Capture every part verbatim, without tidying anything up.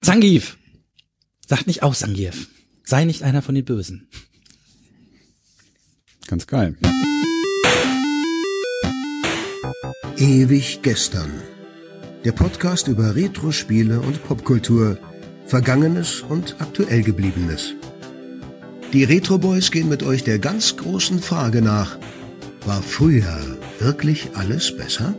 Zangief! Sagt nicht auch Zangief. Sei nicht einer von den Bösen. Ganz geil. Ewig gestern. Der Podcast über Retro-Spiele und Popkultur, Vergangenes und aktuell Gebliebenes. Die Retro Boys gehen mit euch der ganz großen Frage nach: War früher wirklich alles besser?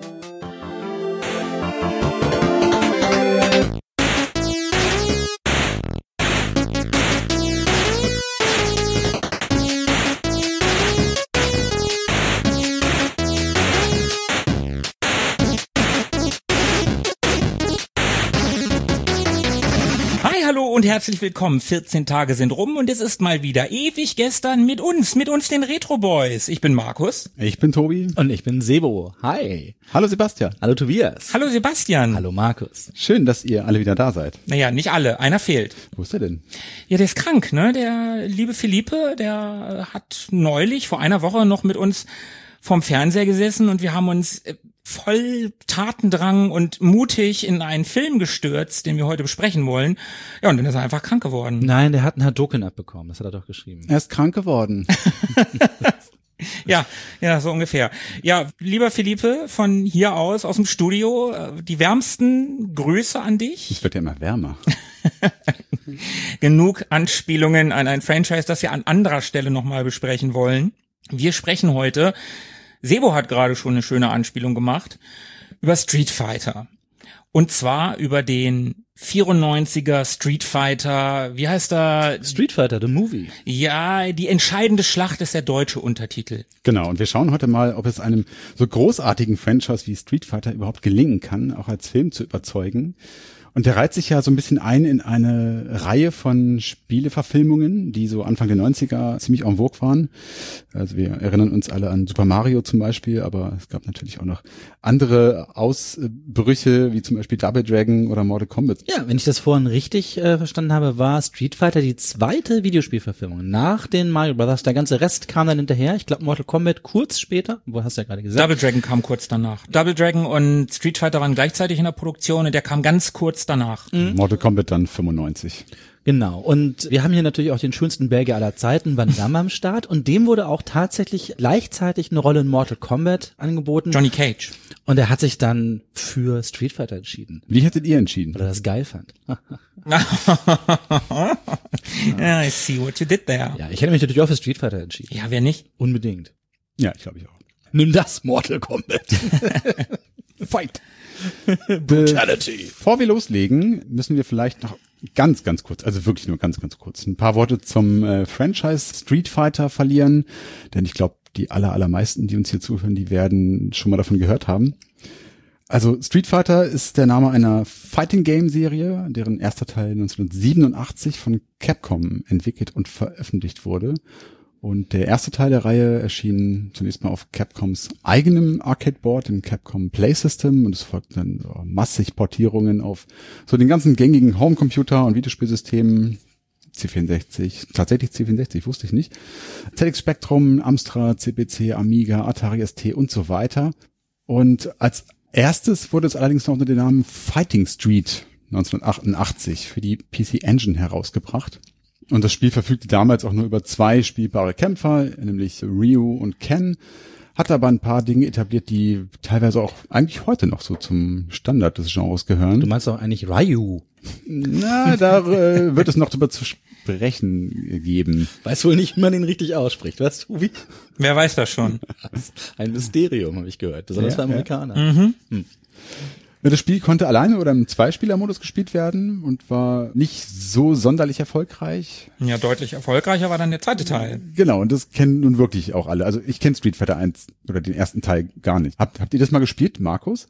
Und herzlich willkommen. vierzehn Tage sind rum und es ist mal wieder ewig gestern mit uns, mit uns den Retro Boys. Ich bin Markus. Ich bin Tobi. Und ich bin Sebo. Hi. Hallo Sebastian. Hallo Tobias. Hallo Sebastian. Hallo Markus. Schön, dass ihr alle wieder da seid. Naja, nicht alle. Einer fehlt. Wo ist der denn? Ja, der ist krank, ne? Der liebe Philippe, der hat neulich vor einer Woche noch mit uns vorm Fernseher gesessen und wir haben uns voll Tatendrang und mutig in einen Film gestürzt, den wir heute besprechen wollen. Ja, und dann ist er einfach krank geworden. Nein, der hat einen Hadouken abbekommen, das hat er doch geschrieben. Er ist krank geworden. Ja, ja, so ungefähr. Ja, lieber Philippe, von hier aus, aus dem Studio, die wärmsten Grüße an dich. Es wird ja immer wärmer. Genug Anspielungen an ein Franchise, das wir an anderer Stelle nochmal besprechen wollen. Wir sprechen heute, Sebo hat gerade schon eine schöne Anspielung gemacht, über Street Fighter. Und zwar über den vierundneunziger Street Fighter, wie heißt er? Street Fighter, the movie. Ja, die entscheidende Schlacht ist der deutsche Untertitel. Genau, und wir schauen heute mal, ob es einem so großartigen Franchise wie Street Fighter überhaupt gelingen kann, auch als Film zu überzeugen. Und der reiht sich ja so ein bisschen ein in eine Reihe von Spieleverfilmungen, die so Anfang der neunziger ziemlich en vogue waren. Also wir erinnern uns alle an Super Mario zum Beispiel, aber es gab natürlich auch noch andere Ausbrüche, wie zum Beispiel Double Dragon oder Mortal Kombat. Ja, wenn ich das vorhin richtig äh, verstanden habe, war Street Fighter die zweite Videospielverfilmung nach den Mario Brothers. Der ganze Rest kam dann hinterher. Ich glaube Mortal Kombat kurz später. Wo hast du ja gerade gesagt? Double Dragon kam kurz danach. Double Dragon und Street Fighter waren gleichzeitig in der Produktion und der kam ganz kurz danach. Mhm. Mortal Kombat dann fünfundneunzig. Genau. Und wir haben hier natürlich auch den schönsten Belgier aller Zeiten, Van Damme, am Start. Und dem wurde auch tatsächlich gleichzeitig eine Rolle in Mortal Kombat angeboten. Johnny Cage. Und er hat sich dann für Street Fighter entschieden. Wie hättet ihr entschieden? Weil er das geil fand. I see what you did there. Ja, ich hätte mich natürlich auch für Street Fighter entschieden. Ja, wer nicht? Unbedingt. Ja, ich glaube ich auch. Nimm das, Mortal Kombat. Fight. Brutality. Bevor wir loslegen, müssen wir vielleicht noch ganz, ganz kurz, also wirklich nur ganz, ganz kurz, ein paar Worte zum äh, Franchise Street Fighter verlieren, denn ich glaube, die aller, allermeisten, die uns hier zuhören, die werden schon mal davon gehört haben. Also Street Fighter ist der Name einer Fighting-Game-Serie, deren erster Teil neunzehnhundertsiebenundachtzig von Capcom entwickelt und veröffentlicht wurde. Und der erste Teil der Reihe erschien zunächst mal auf Capcoms eigenem Arcade-Board, dem Capcom Play System, und es folgten dann so massig Portierungen auf so den ganzen gängigen Homecomputer und Videospielsystemen, C vierundsechzig, tatsächlich C vierundsechzig, wusste ich nicht, Z X Spectrum, Amstrad, C P C, Amiga, Atari S T und so weiter. Und als erstes wurde es allerdings noch unter dem Namen Fighting Street neunzehnhundertachtundachtzig für die P C Engine herausgebracht. Und das Spiel verfügte damals auch nur über zwei spielbare Kämpfer, nämlich Ryu und Ken, hat aber ein paar Dinge etabliert, die teilweise auch eigentlich heute noch so zum Standard des Genres gehören. Du meinst doch eigentlich Ryu. Na, da äh, wird es noch drüber zu sprechen geben. Weiß wohl nicht, wie man ihn richtig ausspricht, weißt du wie? Wer weiß das schon? Ein Mysterium, habe ich gehört, besonders ja, für Amerikaner. Ja. Mhm. Hm. Das Spiel konnte alleine oder im Zweispieler-Modus gespielt werden und war nicht so sonderlich erfolgreich. Ja, deutlich erfolgreicher war dann der zweite Teil. Genau, und das kennen nun wirklich auch alle. Also ich kenne Street Fighter eins oder den ersten Teil gar nicht. Habt, habt ihr das mal gespielt, Markus?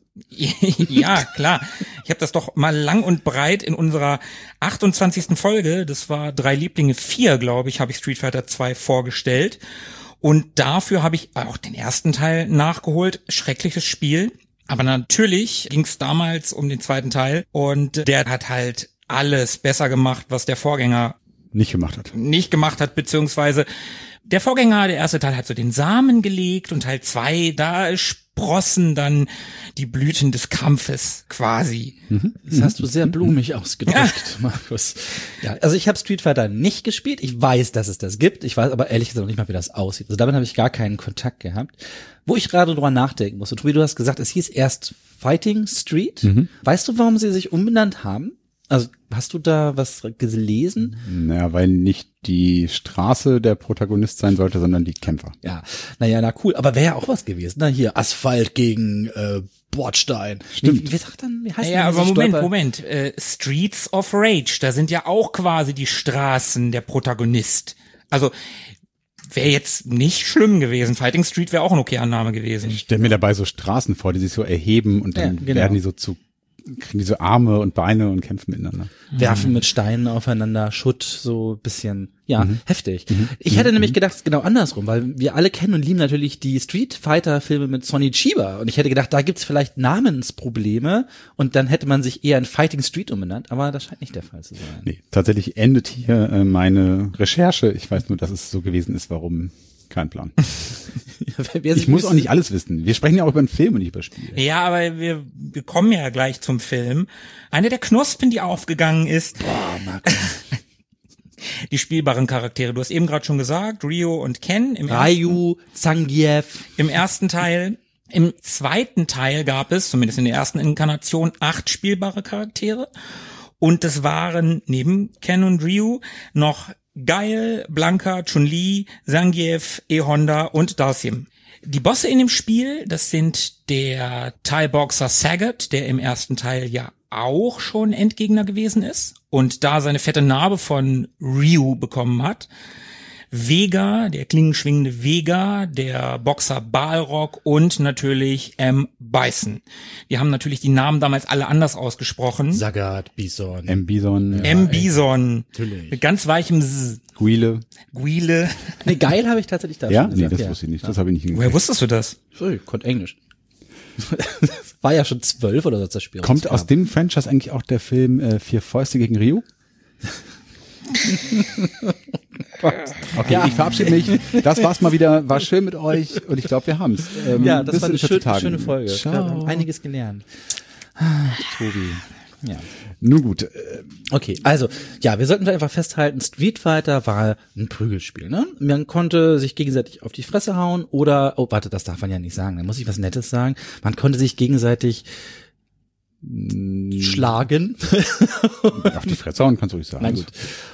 Ja, klar. Ich habe das doch mal lang und breit in unserer achtundzwanzigsten Folge, das war Drei Lieblinge vier, glaube ich, habe ich Street Fighter zwei vorgestellt. Und dafür habe ich auch den ersten Teil nachgeholt. Schreckliches Spiel. Aber natürlich ging es damals um den zweiten Teil und der hat halt alles besser gemacht, was der Vorgänger nicht gemacht hat. Nicht gemacht hat, beziehungsweise der Vorgänger, der erste Teil, hat so den Samen gelegt und Teil zwei, da sprossen dann die Blüten des Kampfes quasi. Mhm. Das hast du sehr blumig ausgedrückt, ja. Markus. Ja, also ich habe Street Fighter nicht gespielt. Ich weiß, dass es das gibt. Ich weiß aber ehrlich gesagt noch nicht mal, wie das aussieht. Also damit habe ich gar keinen Kontakt gehabt. Wo ich gerade drüber nachdenken muss. Und Tobi, du hast gesagt, es hieß erst Fighting Street. Mhm. Weißt du, warum sie sich umbenannt haben? Also hast du da was gelesen? Naja, weil nicht die Straße der Protagonist sein sollte, sondern die Kämpfer. Ja, naja, na cool. Aber wäre ja auch was gewesen. Na hier, Asphalt gegen äh, Bordstein. Stimmt. Wie, wie sagt dann, wie heißt ja, denn aber Moment, Stolper? Moment. Äh, Streets of Rage, da sind ja auch quasi die Straßen der Protagonist. Also wäre jetzt nicht schlimm gewesen. Fighting Street wäre auch ein okayer Name gewesen. Ich stelle mir dabei so Straßen vor, die sich so erheben und dann ja, genau. werden die so zu kriegen die so Arme und Beine und kämpfen miteinander. Werfen mhm. mit Steinen aufeinander, Schutt, so bisschen, ja, mhm. heftig. Mhm. Ich hätte mhm. nämlich gedacht, es ist genau andersrum, weil wir alle kennen und lieben natürlich die Street Fighter Filme mit Sonny Chiba und ich hätte gedacht, da gibt's vielleicht Namensprobleme und dann hätte man sich eher in Fighting Street umbenannt, aber das scheint nicht der Fall zu sein. Nee, tatsächlich endet hier äh, meine Recherche. Ich weiß nur, dass es so gewesen ist, warum. Kein Plan. ja, ich muss auch nicht alles wissen. Wir sprechen ja auch über einen Film und nicht über Spiele. Ja, aber wir, wir kommen ja gleich zum Film. Eine der Knospen, die aufgegangen ist. Boah, Markus. Die spielbaren Charaktere. Du hast eben gerade schon gesagt, Ryo und Ken. Im Ryu, Zangief. Im ersten Teil. Im zweiten Teil gab es, zumindest in der ersten Inkarnation, acht spielbare Charaktere. Und das waren neben Ken und Ryu noch Guile, Blanka, Chun-Li, Zangief, E-Honda und Dhalsim. Die Bosse in dem Spiel, das sind der Thai-Boxer Sagat, der im ersten Teil ja auch schon Endgegner gewesen ist und da seine fette Narbe von Ryu bekommen hat. Vega, der klingenschwingende Vega, der Boxer Balrog und natürlich M. Bison. Die haben natürlich die Namen damals alle anders ausgesprochen. Sagat, Bison. M. Bison. Ja, M. Bison. Natürlich. Mit ganz weichem S. Guile. Guile. Nee, geil habe ich tatsächlich da ja? schon gesagt. Nee, das ja, wusste ich nicht. Ja. Das habe ich nicht hingekriegt. Woher wusstest du das? So, ich konnte Englisch. War ja schon zwölf oder so, das Spiel. Kommt aus dem Franchise eigentlich auch der Film äh, Vier Fäuste gegen Ryu? Okay, ja. Ich verabschiede mich. Das war's mal wieder. War schön mit euch und ich glaube, wir haben's. Ähm, ja, das war eine schön, schöne Folge. Ciao. Wir haben einiges gelernt. Ach, Tobi. Ja. Nun gut. Okay, also, ja, wir sollten einfach festhalten, Street Fighter war ein Prügelspiel, ne? Man konnte sich gegenseitig auf die Fresse hauen oder, oh, warte, das darf man ja nicht sagen, da muss ich was Nettes sagen. Man konnte sich gegenseitig schlagen. Auf die Fresse hauen kannst du nicht sagen. Na gut.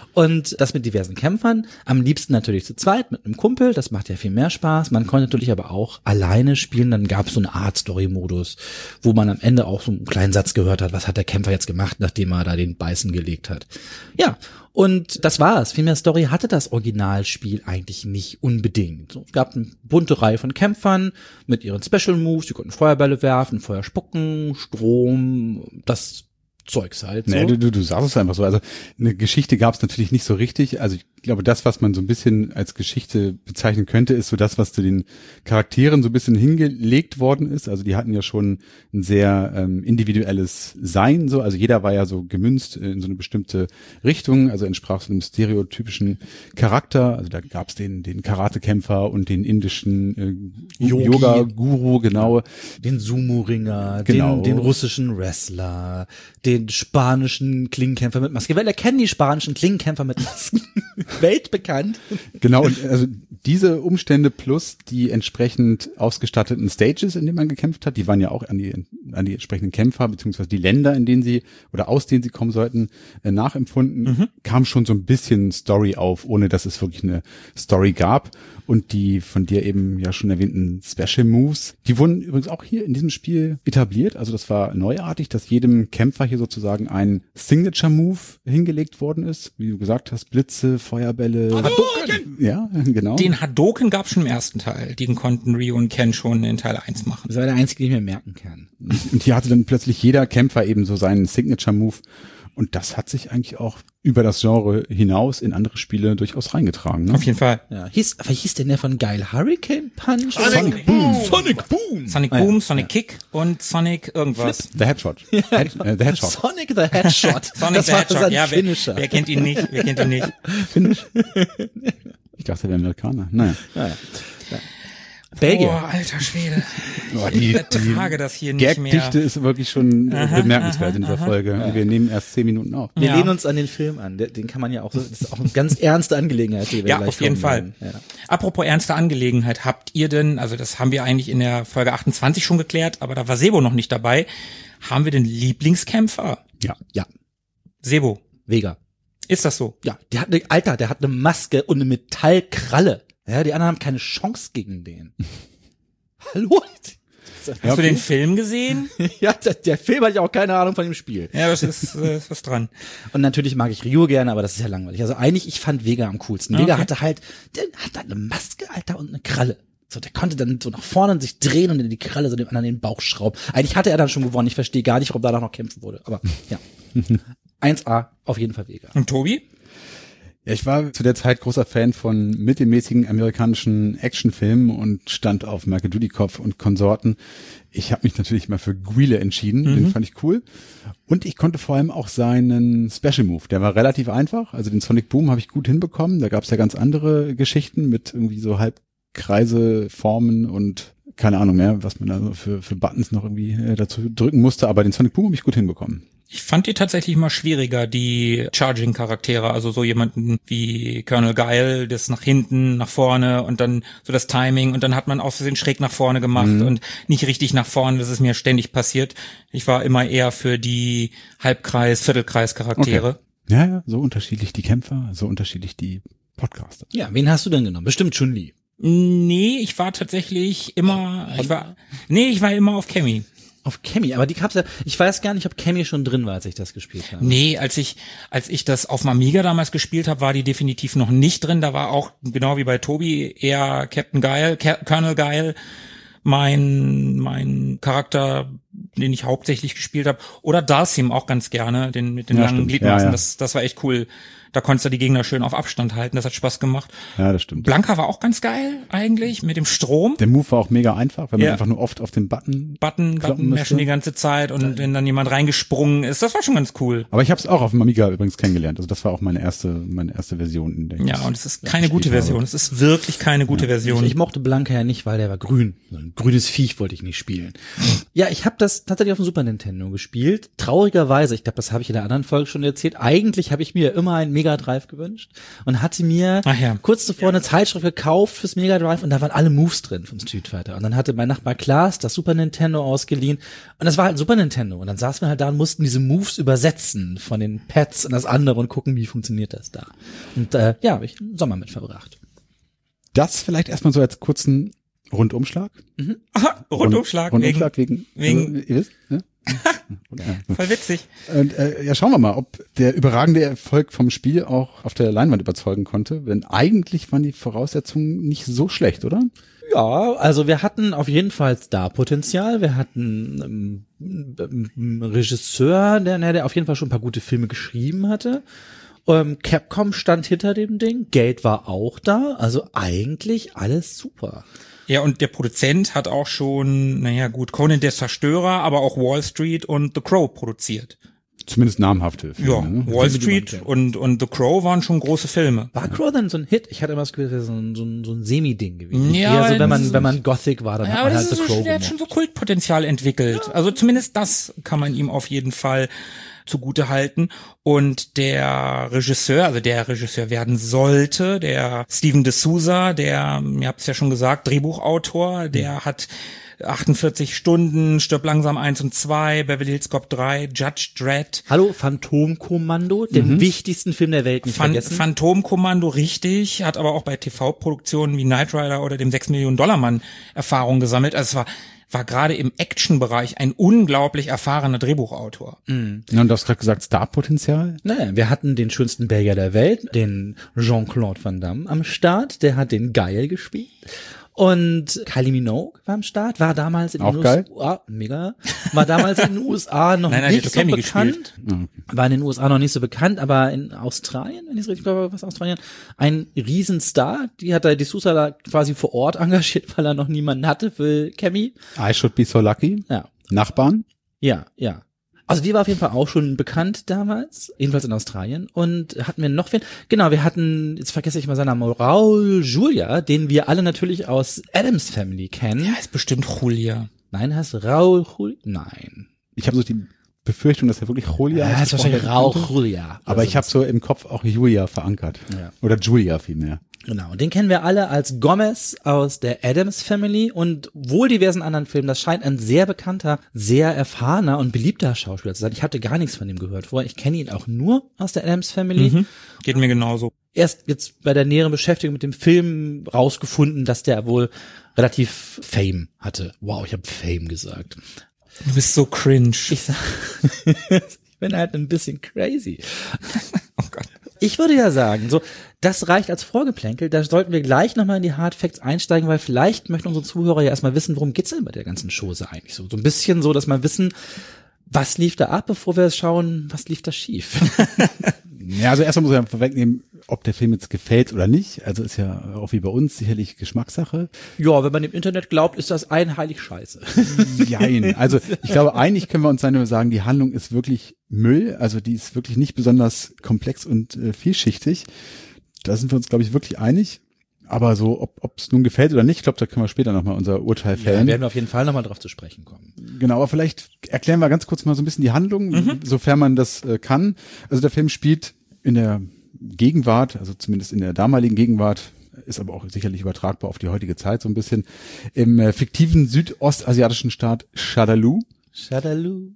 Und das mit diversen Kämpfern, am liebsten natürlich zu zweit mit einem Kumpel, das macht ja viel mehr Spaß. Man konnte natürlich aber auch alleine spielen, dann gab es so eine Art Story-Modus, wo man am Ende auch so einen kleinen Satz gehört hat, was hat der Kämpfer jetzt gemacht, nachdem er da den Beißen gelegt hat. Ja, und das war's. Viel mehr Story hatte das Originalspiel eigentlich nicht unbedingt. So, es gab eine bunte Reihe von Kämpfern mit ihren Special Moves, die konnten Feuerbälle werfen, Feuer spucken, Strom, das Zeugs halt. So. Nee, du, du, du sagst es einfach so. Also eine Geschichte gab es natürlich nicht so richtig. Also ich glaube, das, was man so ein bisschen als Geschichte bezeichnen könnte, ist so das, was zu den Charakteren so ein bisschen hingelegt worden ist. Also die hatten ja schon ein sehr ähm, individuelles Sein. So, also jeder war ja so gemünzt in so eine bestimmte Richtung. Also entsprach so einem stereotypischen Charakter. Also da gab es den den Karatekämpfer und den indischen äh, Yoga-Guru, genau. Den Sumo-Ringer, genau. den, den russischen Wrestler, den spanischen Klingenkämpfer mit Maske. Weil er kennt die spanischen Klingenkämpfer mit Masken. Weltbekannt. Genau, und also diese Umstände plus die entsprechend ausgestatteten Stages, in denen man gekämpft hat, die waren ja auch an die an die entsprechenden Kämpfer, beziehungsweise die Länder, in denen sie oder aus denen sie kommen sollten, äh, nachempfunden, mhm. kam schon so ein bisschen Story auf, ohne dass es wirklich eine Story gab. Und die von dir eben ja schon erwähnten Special Moves, die wurden übrigens auch hier in diesem Spiel etabliert. Also das war neuartig, dass jedem Kämpfer hier sozusagen ein Signature Move hingelegt worden ist. Wie du gesagt hast, Blitze, Feuerbälle. Hadouken! Ja, genau. Den Hadouken gab es schon im ersten Teil. Den konnten Ryu und Ken schon in Teil eins machen. Das war der einzige, den ich mir merken kann. Und hier hatte dann plötzlich jeder Kämpfer eben so seinen Signature Move. Und das hat sich eigentlich auch über das Genre hinaus in andere Spiele durchaus reingetragen. Ne? Auf jeden Fall. Ja. Hieß, aber hieß denn der von Geil Hurricane Punch? Sonic, Sonic Boom. Sonic Boom. Sonic Boom, ah, ja. Sonic ja. Kick und Sonic irgendwas. Flip. The Headshot. Head, äh, the Headshot. Sonic the Headshot. Sonic das the war Headshot. sein Ja, Finisher. Wer, wer kennt ihn nicht? Wer kennt ihn nicht? Finish. Ich dachte, er wäre Amerikaner. Naja. Ja, ja. Ja. Belgier. Boah, alter Schwede. Oh, die, ich ertrage die das hier nicht mehr. Gagdichte ist wirklich schon Aha, bemerkenswert aha, in dieser aha. Folge. Und wir nehmen erst zehn Minuten auf. Wir Ja. lehnen uns an den Film an. Der- Den kann man ja auch so, das ist auch eine ganz ernste Angelegenheit. Die wir Ja, gleich auf jeden kommen Fall. werden. Ja. Apropos ernste Angelegenheit, habt ihr denn, also das haben wir eigentlich in der Folge achtundzwanzig schon geklärt, aber da war Sebo noch nicht dabei. Haben wir den Lieblingskämpfer? Ja. Ja, Sebo, Vega. ist das so? Ja, der hat eine, Alter, der hat eine Maske und eine Metallkralle. Ja, die anderen haben keine Chance gegen den. Hallo? Hast Ja, du okay. den Film gesehen? Ja, der, der Film hat ja auch keine Ahnung von dem Spiel. Ja, das ist, äh, ist was dran. Und natürlich mag ich Ryu gerne, aber das ist ja langweilig. Also eigentlich, ich fand Vega am coolsten. Okay. Vega hatte halt, der hat halt eine Maske, Alter, und eine Kralle. So, der konnte dann so nach vorne sich drehen und in die Kralle so dem anderen in den Bauch schrauben. Eigentlich hatte er dann schon gewonnen. Ich verstehe gar nicht, warum danach noch kämpfen wurde. Aber ja. eins A, auf jeden Fall Vega. Und Tobi? Ja, ich war zu der Zeit großer Fan von mittelmäßigen amerikanischen Actionfilmen und stand auf Michael Dudikoff und Konsorten. Ich habe mich natürlich mal für Guile entschieden, Mhm. den fand ich cool. Und ich konnte vor allem auch seinen Special Move, der war relativ einfach. Also den Sonic Boom habe ich gut hinbekommen. Da gab es ja ganz andere Geschichten mit irgendwie so Halbkreise, Formen und keine Ahnung mehr, was man da so für, für Buttons noch irgendwie äh, dazu drücken musste. Aber den Sonic Boom habe ich gut hinbekommen. Ich fand die tatsächlich mal schwieriger, die Charging-Charaktere, also so jemanden wie Colonel Guile, das nach hinten, nach vorne und dann so das Timing und dann hat man aus Versehen schräg nach vorne gemacht Mhm. und nicht richtig nach vorne, das ist mir ständig passiert. Ich war immer eher für die Halbkreis-, Viertelkreis-Charaktere. Ja, ja, so unterschiedlich die Kämpfer, so unterschiedlich die Podcaster. Ja, wen hast du denn genommen? Bestimmt Chun-Li. Nee, ich war tatsächlich immer, ich war, nee, ich war immer auf Cammy. Auf Cammy, aber die gab's ja, ich weiß gar nicht, ob Cammy schon drin war, als ich das gespielt habe. Nee, als ich als ich das auf dem Amiga damals gespielt habe, war die definitiv noch nicht drin. Da war auch, genau wie bei Tobi, eher Captain Guile, Ca- Colonel Guile, mein mein Charakter, den ich hauptsächlich gespielt habe. Oder Dalsim auch ganz gerne, den mit den Ja, langen stimmt. Gliedmaßen. Ja, ja. Das das war echt cool. Da konntest du die Gegner schön auf Abstand halten. Das hat Spaß gemacht. Ja, das stimmt. Blanka war auch ganz geil eigentlich mit dem Strom. Der Move war auch mega einfach, weil man Ja. einfach nur oft auf den Button. Button, kloppen Button mashen müsste. die ganze Zeit und wenn dann jemand reingesprungen ist, das war schon ganz cool. Aber ich habe es auch auf dem Amiga übrigens kennengelernt. Also das war auch meine erste, meine erste Version, in der ich Ja, und es ist keine gespielt gute Version. habe. Es ist wirklich keine gute Version. Ich, ich mochte Blanka ja nicht, weil der war grün. So ein grünes Viech wollte ich nicht spielen. Ja, ich habe das tatsächlich auf dem Super Nintendo gespielt. Traurigerweise, ich glaube, das habe ich in der anderen Folge schon erzählt, eigentlich habe ich mir immer einen Mega Drive gewünscht und hatte mir Ach ja. kurz zuvor eine Zeitschrift gekauft fürs Mega Drive und da waren alle Moves drin vom Street Fighter. Und dann hatte mein Nachbar Klaas das Super Nintendo ausgeliehen und das war halt ein Super Nintendo. Und dann saßen wir halt da und mussten diese Moves übersetzen von den Pads in das andere und gucken, wie funktioniert das da. Und äh, ja, habe ich einen Sommer mit verbracht. Das vielleicht erstmal so als kurzen Rundumschlag. Aha, Rundumschlag. Rund, Rundumschlag wegen, wegen- also, ihr wisst, ne? wegen voll witzig. Und äh, ja, schauen wir mal, ob der überragende Erfolg vom Spiel auch auf der Leinwand überzeugen konnte. Denn eigentlich waren die Voraussetzungen nicht so schlecht, oder? Ja, also wir hatten auf jeden Fall Starpotenzial. Wir hatten ähm, einen Regisseur, der, der auf jeden Fall schon ein paar gute Filme geschrieben hatte. Ähm, Capcom stand hinter dem Ding. Geld war auch da. Also eigentlich alles super. Ja, und der Produzent hat auch schon, naja gut, Conan der Zerstörer, aber auch Wall Street und The Crow produziert. Zumindest namhafte Filme. Ja, ne? Wall Filme, die man Street kennt. und, und The Crow waren schon große Filme. War Crow dann so ein Hit? Ich hatte immer das Gefühl, das wäre so ein, so ein, so ein Semi-Ding gewesen. Ja, Eher so, aber wenn das man, ist- wenn man Gothic war, dann Ja, hat aber man das halt ist The so, Crow der hat schon gemacht. so Kultpotenzial entwickelt. Also zumindest das kann man ihm auf jeden Fall zugute halten. Und der Regisseur, also der Regisseur werden sollte, der Steven D'Souza, der, ihr habt es ja schon gesagt, Drehbuchautor, der hat achtundvierzig Stunden, Stirb langsam eins und zwei, Beverly Hills Cop drei, Judge Dredd, Hallo, Phantomkommando, den wichtigsten Film der Welt nicht Phan vergessen. Phantomkommando, richtig, hat aber auch bei T V-Produktionen wie Knight Rider oder dem sechs Millionen Dollar Mann Erfahrung gesammelt. Also es war, war gerade im Action-Bereich ein unglaublich erfahrener Drehbuchautor. Ja, und du hast gerade gesagt, Starpotenzial. Naja, wir hatten den schönsten Belgier der Welt, den Jean-Claude Van Damme am Start, der hat den Geil gespielt. Und Kylie Minogue war am Start, war damals in Auch den geil? U S A, mega, war damals in den U S A noch Nein, nein, die nicht hat so Cammy bekannt. gespielt. War in den U S A noch nicht so bekannt, aber in Australien, wenn ich es richtig glaube, was Australien, ein Riesenstar. Die hat da die Sousa da quasi vor Ort engagiert, weil er noch niemanden hatte für Cammy. I Should Be So Lucky. Ja, Nachbarn. ja, ja. Also die war auf jeden Fall auch schon bekannt damals, jedenfalls in Australien. Und hatten wir noch wen? Genau, wir hatten, jetzt vergesse ich mal seinen Namen, Raul Julia, den wir alle natürlich aus Addams Family kennen. Ja, ist bestimmt Julia. Nein, heißt Raul Julia? Nein. Ich habe so die Befürchtung, dass er wirklich Julia ja, ist. wahrscheinlich Raul Julia. Aber ich habe so im Kopf auch Julia verankert. Ja. Oder Julia vielmehr. Genau, und den kennen wir alle als Gomez aus der Addams Family und wohl diversen anderen Filmen. Das scheint ein sehr bekannter, sehr erfahrener und beliebter Schauspieler zu sein. Ich hatte gar nichts von ihm gehört vorher. Ich kenne ihn auch nur aus der Addams Family. Mhm. Geht mir genauso. Erst jetzt bei der näheren Beschäftigung mit dem Film rausgefunden, dass der wohl relativ Fame hatte. Wow, ich habe Fame gesagt. Du bist so cringe. Ich sag, ich bin halt ein bisschen crazy. Oh Gott. Ich würde ja sagen, so, das reicht als Vorgeplänkel, da sollten wir gleich nochmal in die Hard Facts einsteigen, weil vielleicht möchten unsere Zuhörer ja erstmal wissen, worum geht's denn bei der ganzen Chose eigentlich so? So ein bisschen so, dass man wissen, was lief da ab, bevor wir schauen, was lief da schief? Ja, also erstmal muss ich ja vorwegnehmen, ob der Film jetzt gefällt oder nicht. Also ist ja auch wie bei uns sicherlich Geschmackssache. Ja, wenn man dem Internet glaubt, ist das einheilig scheiße. Jein. Also ich glaube, eigentlich können wir uns dann nur sagen, die Handlung ist wirklich Müll. Also die ist wirklich nicht besonders komplex und äh, vielschichtig. Da sind wir uns, glaube ich, wirklich einig. Aber so, ob es nun gefällt oder nicht, ich glaube, da können wir später nochmal unser Urteil fällen. Ja, werden wir auf jeden Fall nochmal drauf zu sprechen kommen. Genau, aber vielleicht erklären wir ganz kurz mal so ein bisschen die Handlung, mhm. sofern man das äh, kann. Also der Film spielt in der Gegenwart, also zumindest in der damaligen Gegenwart, ist aber auch sicherlich übertragbar auf die heutige Zeit so ein bisschen, im äh, fiktiven südostasiatischen Staat Shadaloo. Shadaloo.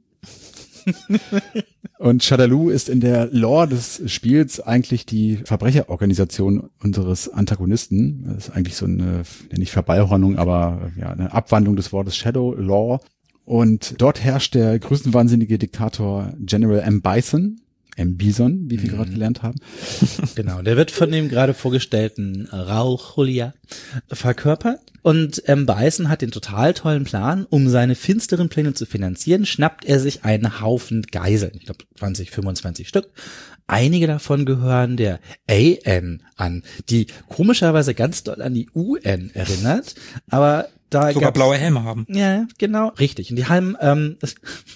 Und Shadaloo ist in der Lore des Spiels eigentlich die Verbrecherorganisation unseres Antagonisten. Das ist eigentlich so eine, nicht Verballhornung, aber ja, eine Abwandlung des Wortes Shadow Law. Und dort herrscht der größenwahnsinnige Diktator General M. Bison, M. Bison, wie wir mhm. gerade gelernt haben. Genau, der wird von dem gerade vorgestellten Raul Julia verkörpert. Und M. Bison hat den total tollen Plan, um seine finsteren Pläne zu finanzieren, schnappt er sich einen Haufen Geiseln. Ich glaube zwanzig, fünfundzwanzig Stück. Einige davon gehören der A N an, die komischerweise ganz doll an die U N erinnert, aber da sogar blaue Helme haben. Ja, genau, richtig. Und die haben, ähm, das,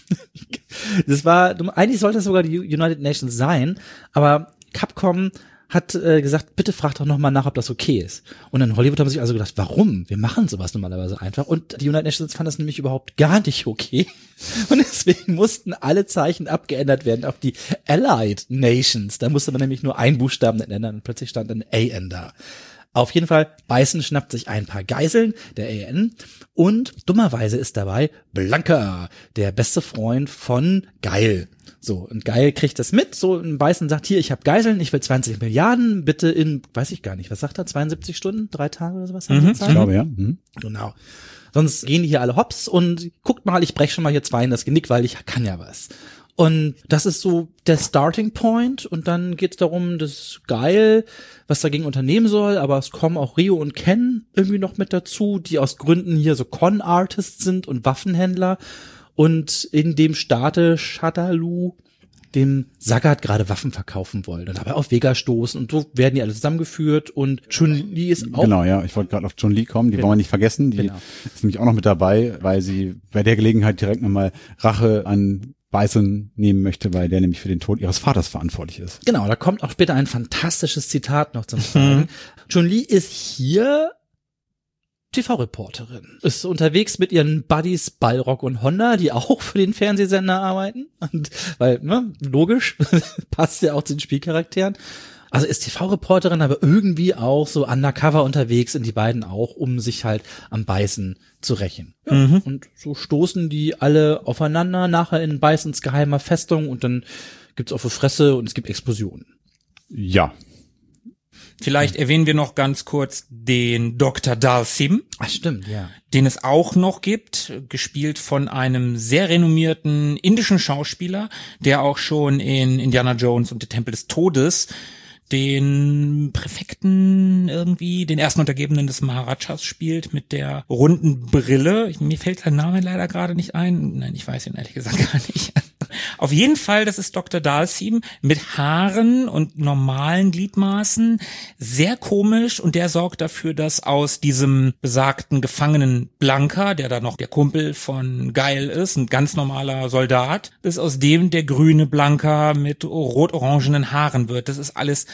das war, eigentlich sollte das sogar die United Nations sein, aber Capcom hat äh, gesagt, bitte frag doch nochmal nach, ob das okay ist. Und in Hollywood haben sie sich also gedacht, warum? Wir machen sowas normalerweise einfach. Und die United Nations fanden das nämlich überhaupt gar nicht okay. Und deswegen mussten alle Zeichen abgeändert werden auf die Allied Nations. Da musste man nämlich nur einen Buchstaben ändern und plötzlich stand ein A N da. Auf jeden Fall, Bison schnappt sich ein paar Geiseln, der A N, und dummerweise ist dabei Blanca, der beste Freund von Geil. So, und Geil kriegt das mit, so, und Bison sagt, hier, ich habe Geiseln, ich will zwanzig Milliarden, bitte in, weiß ich gar nicht, was sagt er, zweiundsiebzig Stunden, drei Tage oder sowas? Mhm, ich glaube, ja. Mhm. Genau. Sonst gehen die hier alle hops und guckt mal, ich brech schon mal hier zwei in das Genick, weil ich kann ja was. Und das ist so der Starting Point, und dann geht's darum, das Geil, was dagegen unternehmen soll, aber es kommen auch Rio und Ken irgendwie noch mit dazu, die aus Gründen hier so Con-Artists sind und Waffenhändler, und in dem Staate Shadaloo dem Sagat gerade Waffen verkaufen wollen und dabei auf Vega stoßen, und so werden die alle zusammengeführt, und Chun-Li ist auch... Genau, ja, ich wollte gerade auf Chun-Li kommen, die genau. wollen wir nicht vergessen, die genau. ist nämlich auch noch mit dabei, weil sie bei der Gelegenheit direkt nochmal Rache an Bison nehmen möchte, weil der nämlich für den Tod ihres Vaters verantwortlich ist. Genau, da kommt auch später ein fantastisches Zitat noch zum Tragen. Mhm. Chun-Li ist hier T V-Reporterin. Ist unterwegs mit ihren Buddies Balrog und Honda, die auch für den Fernsehsender arbeiten. Und, weil, ne, logisch, passt ja auch zu den Spielcharakteren. Also ist T V-Reporterin, aber irgendwie auch so undercover unterwegs, sind die beiden auch, um sich halt am Bison zu rächen. Ja, mhm. Und so stoßen die alle aufeinander, nachher in Bisons geheimer Festung, und dann gibt's auf die Fresse und es gibt Explosionen. Ja. Vielleicht erwähnen wir noch ganz kurz den Doktor Dalsim. Ach, stimmt, ja. Den es auch noch gibt, gespielt von einem sehr renommierten indischen Schauspieler, der auch schon in Indiana Jones und der Tempel des Todes den Präfekten irgendwie, den ersten Untergebenen des Maharajas spielt, mit der runden Brille. Ich, mir fällt sein Name leider gerade nicht ein. Nein, ich weiß ihn ehrlich gesagt gar nicht. Auf jeden Fall, das ist Doktor Dhalsim mit Haaren und normalen Gliedmaßen, sehr komisch, und der sorgt dafür, dass aus diesem besagten Gefangenen Blanka, der da noch der Kumpel von Geil ist, ein ganz normaler Soldat, dass aus dem der grüne Blanka mit rot-orangenen Haaren wird. Das ist alles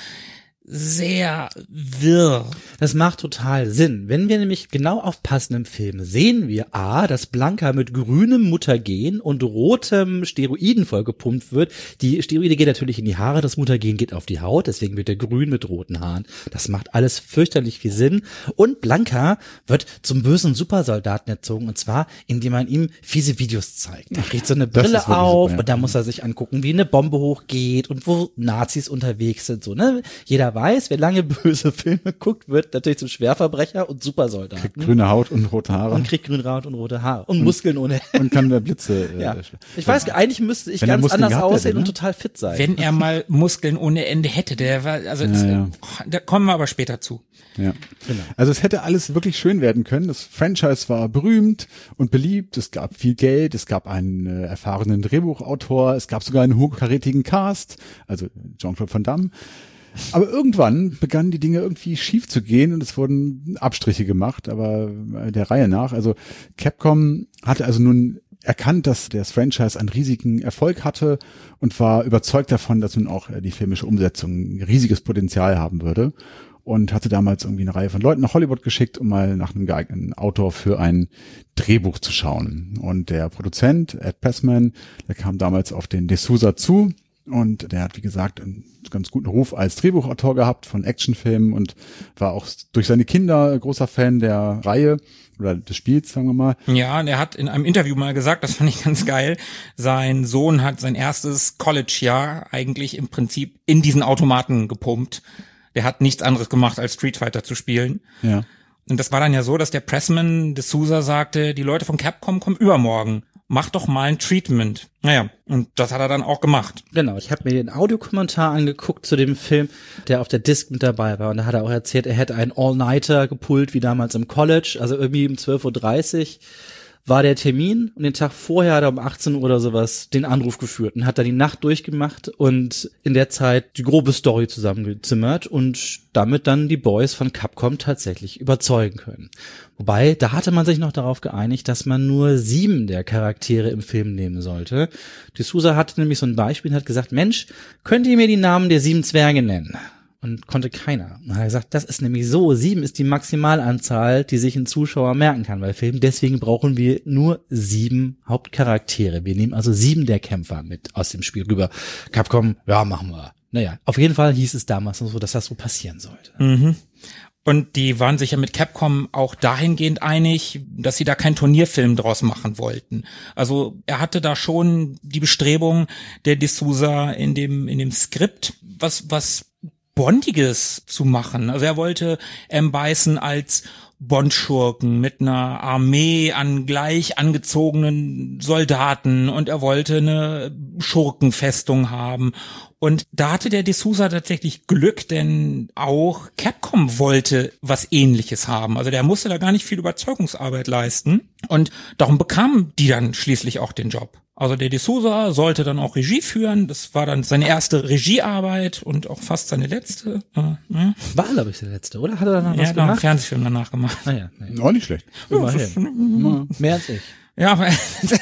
sehr wirr. Das macht total Sinn. Wenn wir nämlich genau aufpassen im Film, sehen wir A, dass Blanka mit grünem Mutagen und rotem Steroiden vollgepumpt wird. Die Steroide gehen natürlich in die Haare, das Mutagen geht auf die Haut, deswegen wird er grün mit roten Haaren. Das macht alles fürchterlich viel Sinn. Und Blanka wird zum bösen Supersoldaten erzogen, und zwar, indem man ihm fiese Videos zeigt. Er kriegt so eine Brille auf, super, ja. Und da muss er sich angucken, wie eine Bombe hochgeht und wo Nazis unterwegs sind, so, ne? Jeder weiß, wer lange böse Filme guckt, wird natürlich zum Schwerverbrecher und Supersoldaten. Kriegt grüne Haut und rote Haare. Und kriegt grüne Haut und rote Haare. Und, und Muskeln ohne Ende. Und kann der Blitze. Äh, ja. Ich weiß, eigentlich müsste ich Wenn ganz anders aussehen hätte, ne? und total fit sein. Wenn er mal Muskeln ohne Ende hätte, der war, also, ja, das, ja. Oh, da kommen wir aber später zu. Ja. Genau. Also es hätte alles wirklich schön werden können. Das Franchise war berühmt und beliebt. Es gab viel Geld. Es gab einen äh, erfahrenen Drehbuchautor. Es gab sogar einen hochkarätigen Cast. Also Jean-Claude Van Damme. Aber irgendwann begannen die Dinge irgendwie schief zu gehen und es wurden Abstriche gemacht, aber der Reihe nach. Also Capcom hatte also nun erkannt, dass das Franchise einen riesigen Erfolg hatte und war überzeugt davon, dass nun auch die filmische Umsetzung ein riesiges Potenzial haben würde. Und hatte damals irgendwie eine Reihe von Leuten nach Hollywood geschickt, um mal nach einem geeigneten Autor für ein Drehbuch zu schauen. Und der Produzent, Ed Passman, der kam damals auf den de Souza zu. Und der hat, wie gesagt, einen ganz guten Ruf als Drehbuchautor gehabt von Actionfilmen und war auch durch seine Kinder großer Fan der Reihe oder des Spiels, sagen wir mal. Ja, und er hat in einem Interview mal gesagt, das fand ich ganz geil, sein Sohn hat sein erstes College-Jahr eigentlich im Prinzip in diesen Automaten gepumpt. Der hat nichts anderes gemacht, als Street Fighter zu spielen. Ja. Und das war dann ja so, dass der Pressman de Souza sagte, die Leute von Capcom kommen übermorgen. Mach doch mal ein Treatment. Naja, und das hat er dann auch gemacht. Genau, ich habe mir den Audiokommentar angeguckt zu dem Film, der auf der Disc mit dabei war. Und da hat er auch erzählt, er hätte einen All-Nighter gepullt, wie damals im College. Also irgendwie um zwölf Uhr dreißig war der Termin und den Tag vorher hat er um achtzehn Uhr oder sowas den Anruf geführt und hat da die Nacht durchgemacht und in der Zeit die grobe Story zusammengezimmert und damit dann die Boys von Capcom tatsächlich überzeugen können. Wobei, da hatte man sich noch darauf geeinigt, dass man nur sieben der Charaktere im Film nehmen sollte. de Souza hatte nämlich so ein Beispiel und hat gesagt, Mensch, könnt ihr mir die Namen der sieben Zwerge nennen? Und konnte keiner. Und hat er gesagt, das ist nämlich so, sieben ist die Maximalanzahl, die sich ein Zuschauer merken kann bei Filmen. Deswegen brauchen wir nur sieben Hauptcharaktere. Wir nehmen also sieben der Kämpfer mit aus dem Spiel rüber. Capcom, ja, machen wir. Naja, auf jeden Fall hieß es damals so, dass das so passieren sollte. Mhm. Und die waren sich ja mit Capcom auch dahingehend einig, dass sie da keinen Turnierfilm draus machen wollten. Also er hatte da schon die Bestrebung, der de Souza in dem in dem Skript was was Bondiges zu machen. Also er wollte M. Bison als Bond-Schurken mit einer Armee an gleich angezogenen Soldaten und er wollte eine Schurkenfestung haben. Und da hatte der de Souza tatsächlich Glück, denn auch Capcom wollte was Ähnliches haben. Also der musste da gar nicht viel Überzeugungsarbeit leisten und darum bekamen die dann schließlich auch den Job. Also der de Souza sollte dann auch Regie führen. Das war dann seine erste Regiearbeit und auch fast seine letzte. Äh, ja. War, glaube ich, der letzte, oder? Hat er danach ja, was gemacht? gemacht? einen Fernsehfilm danach gemacht. Ah, ja, nee. Auch nicht schlecht. Immerhin. Ja, mehr als ich. Ja, aber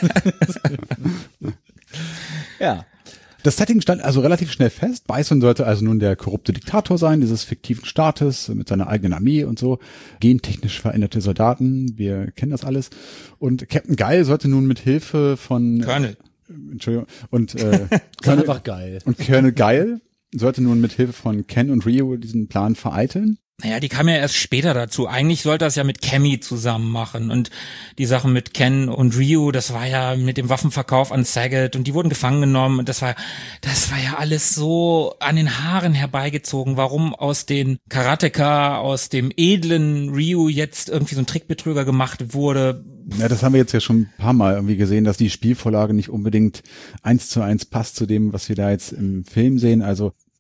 ja. Das Setting stand also relativ schnell fest. Bison sollte also nun der korrupte Diktator sein, dieses fiktiven Staates mit seiner eigenen Armee und so. Gentechnisch veränderte Soldaten, wir kennen das alles. Und Captain Geil sollte nun mit Hilfe von... Colonel. Äh, Entschuldigung. Und äh, Colonel, einfach geil. Und Colonel Geil sollte nun mit Hilfe von Ken und Ryu diesen Plan vereiteln. Naja, die kam ja erst später dazu. Eigentlich sollte das ja mit Cammy zusammen machen. Und die Sache mit Ken und Ryu, das war ja mit dem Waffenverkauf an Sagat und die wurden gefangen genommen. Und das war, das war ja alles so an den Haaren herbeigezogen. Warum aus den Karateka, aus dem edlen Ryu jetzt irgendwie so ein Trickbetrüger gemacht wurde. Ja, das haben wir jetzt ja schon ein paar Mal irgendwie gesehen, dass die Spielvorlage nicht unbedingt eins zu eins passt zu dem, was wir da jetzt im Film sehen. Also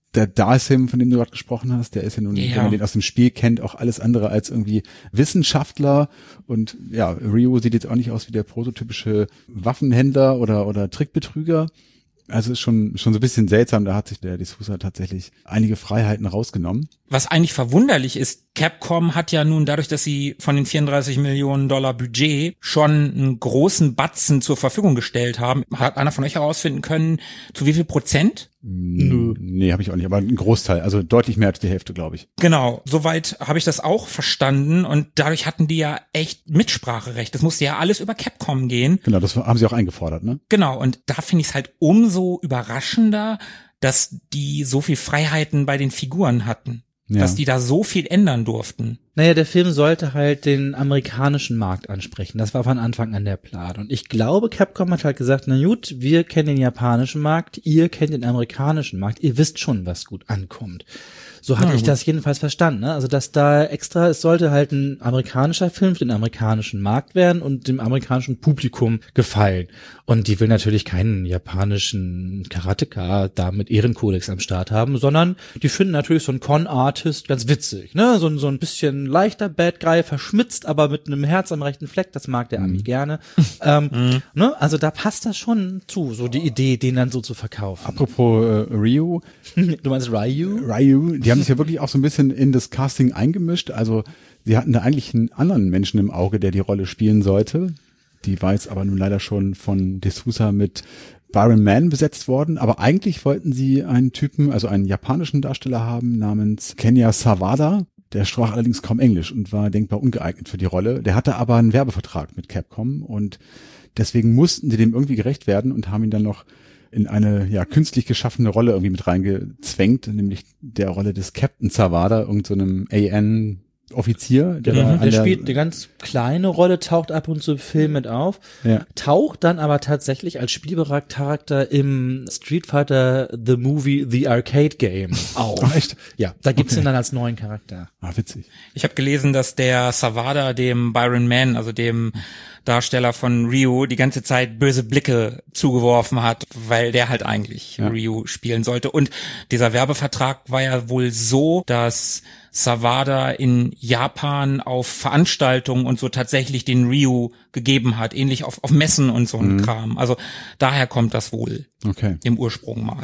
Der Dalsim, von dem du gerade gesprochen hast, der ist ja nun, ja. wenn man den aus dem Spiel kennt, auch alles andere als irgendwie Wissenschaftler. Und ja, Ryu sieht jetzt auch nicht aus wie der prototypische Waffenhändler oder oder Trickbetrüger. Also ist schon schon so ein bisschen seltsam, da hat sich der D'Souza tatsächlich einige Freiheiten rausgenommen. Was eigentlich verwunderlich ist, Capcom hat ja nun dadurch, dass sie von den vierunddreißig Millionen Dollar Budget schon einen großen Batzen zur Verfügung gestellt haben. Hat einer von euch herausfinden können, zu wie viel Prozent? Nö. Nee, habe ich auch nicht, aber ein Großteil, also deutlich mehr als die Hälfte, glaube ich. Genau, soweit habe ich das auch verstanden und dadurch hatten die ja echt Mitspracherecht. Das musste ja alles über Capcom gehen. Genau, das haben sie auch eingefordert, ne? Genau, und da finde ich es halt umso überraschender, dass die so viel Freiheiten bei den Figuren hatten. Ja. Dass die da so viel ändern durften. Naja, der Film sollte halt den amerikanischen Markt ansprechen. Das war von Anfang an der Plan. Und ich glaube, Capcom hat halt gesagt, na gut, wir kennen den japanischen Markt, ihr kennt den amerikanischen Markt, ihr wisst schon, was gut ankommt. So hatte ich das jedenfalls verstanden, ne? Also, dass da extra, es sollte halt ein amerikanischer Film für den amerikanischen Markt werden und dem amerikanischen Publikum gefallen. Und die will natürlich keinen japanischen Karateka da mit Ehrenkodex am Start haben, sondern die finden natürlich so einen Con-Artist ganz witzig, ne? So, so ein bisschen leichter Bad Guy, verschmitzt, aber mit einem Herz am rechten Fleck, das mag der Ami mhm. gerne. ähm, mhm. ne? Also, da passt das schon zu, so die Idee, den dann so zu verkaufen. Apropos äh, Ryu. Du meinst Ryu? Ryu, die haben sich ja wirklich auch so ein bisschen in das Casting eingemischt. Also sie hatten da eigentlich einen anderen Menschen im Auge, der die Rolle spielen sollte. Die war jetzt aber nun leider schon von D'Souza mit Byron Mann besetzt worden. Aber eigentlich wollten sie einen Typen, also einen japanischen Darsteller haben namens Kenya Sawada. Der sprach allerdings kaum Englisch und war denkbar ungeeignet für die Rolle. Der hatte aber einen Werbevertrag mit Capcom und deswegen mussten sie dem irgendwie gerecht werden und haben ihn dann noch in eine ja künstlich geschaffene Rolle irgendwie mit reingezwängt, nämlich der Rolle des Captain Sawada, irgend so einem A N Offizier, der, mhm, da der spielt eine ganz kleine Rolle, taucht ab und zu im Film mit auf, ja. taucht dann aber tatsächlich als Spielcharakter im Street Fighter The Movie The Arcade Game auf. Ach, echt? Ja, da gibt's okay. ihn dann als neuen Charakter. Ah, witzig. Ich habe gelesen, dass der Sawada dem Byron Mann, also dem Darsteller von Ryu, die ganze Zeit böse Blicke zugeworfen hat, weil der halt eigentlich ja. Ryu spielen sollte. Und dieser Werbevertrag war ja wohl so, dass Sawada in Japan auf Veranstaltungen und so tatsächlich den Ryu gegeben hat, ähnlich auf, auf Messen und so ein mhm. Kram. Also daher kommt das wohl okay. im Ursprung mal.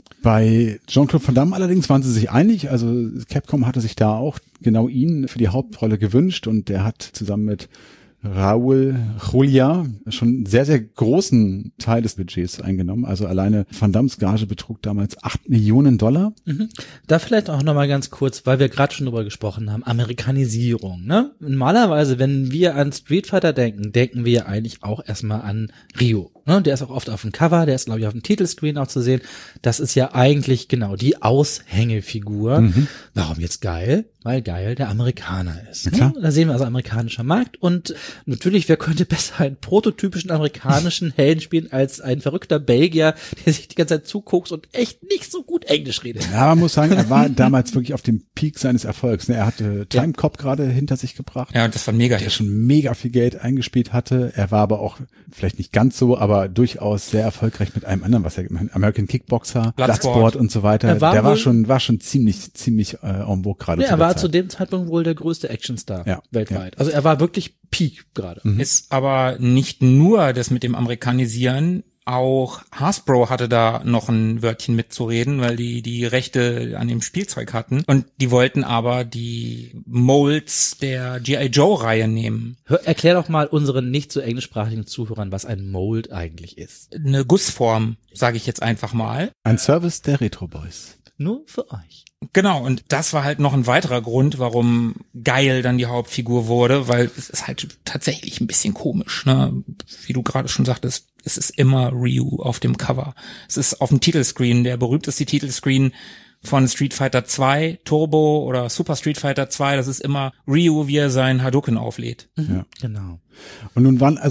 Bei Jean-Claude Van Damme allerdings waren sie sich einig, also Capcom hatte sich da auch genau ihn für die Hauptrolle gewünscht und der hat zusammen mit Raúl Julia schon einen sehr, sehr großen Teil des Budgets eingenommen. Also alleine Van Dammes Gage betrug damals acht Millionen Dollar. Mhm. Da vielleicht auch nochmal ganz kurz, weil wir gerade schon drüber gesprochen haben, Amerikanisierung. Ne? Normalerweise, wenn wir an Street Fighter denken, denken wir eigentlich auch erstmal an Ryu. Ne? Der ist auch oft auf dem Cover, der ist, glaube ich, auf dem Titelscreen auch zu sehen. Das ist ja eigentlich genau die Aushängefigur. Mhm. Warum jetzt geil? Weil geil der Amerikaner ist. Ne? Da sehen wir also amerikanischer Markt und natürlich, wer könnte besser einen prototypischen amerikanischen Helden spielen als ein verrückter Belgier, der sich die ganze Zeit zuguckt und echt nicht so gut Englisch redet. Ja, man muss sagen, er war damals wirklich auf dem Peak seines Erfolgs. Er hatte Time Cop ja. gerade hinter sich gebracht. Ja, das war mega. Der schon mega viel Geld eingespielt hatte. Er war aber auch vielleicht nicht ganz so, aber durchaus sehr erfolgreich mit einem anderen, was er gemacht hat. American Kickboxer, Bloodsport, Bloodsport und so weiter. War der war wohl, schon, war schon ziemlich, ziemlich äh, en vogue gerade. Ja, er war Zeit. zu dem Zeitpunkt wohl der größte Actionstar ja. weltweit. Ja. Also er war wirklich Peak gerade. Mhm. Ist aber nicht nur das mit dem Amerikanisieren. Auch Hasbro hatte da noch ein Wörtchen mitzureden, weil die die Rechte an dem Spielzeug hatten. Und die wollten aber die Molds der G I. Joe-Reihe nehmen. Hör, erklär doch mal unseren nicht so englischsprachigen Zuhörern, was ein Mold eigentlich ist. Eine Gussform, sage ich jetzt einfach mal. Ein Service der Retro Boys. Nur für euch. Genau, und das war halt noch ein weiterer Grund, warum Geil dann die Hauptfigur wurde, weil es ist halt tatsächlich ein bisschen komisch, ne? Wie du gerade schon sagtest, es ist immer Ryu auf dem Cover. Es ist auf dem Titelscreen, der berühmteste Titelscreen von Street Fighter zwei, Turbo oder Super Street Fighter zwei, das ist immer Ryu, wie er seinen Hadouken auflädt. Mhm, ja. Genau. Und nun waren also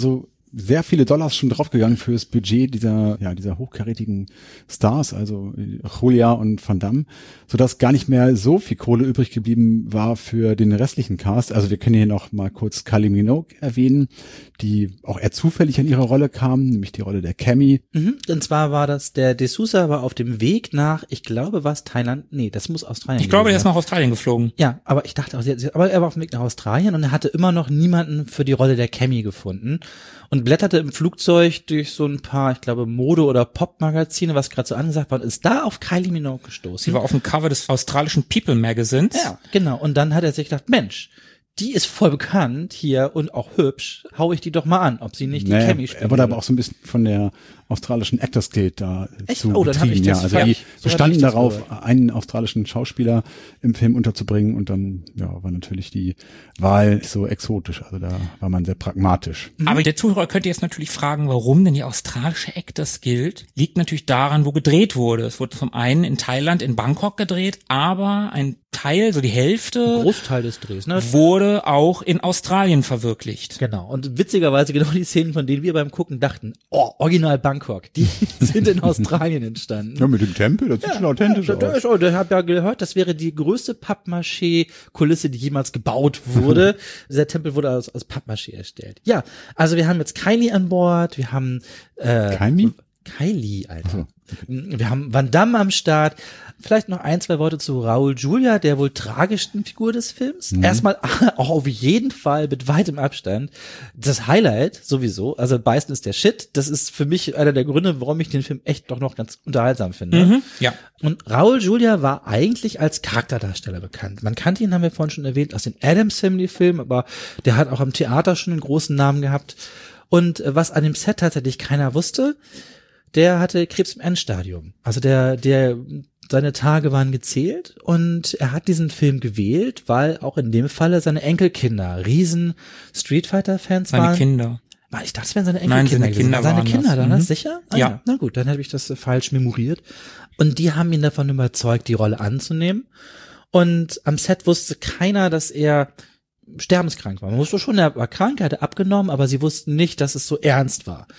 sehr viele Dollars schon draufgegangen fürs Budget dieser, ja, dieser hochkarätigen Stars, also Julia und Van Damme, sodass gar nicht mehr so viel Kohle übrig geblieben war für den restlichen Cast. Also wir können hier noch mal kurz Kylie Minogue erwähnen, die auch eher zufällig an ihre Rolle kam, nämlich die Rolle der Cammy. Mhm. Und zwar war das, der De Souza war auf dem Weg nach, ich glaube, was Thailand, nee, das muss Australien Ich glaube, er ist sein. nach Australien geflogen. Ja, aber ich dachte auch, aber er war auf dem Weg nach Australien und er hatte immer noch niemanden für die Rolle der Cammy gefunden und blätterte im Flugzeug durch so ein paar, ich glaube, Mode- oder Pop-Magazine, was gerade so angesagt war, und ist da auf Kylie Minogue gestoßen. Sie war auf dem Cover des australischen People Magazins. Ja, genau. Und dann hat er sich gedacht, Mensch, die ist voll bekannt hier und auch hübsch, hau ich die doch mal an, ob sie nicht die naja, Cammy spielt. Er wurde aber auch so ein bisschen von der australischen Actors Guild da Echt? zu Oh, dann hab ich getrieben. das Ja, also falsch- die so hab ich bestanden das darauf, gehört. einen australischen Schauspieler im Film unterzubringen und dann ja war natürlich die Wahl so exotisch. Also da war man sehr pragmatisch. Aber der Zuhörer könnte jetzt natürlich fragen, warum denn die australische Actors Guild? Liegt natürlich daran, wo gedreht wurde. Es wurde zum einen in Thailand, in Bangkok gedreht, aber ein Teil, so die Hälfte, Großteil des Drehs, ne? wurde auch in Australien verwirklicht. Genau. Und witzigerweise genau die Szenen, von denen wir beim Gucken dachten, oh, original Bangkok, die sind in Australien entstanden. Ja, mit dem Tempel, das sieht schon authentisch Ja, da, da aus. ist, oh, da hab ja gehört, das wäre die größte Pappmaché-Kulisse, die jemals gebaut wurde. Dieser Tempel wurde aus, aus Pappmaché erstellt. Ja, also wir haben jetzt Kylie an Bord, wir haben äh, Kylie? Kylie, Alter. Wir haben Van Damme am Start. Vielleicht noch ein, zwei Worte zu Raul Julia, der wohl tragischsten Figur des Films. Mhm. Erstmal auch auf jeden Fall mit weitem Abstand das Highlight sowieso. Also Beißen ist der Shit. Das ist für mich einer der Gründe, warum ich den Film echt doch noch ganz unterhaltsam finde. Mhm, ja. Und Raul Julia war eigentlich als Charakterdarsteller bekannt. Man kannte ihn, haben wir vorhin schon erwähnt, aus den Addams Family Filmen, aber der hat auch am Theater schon einen großen Namen gehabt. Und was an dem Set tatsächlich keiner wusste, der hatte Krebs im Endstadium. Also der, der, seine Tage waren gezählt und er hat diesen Film gewählt, weil auch in dem Falle seine Enkelkinder riesen Street Fighter Fans waren. Seine Kinder. Ich dachte, es wären seine Nein, Enkelkinder seine gewesen. Kinder Seine waren Kinder, das. dann Mhm. hast du sicher? Ah, Ja. ja. Na gut, dann habe ich das äh, falsch memoriert. Und die haben ihn davon überzeugt, die Rolle anzunehmen. Und am Set wusste keiner, dass er sterbenskrank war. Man wusste schon, er war krank, er hatte abgenommen, aber sie wussten nicht, dass es so ernst war.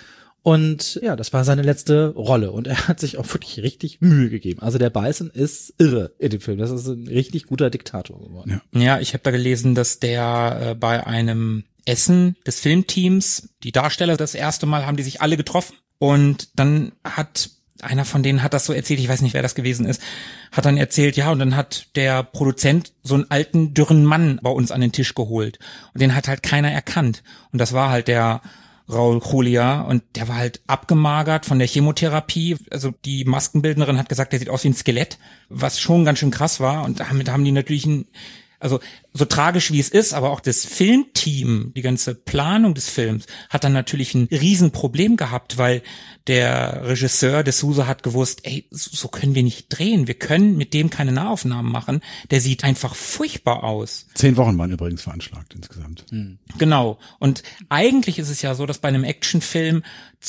Und ja, das war seine letzte Rolle und er hat sich auch wirklich richtig Mühe gegeben. Also der Bison ist irre in dem Film. Das ist ein richtig guter Diktator geworden. Ja. Ja, ich habe da gelesen, dass der äh, bei einem Essen des Filmteams, die Darsteller das erste Mal haben die sich alle getroffen und dann hat einer von denen hat das so erzählt, ich weiß nicht, wer das gewesen ist, hat dann erzählt, ja, und dann hat der Produzent so einen alten, dürren Mann bei uns an den Tisch geholt und den hat halt keiner erkannt und das war halt der Raul Julia und der war halt abgemagert von der Chemotherapie. Also die Maskenbildnerin hat gesagt, der sieht aus wie ein Skelett, was schon ganz schön krass war. Und damit haben die natürlich ein, also so tragisch wie es ist, aber auch das Filmteam, die ganze Planung des Films hat dann natürlich ein Riesenproblem gehabt, weil der Regisseur De Souza hat gewusst, ey, so können wir nicht drehen. Wir können mit dem keine Nahaufnahmen machen. Der sieht einfach furchtbar aus. Zehn Wochen waren übrigens veranschlagt insgesamt. Mhm. Genau. Und eigentlich ist es ja so, dass bei einem Actionfilm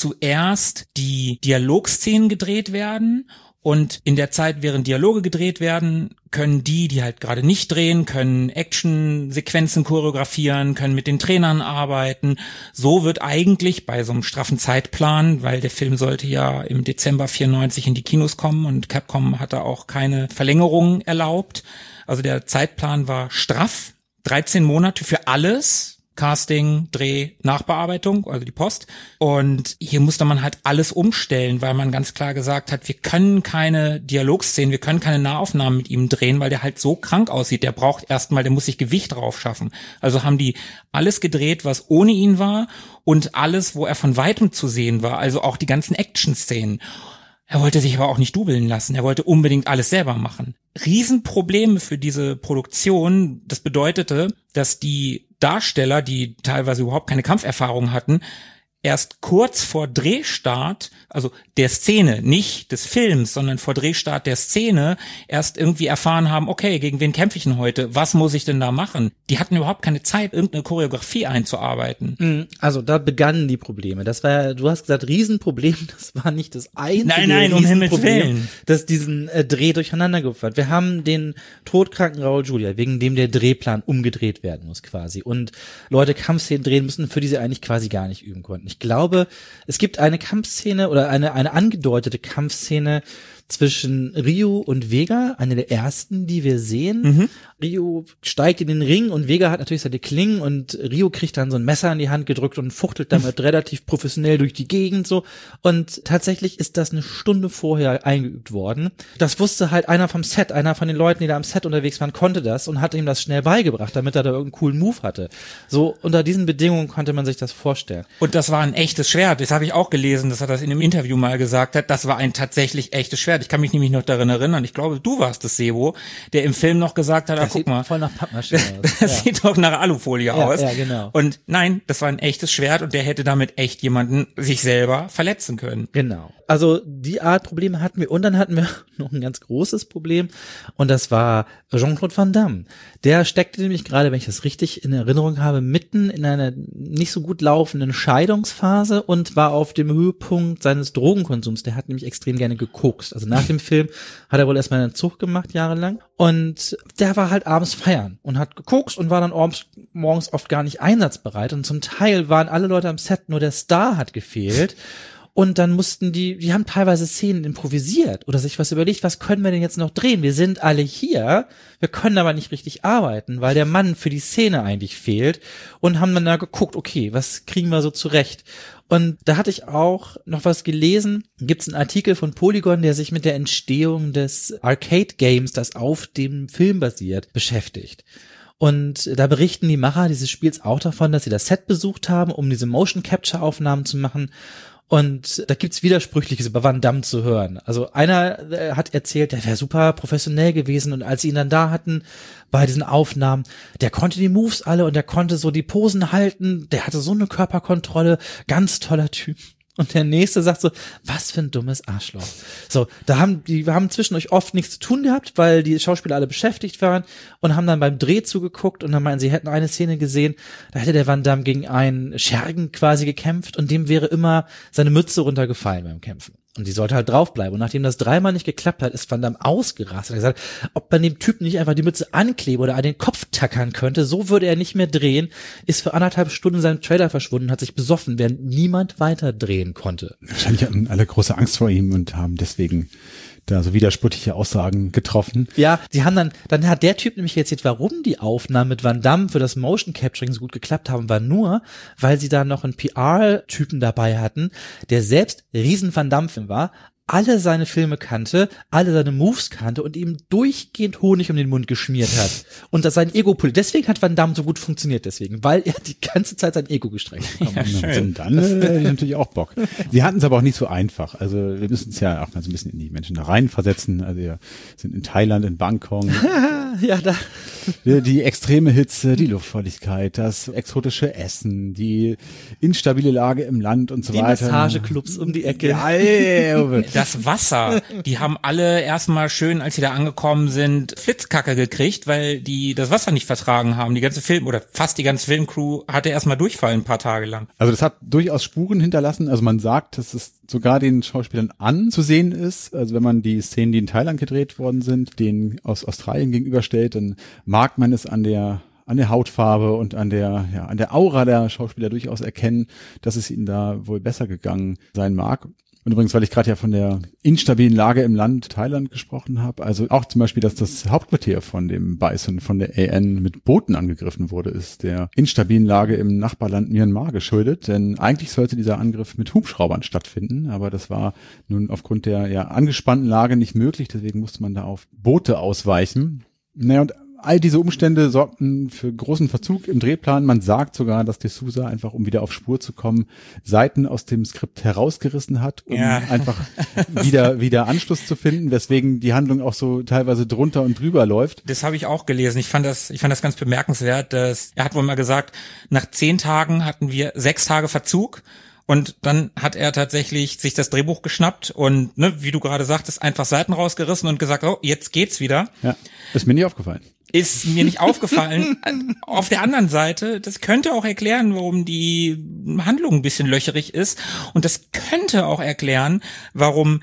zuerst die Dialogszenen gedreht werden und in der Zeit, während Dialoge gedreht werden, können die, die halt gerade nicht drehen, können Actionsequenzen choreografieren, können mit den Trainern arbeiten. So wird eigentlich bei so einem straffen Zeitplan, weil der Film sollte ja im Dezember vierundneunzig in die Kinos kommen und Capcom hatte auch keine Verlängerung erlaubt. Also der Zeitplan war straff, dreizehn Monate für alles. Casting, Dreh, Nachbearbeitung, also die Post. Und hier musste man halt alles umstellen, weil man ganz klar gesagt hat, wir können keine Dialogszenen, wir können keine Nahaufnahmen mit ihm drehen, weil der halt so krank aussieht. Der braucht erstmal, der muss sich Gewicht drauf schaffen. Also haben die alles gedreht, was ohne ihn war und alles, wo er von Weitem zu sehen war, also auch die ganzen Action-Szenen. Er wollte sich aber auch nicht dubeln lassen. Er wollte unbedingt alles selber machen. Riesenprobleme für diese Produktion. Das bedeutete, dass die Darsteller, die teilweise überhaupt keine Kampferfahrung hatten, erst kurz vor Drehstart, also der Szene, nicht des Films, sondern vor Drehstart der Szene, erst irgendwie erfahren haben, okay, gegen wen kämpfe ich denn heute? Was muss ich denn da machen? Die hatten überhaupt keine Zeit, irgendeine Choreografie einzuarbeiten. Also da begannen die Probleme. Das war, du hast gesagt, Riesenproblem, das war nicht das einzige Nein, nein, um Himmels Riesenproblem, Willen. das diesen äh, Dreh durcheinander geworfen hat. Wir haben den todkranken Raul Julia, wegen dem der Drehplan umgedreht werden muss quasi. Und Leute Kampfszenen drehen müssen, für die sie eigentlich quasi gar nicht üben konnten. Ich glaube, es gibt eine Kampfszene oder eine eine angedeutete Kampfszene zwischen Ryu und Vega, eine der ersten, die wir sehen. Mhm. Ryu steigt in den Ring und Vega hat natürlich seine Klingen und Ryu kriegt dann so ein Messer in die Hand gedrückt und fuchtelt damit relativ professionell durch die Gegend so. Und tatsächlich ist das eine Stunde vorher eingeübt worden. Das wusste halt einer vom Set, einer von den Leuten, die da am Set unterwegs waren, konnte das und hat ihm das schnell beigebracht, damit er da irgendeinen coolen Move hatte. So unter diesen Bedingungen konnte man sich das vorstellen. Und das war ein echtes Schwert. Das habe ich auch gelesen, dass er das in einem Interview mal gesagt hat. Das war ein tatsächlich echtes Schwert. Ich kann mich nämlich noch daran erinnern, ich glaube, du warst es, Sebo, der im Film noch gesagt hat, ah, guck mal, voll nach Pappmaschine aus. Das ja. sieht doch nach Alufolie ja, aus. Ja, genau. Und nein, das war ein echtes Schwert und der hätte damit echt jemanden sich selber verletzen können. Genau. Also die Art Probleme hatten wir und dann hatten wir noch ein ganz großes Problem und das war Jean-Claude Van Damme. Der steckte nämlich gerade, wenn ich das richtig in Erinnerung habe, mitten in einer nicht so gut laufenden Scheidungsphase und war auf dem Höhepunkt seines Drogenkonsums. Der hat nämlich extrem gerne gekokst. Also nach dem Film hat er wohl erstmal einen Zug gemacht, jahrelang. Und der war halt abends feiern und hat gekokst und war dann abends, morgens oft gar nicht einsatzbereit. Und zum Teil waren alle Leute am Set, nur der Star hat gefehlt. Und dann mussten die, die haben teilweise Szenen improvisiert oder sich was überlegt, was können wir denn jetzt noch drehen? Wir sind alle hier, wir können aber nicht richtig arbeiten, weil der Mann für die Szene eigentlich fehlt und haben dann da geguckt, okay, was kriegen wir so zurecht? Und da hatte ich auch noch was gelesen, gibt es einen Artikel von Polygon, der sich mit der Entstehung des Arcade Games, das auf dem Film basiert, beschäftigt. Und da berichten die Macher dieses Spiels auch davon, dass sie das Set besucht haben, um diese Motion Capture Aufnahmen zu machen. Und da gibt's Widersprüchliches über Van Damme zu hören. Also einer äh, hat erzählt, der wäre super professionell gewesen und als sie ihn dann da hatten bei diesen Aufnahmen, der konnte die Moves alle und der konnte so die Posen halten, der hatte so eine Körperkontrolle, ganz toller Typ. Und der nächste sagt so, was für ein dummes Arschloch. So, da haben die wir haben zwischen euch oft nichts zu tun gehabt, weil die Schauspieler alle beschäftigt waren und haben dann beim Dreh zugeguckt und dann meinen, sie hätten eine Szene gesehen, da hätte der Van Damme gegen einen Schergen quasi gekämpft und dem wäre immer seine Mütze runtergefallen beim Kämpfen. Und die sollte halt draufbleiben. Und nachdem das dreimal nicht geklappt hat, ist Van Damme ausgerastet. Er hat gesagt, ob man dem Typen nicht einfach die Mütze ankleben oder an den Kopf tackern könnte, so würde er nicht mehr drehen, ist für anderthalb Stunden in seinem Trailer verschwunden, hat sich besoffen, während niemand weiter drehen konnte. Wahrscheinlich hatten alle große Angst vor ihm und haben deswegen da so widersprüchliche Aussagen getroffen. Ja, die haben dann, dann hat der Typ nämlich erzählt, warum die Aufnahmen mit Van Damme für das Motion Capturing so gut geklappt haben, war nur, weil sie da noch einen P R-Typen dabei hatten, der selbst riesen Van Damme-Fan war, alle seine Filme kannte, alle seine Moves kannte und ihm durchgehend Honig um den Mund geschmiert hat. Und das sein Ego pult. Deswegen hat Van Damme so gut funktioniert deswegen, weil er die ganze Zeit sein Ego gestreckt hat. Ja, und dann äh, hätte ich natürlich auch Bock. Sie hatten es aber auch nicht so einfach. Also wir müssen es ja auch mal so ein bisschen in die Menschen da reinversetzen. Also wir sind in Thailand, in Bangkok. Ja, da. Die, die extreme Hitze, die Luftfeuchtigkeit, das exotische Essen, die instabile Lage im Land und so die weiter. Die Massageclubs um die Ecke. Ja, ja, das Wasser, die haben alle erstmal schön, als sie da angekommen sind, Flitzkacke gekriegt, weil die das Wasser nicht vertragen haben. Die ganze Film oder fast die ganze Filmcrew hatte erstmal Durchfall ein paar Tage lang. Also das hat durchaus Spuren hinterlassen. Also man sagt, dass es sogar den Schauspielern anzusehen ist. Also wenn man die Szenen, die in Thailand gedreht worden sind, denen aus Australien gegenüberstellt, dann mag man es an der an der Hautfarbe und an der ja an der Aura der Schauspieler durchaus erkennen, dass es ihnen da wohl besser gegangen sein mag. Und übrigens, weil ich gerade ja von der instabilen Lage im Land Thailand gesprochen habe, also auch zum Beispiel, dass das Hauptquartier von dem Bison, von der A N mit Booten angegriffen wurde, ist der instabilen Lage im Nachbarland Myanmar geschuldet. Denn eigentlich sollte dieser Angriff mit Hubschraubern stattfinden, aber das war nun aufgrund der ja angespannten Lage nicht möglich. Deswegen musste man da auf Boote ausweichen. Naja, und all diese Umstände sorgten für großen Verzug im Drehplan. Man sagt sogar, dass de Souza einfach, um wieder auf Spur zu kommen, Seiten aus dem Skript herausgerissen hat, um ja. einfach wieder wieder Anschluss zu finden, weswegen die Handlung auch so teilweise drunter und drüber läuft. Das habe ich auch gelesen. Ich fand das, ich fand das ganz bemerkenswert, dass er hat wohl mal gesagt, nach zehn Tagen hatten wir sechs Tage Verzug. Und dann hat er tatsächlich sich das Drehbuch geschnappt und, ne, wie du gerade sagtest, einfach Seiten rausgerissen und gesagt, oh, jetzt geht's wieder. Ja, ist mir nicht aufgefallen. Ist mir nicht aufgefallen. Auf der anderen Seite, das könnte auch erklären, warum die Handlung ein bisschen löcherig ist. Und das könnte auch erklären, warum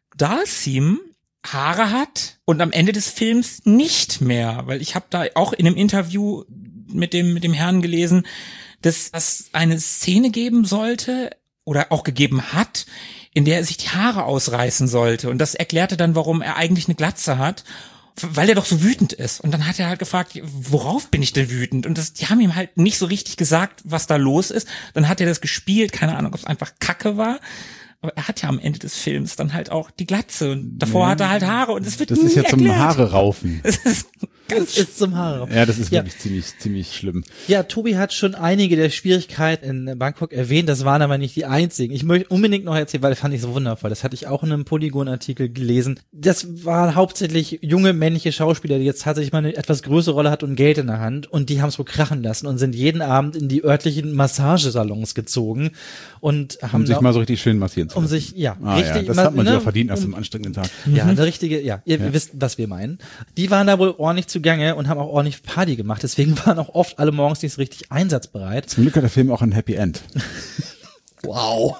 Dalsim Haare hat und am Ende des Films nicht mehr. Weil ich habe da auch in einem Interview mit dem mit dem Herrn gelesen, dass es eine Szene geben sollte oder auch gegeben hat, in der er sich die Haare ausreißen sollte. Und das erklärte dann, warum er eigentlich eine Glatze hat, weil er doch so wütend ist. Und dann hat er halt gefragt, worauf bin ich denn wütend? Und das, die haben ihm halt nicht so richtig gesagt, was da los ist. Dann hat er das gespielt, keine Ahnung, ob es einfach Kacke war. Aber er hat ja am Ende des Films dann halt auch die Glatze und davor ja, hat er halt Haare und es wird das nie ist ja erklärt. zum Haare raufen. Das ist ganz Das ist zum Haare. Ja, das ist Ja. wirklich ziemlich, ziemlich schlimm. Ja, Tobi hat schon einige der Schwierigkeiten in Bangkok erwähnt, das waren aber nicht die einzigen. Ich möchte unbedingt noch erzählen, weil das fand ich so wundervoll. Das hatte ich auch in einem Polygon-Artikel gelesen. Das waren hauptsächlich junge männliche Schauspieler, die jetzt tatsächlich mal eine etwas größere Rolle hatten und Geld in der Hand und die haben es wohl krachen lassen und sind jeden Abend in die örtlichen Massagesalons gezogen und haben Um sich da- mal so richtig schön massieren zu um lassen. sich, ja, Ah, richtig, ja, das hat man ne, ja verdient nach so um- einem anstrengenden Tag. Ja, eine richtige, ja, ihr Ja. wisst, was wir meinen. Die waren da wohl ordentlich zugange und haben auch ordentlich Party gemacht, deswegen waren auch oft alle morgens nicht so richtig einsatzbereit. Zum Glück hat der Film auch ein Happy End. Wow.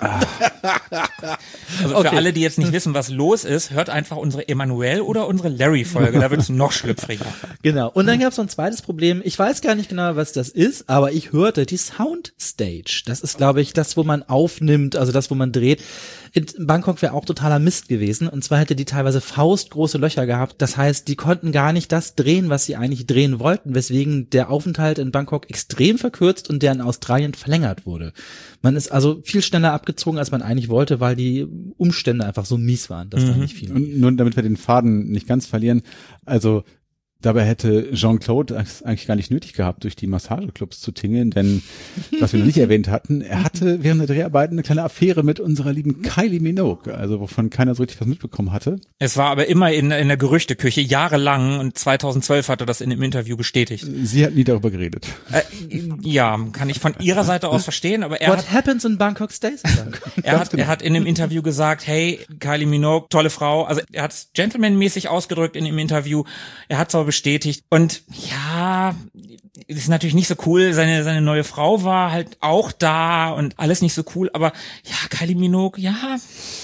Also Okay. für alle, die jetzt nicht wissen, was los ist, hört einfach unsere Emanuel oder unsere Larry-Folge, da wird es noch schlüpfriger. Genau. Und dann gab es noch ein zweites Problem. Ich weiß gar nicht genau, was das ist, aber ich hörte die Soundstage. Das ist, glaube ich, das, wo man aufnimmt, also das, wo man dreht. In Bangkok wäre auch totaler Mist gewesen. Und zwar hätte die teilweise faustgroße Löcher gehabt. Das heißt, die konnten gar nicht das drehen, was sie eigentlich drehen wollten, weswegen der Aufenthalt in Bangkok extrem verkürzt und der in Australien verlängert wurde. Man ist also viel schneller abgezogen, als man eigentlich wollte, weil die Umstände einfach so mies waren, dass da nicht viel. Und nur damit wir den Faden nicht ganz verlieren, also dabei hätte Jean-Claude es eigentlich gar nicht nötig gehabt, durch die Massageclubs zu tingeln, denn, was wir noch nicht erwähnt hatten, er hatte während der Dreharbeiten eine kleine Affäre mit unserer lieben Kylie Minogue, also wovon keiner so richtig was mitbekommen hatte. Es war aber immer in, in der Gerüchteküche, jahrelang, und zweitausendzwölf hat er das in dem Interview bestätigt. Sie hat nie darüber geredet. Äh, ja, kann ich von ihrer Seite aus verstehen, aber er What hat, happens in Bangkok stays in Bangkok. er hat, er hat in dem Interview gesagt, hey, Kylie Minogue, tolle Frau, also er hat es gentlemanmäßig ausgedrückt in dem Interview, er hat es aber bestätigt und ja, es ist natürlich nicht so cool, seine, seine neue Frau war halt auch da und alles nicht so cool, aber ja, Kylie Minogue, ja,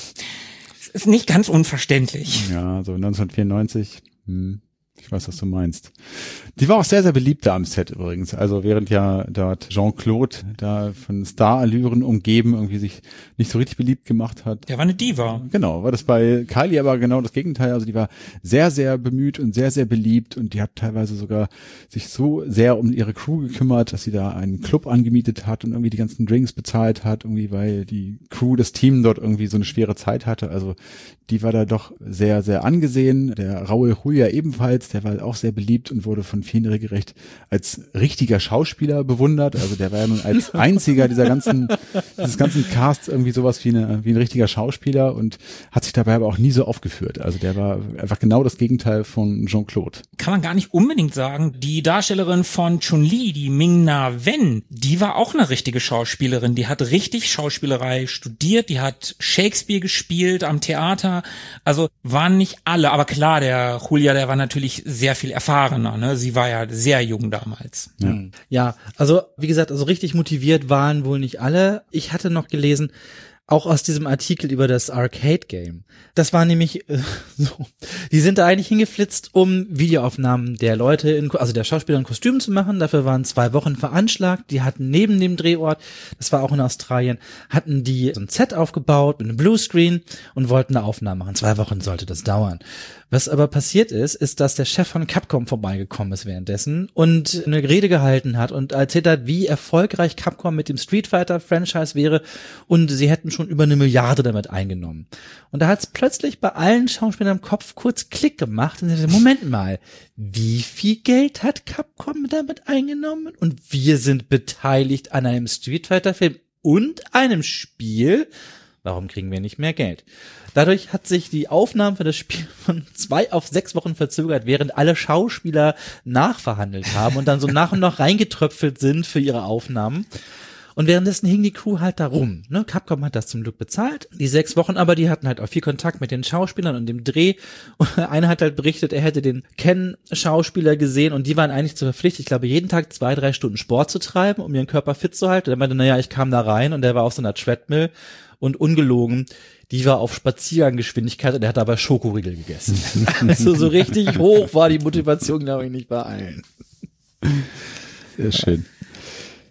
es ist nicht ganz unverständlich. Ja, so neunzehnhundertvierundneunzig, hm. Ich weiß, was du meinst. Die war auch sehr, sehr beliebt da am Set übrigens. Also während ja dort Jean-Claude da von Star-Allüren umgeben irgendwie sich nicht so richtig beliebt gemacht hat. Der war eine Diva. Genau, war das bei Kylie aber genau das Gegenteil. Also die war sehr, sehr bemüht und sehr, sehr beliebt und die hat teilweise sogar sich so sehr um ihre Crew gekümmert, dass sie da einen Club angemietet hat und irgendwie die ganzen Drinks bezahlt hat, irgendwie weil die Crew, das Team dort irgendwie so eine schwere Zeit hatte. Also die war da doch sehr, sehr angesehen. Der Raúl Julia ebenfalls, der war auch sehr beliebt und wurde von vielen regelrecht als richtiger Schauspieler bewundert. Also der war ja nun als einziger dieser ganzen, dieses ganzen Casts irgendwie sowas wie, eine, wie ein richtiger Schauspieler und hat sich dabei aber auch nie so aufgeführt. Also der war einfach genau das Gegenteil von Jean-Claude. Kann man gar nicht unbedingt sagen. Die Darstellerin von Chun-Li, die Ming-Na Wen, die war auch eine richtige Schauspielerin. Die hat richtig Schauspielerei studiert, die hat Shakespeare gespielt am Theater. Also waren nicht alle, aber klar, der Julia, der war natürlich sehr viel erfahrener. Ne? Sie war ja sehr jung damals. Ja. Ja, also wie gesagt, also richtig motiviert waren wohl nicht alle. Ich hatte noch gelesen, auch aus diesem Artikel über das Arcade-Game. Das war nämlich äh, so, die sind da eigentlich hingeflitzt, um Videoaufnahmen der Leute, in, also der Schauspieler in Kostümen zu machen. Dafür waren zwei Wochen veranschlagt. Die hatten neben dem Drehort, das war auch in Australien, hatten die so ein Set aufgebaut mit einem Bluescreen und wollten eine Aufnahme machen. Zwei Wochen sollte das dauern. Was aber passiert ist, ist, dass der Chef von Capcom vorbeigekommen ist währenddessen und eine Rede gehalten hat und erzählt hat, wie erfolgreich Capcom mit dem Street Fighter Franchise wäre und sie hätten schon über eine Milliarde damit eingenommen. Und da hat es plötzlich bei allen Schauspielern im Kopf kurz Klick gemacht und sie dachte, Moment mal, wie viel Geld hat Capcom damit eingenommen? Und wir sind beteiligt an einem Street Fighter Film und einem Spiel. Warum kriegen wir nicht mehr Geld? Dadurch hat sich die Aufnahme für das Spiel von zwei auf sechs Wochen verzögert, während alle Schauspieler nachverhandelt haben und dann so nach und nach reingetröpfelt sind für ihre Aufnahmen. Und währenddessen hing die Crew halt da rum. Ne? Capcom hat das zum Glück bezahlt. Die sechs Wochen aber, die hatten halt auch viel Kontakt mit den Schauspielern und dem Dreh. Und einer hat halt berichtet, er hätte den Ken-Schauspieler gesehen und die waren eigentlich zur Verpflichtung, ich glaube, jeden Tag zwei, drei Stunden Sport zu treiben, um ihren Körper fit zu halten. Und er meinte, naja, ich kam da rein und der war auf so einer Treadmill und ungelogen, die war auf Spazierganggeschwindigkeit und er hat dabei Schokoriegel gegessen. Also so richtig hoch war die Motivation, glaube ich, nicht bei allen. Sehr schön.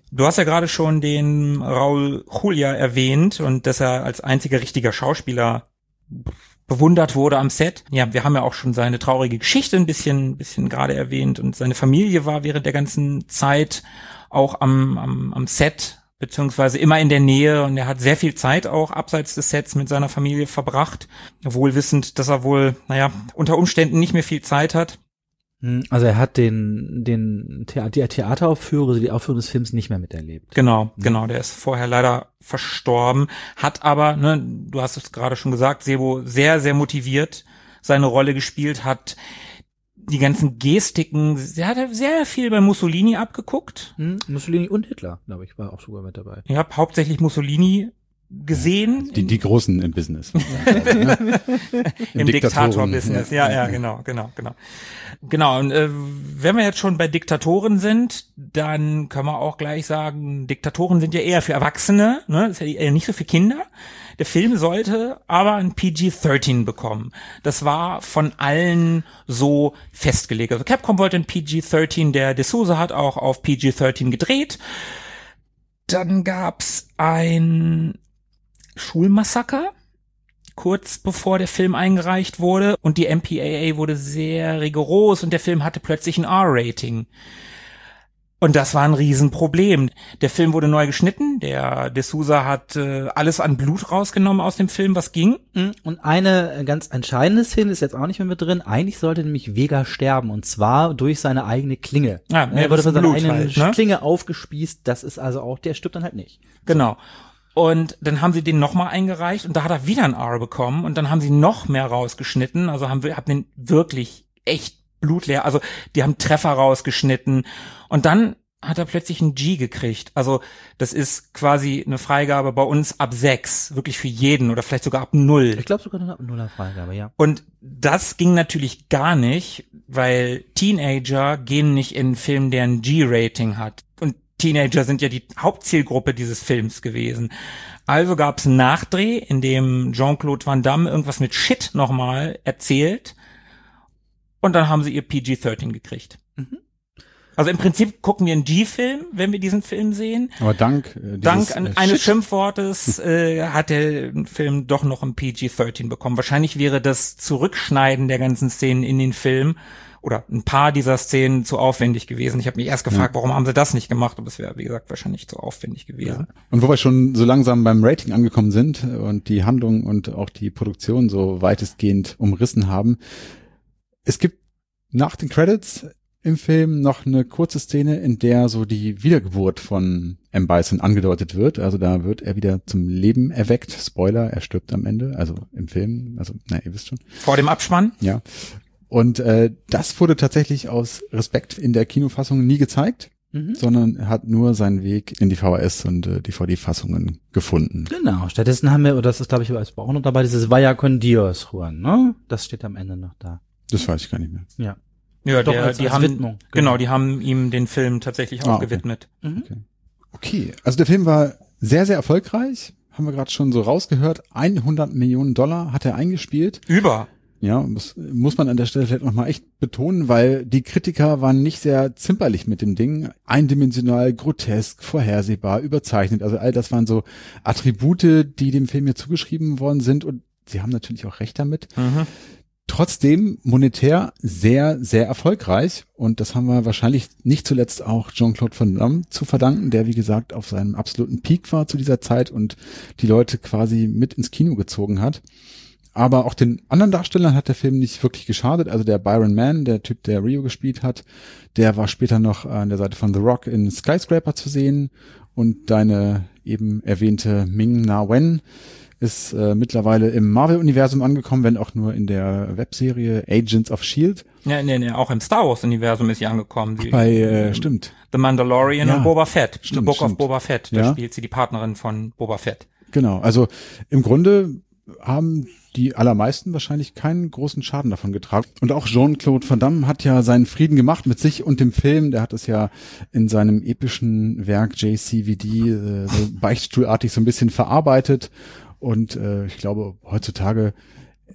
Du hast ja gerade schon den Raúl Julia erwähnt und dass er als einziger richtiger Schauspieler bewundert wurde am Set. Ja, wir haben ja auch schon seine traurige Geschichte ein bisschen, bisschen gerade erwähnt und seine Familie war während der ganzen Zeit auch am, am, am Set beziehungsweise immer in der Nähe und er hat sehr viel Zeit auch abseits des Sets mit seiner Familie verbracht, wohl wissend, dass er wohl, naja, unter Umständen nicht mehr viel Zeit hat. Also er hat den, den Thea- die Theateraufführung, also die Aufführung des Films nicht mehr miterlebt. Genau, genau, der ist vorher leider verstorben, hat aber, ne, du hast es gerade schon gesagt, Sebo sehr, sehr motiviert seine Rolle gespielt, hat die ganzen Gestiken, er hat sehr viel bei Mussolini abgeguckt. Hm, Mussolini und Hitler, glaube ich, war auch sogar mit dabei. Ich habe hauptsächlich Mussolini gesehen. Die, die Großen im Business. Im, Im Diktator-Business, ja, ja, genau, genau, genau. Genau, und äh, wenn wir jetzt schon bei Diktatoren sind, dann können wir auch gleich sagen, Diktatoren sind ja eher für Erwachsene, ne? Das ist ja eher nicht so für Kinder. Der Film sollte aber ein P G dreizehn bekommen. Das war von allen so festgelegt. Also Capcom wollte ein P G dreizehn, der De Souza hat auch auf P G dreizehn gedreht. Dann gab's ein Schulmassaker, kurz bevor der Film eingereicht wurde und die M P A A wurde sehr rigoros und der Film hatte plötzlich ein R-Rating. Und das war ein Riesenproblem. Der Film wurde neu geschnitten, der De Souza hat äh, alles an Blut rausgenommen aus dem Film, was ging. Und eine ganz entscheidende Szene ist jetzt auch nicht mehr mit drin. Eigentlich sollte nämlich Vega sterben und zwar durch seine eigene Klinge. Ja, er wurde von seiner eigenen halt, ne? Klinge aufgespießt. Das ist also auch, der stirbt dann halt nicht. Genau. Und dann haben sie den nochmal eingereicht und da hat er wieder ein R bekommen und dann haben sie noch mehr rausgeschnitten. Also haben wir, haben den wirklich echt blutleer, also die haben Treffer rausgeschnitten und dann hat er plötzlich ein G gekriegt. Also das ist quasi eine Freigabe bei uns ab sechs, wirklich für jeden oder vielleicht sogar ab null. Ich glaube sogar ab nuller Freigabe, ja. Und das ging natürlich gar nicht, weil Teenager gehen nicht in einen Film, der ein G-Rating hat. Und Teenager sind ja die Hauptzielgruppe dieses Films gewesen. Also gab es einen Nachdreh, in dem Jean-Claude Van Damme irgendwas mit Shit nochmal erzählt. Und dann haben sie ihr P G dreizehn gekriegt. Mhm. Also im Prinzip gucken wir einen G-Film, wenn wir diesen Film sehen. Aber dank äh, dieses, dank an, äh, eines Shit. Schimpfwortes äh, hat der Film doch noch ein P G dreizehn bekommen. Wahrscheinlich wäre das Zurückschneiden der ganzen Szenen in den Film oder ein paar dieser Szenen zu aufwendig gewesen. Ich habe mich erst gefragt, ja. warum haben sie das nicht gemacht? Aber es wäre, wie gesagt, wahrscheinlich zu aufwendig gewesen. Ja. Und wo wir schon so langsam beim Rating angekommen sind und die Handlung und auch die Produktion so weitestgehend umrissen haben, es gibt nach den Credits im Film noch eine kurze Szene, in der so die Wiedergeburt von M. Bison angedeutet wird. Also da wird er wieder zum Leben erweckt. Spoiler, er stirbt am Ende, also im Film. Also, na, ihr wisst schon. Vor dem Abspann? Ja. Und äh, das wurde tatsächlich aus Respekt in der Kinofassung nie gezeigt, mhm. sondern hat nur seinen Weg in die V H S und äh, D V D-Fassungen gefunden. Genau, stattdessen haben wir, oder das ist glaube ich als auch noch dabei, dieses Vaya con Dios, Juan, ne? Das steht am Ende noch da. Das weiß ich gar nicht mehr. Ja. Ja, Doch, der, als, die als haben, Widmung. Genau, die haben ihm den Film tatsächlich ah, auch okay. gewidmet. Mhm. Okay. okay, also der Film war sehr, sehr erfolgreich. Haben wir gerade schon so rausgehört. hundert Millionen Dollar hat er eingespielt. Über. Ja, muss, muss man an der Stelle vielleicht nochmal echt betonen, weil die Kritiker waren nicht sehr zimperlich mit dem Ding. Eindimensional, grotesk, vorhersehbar, überzeichnet. Also all das waren so Attribute, die dem Film hier zugeschrieben worden sind und sie haben natürlich auch recht damit. Mhm. Trotzdem monetär sehr, sehr erfolgreich und das haben wir wahrscheinlich nicht zuletzt auch Jean-Claude Van Damme zu verdanken, der wie gesagt auf seinem absoluten Peak war zu dieser Zeit und die Leute quasi mit ins Kino gezogen hat. Aber auch den anderen Darstellern hat der Film nicht wirklich geschadet. Also der Byron Mann, der Typ, der Rio gespielt hat, der war später noch an der Seite von The Rock in Skyscraper zu sehen und deine eben erwähnte Ming-Na Wen ist äh, mittlerweile im Marvel-Universum angekommen, wenn auch nur in der Webserie Agents of S H I E L D. Ja, nee, nee, auch im Star Wars-Universum ist sie angekommen. Sie, Bei, äh, stimmt. The Mandalorian Ja, und Boba Fett. stimmt, The Book stimmt. of Boba Fett. Da Ja. spielt sie die Partnerin von Boba Fett. Genau, also im Grunde haben die allermeisten wahrscheinlich keinen großen Schaden davon getragen. Und auch Jean-Claude Van Damme hat ja seinen Frieden gemacht mit sich und dem Film. Der hat es ja in seinem epischen Werk J C V D äh, so beichtstuhlartig so ein bisschen verarbeitet. Und äh, ich glaube, heutzutage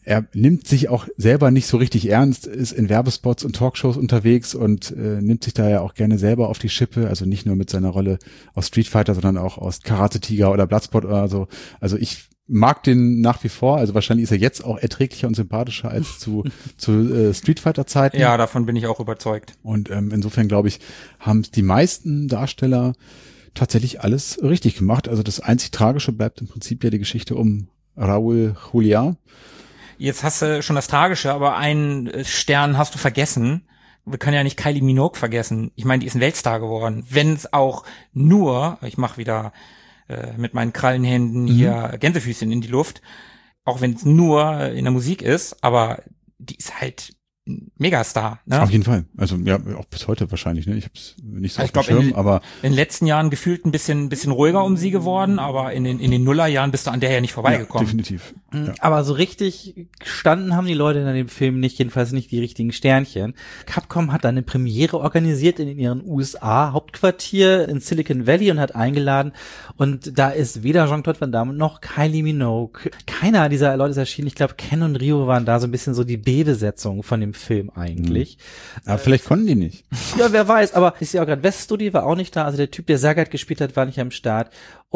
er nimmt sich auch selber nicht so richtig ernst, ist in Werbespots und Talkshows unterwegs und äh, nimmt sich da ja auch gerne selber auf die Schippe, also nicht nur mit seiner Rolle aus Street Fighter, sondern auch aus Karate Tiger oder Bloodsport oder so. Also ich mag den nach wie vor, also wahrscheinlich ist er jetzt auch erträglicher und sympathischer als zu zu äh, Street Fighter Zeiten. Ja, davon bin ich auch überzeugt. Und ähm, insofern glaube ich, haben die meisten Darsteller tatsächlich alles richtig gemacht. Also das einzig Tragische bleibt im Prinzip ja die Geschichte um Raúl Juliá. Jetzt hast du schon das Tragische, aber einen Stern hast du vergessen. Wir können ja nicht Kylie Minogue vergessen. Ich meine, die ist ein Weltstar geworden. Wenn es auch nur, ich mache wieder äh, mit meinen Krallenhänden mhm. hier Gänsefüßchen in die Luft, auch wenn es nur in der Musik ist, aber die ist halt ein Megastar. Ne? Auf jeden Fall. Also ja, auch bis heute wahrscheinlich. Ne? Ich habe es nicht so also auf dem Schirm, in, aber in den letzten Jahren gefühlt ein bisschen, ein bisschen ruhiger um sie geworden, aber in den in den Nullerjahren bist du an der ja nicht vorbeigekommen. Ja, definitiv. Ja. Aber so richtig gestanden haben die Leute in dem Film nicht, jedenfalls nicht die richtigen Sternchen. Capcom hat dann eine Premiere organisiert in ihren U S A-Hauptquartier in Silicon Valley und hat eingeladen. Und da ist weder Jean-Claude Van Damme noch Kylie Minogue. Keiner dieser Leute ist erschienen. Ich glaube, Ken und Ryo waren da so ein bisschen so die B-Besetzung von dem Film eigentlich. Mhm. Aber äh, vielleicht konnten die nicht. Ja, wer weiß. Aber ich sehe auch gerade, Weststudie war auch nicht da. Also der Typ, der Sagat gespielt hat, war nicht am Start.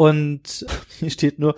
Und hier steht nur,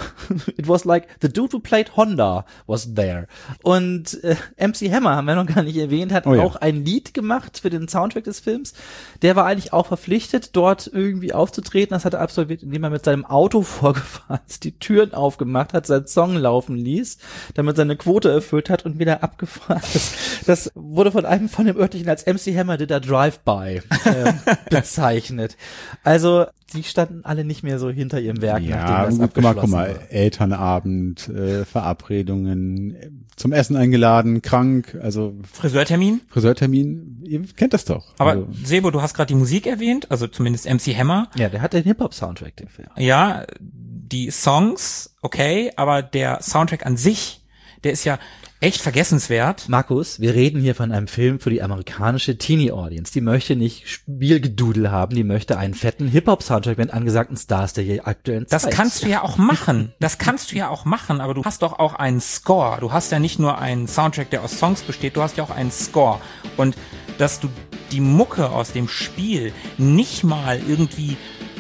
it was like the dude who played Honda was there. Und äh, M C Hammer, haben wir noch gar nicht erwähnt, hat oh ja. auch ein Lied gemacht für den Soundtrack des Films. Der war eigentlich auch verpflichtet, dort irgendwie aufzutreten. Das hat er absolviert, indem er mit seinem Auto vorgefahren ist, die Türen aufgemacht hat, seinen Song laufen ließ, damit seine Quote erfüllt hat und wieder abgefahren ist. Das wurde von einem von dem örtlichen als M C Hammer did a Drive-By äh, bezeichnet. Also die standen alle nicht mehr so hinter ihrem Werk, ja, nachdem das gut, abgeschlossen guck mal, war. Elternabend, äh, Verabredungen, zum Essen eingeladen, krank, also Friseurtermin? Friseurtermin, ihr kennt das doch. Aber also. Sebo, du hast gerade die Musik erwähnt, also zumindest M C Hammer. Ja, der hat den Hip-Hop-Soundtrack, den Film. Ja, die Songs, okay, aber der Soundtrack an sich, der ist ja echt vergessenswert. Markus, wir reden hier von einem Film für die amerikanische Teenie-Audience. Die möchte nicht Spielgedudel haben, die möchte einen fetten Hip-Hop-Soundtrack mit angesagten Stars der hier aktuellen Zeit. Das kannst du ja auch machen. Das kannst du ja auch machen, aber du hast doch auch einen Score. Du hast ja nicht nur einen Soundtrack, der aus Songs besteht, du hast ja auch einen Score. Und dass du die Mucke aus dem Spiel nicht mal irgendwie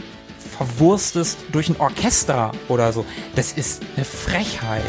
verwurstest durch ein Orchester oder so, das ist eine Frechheit.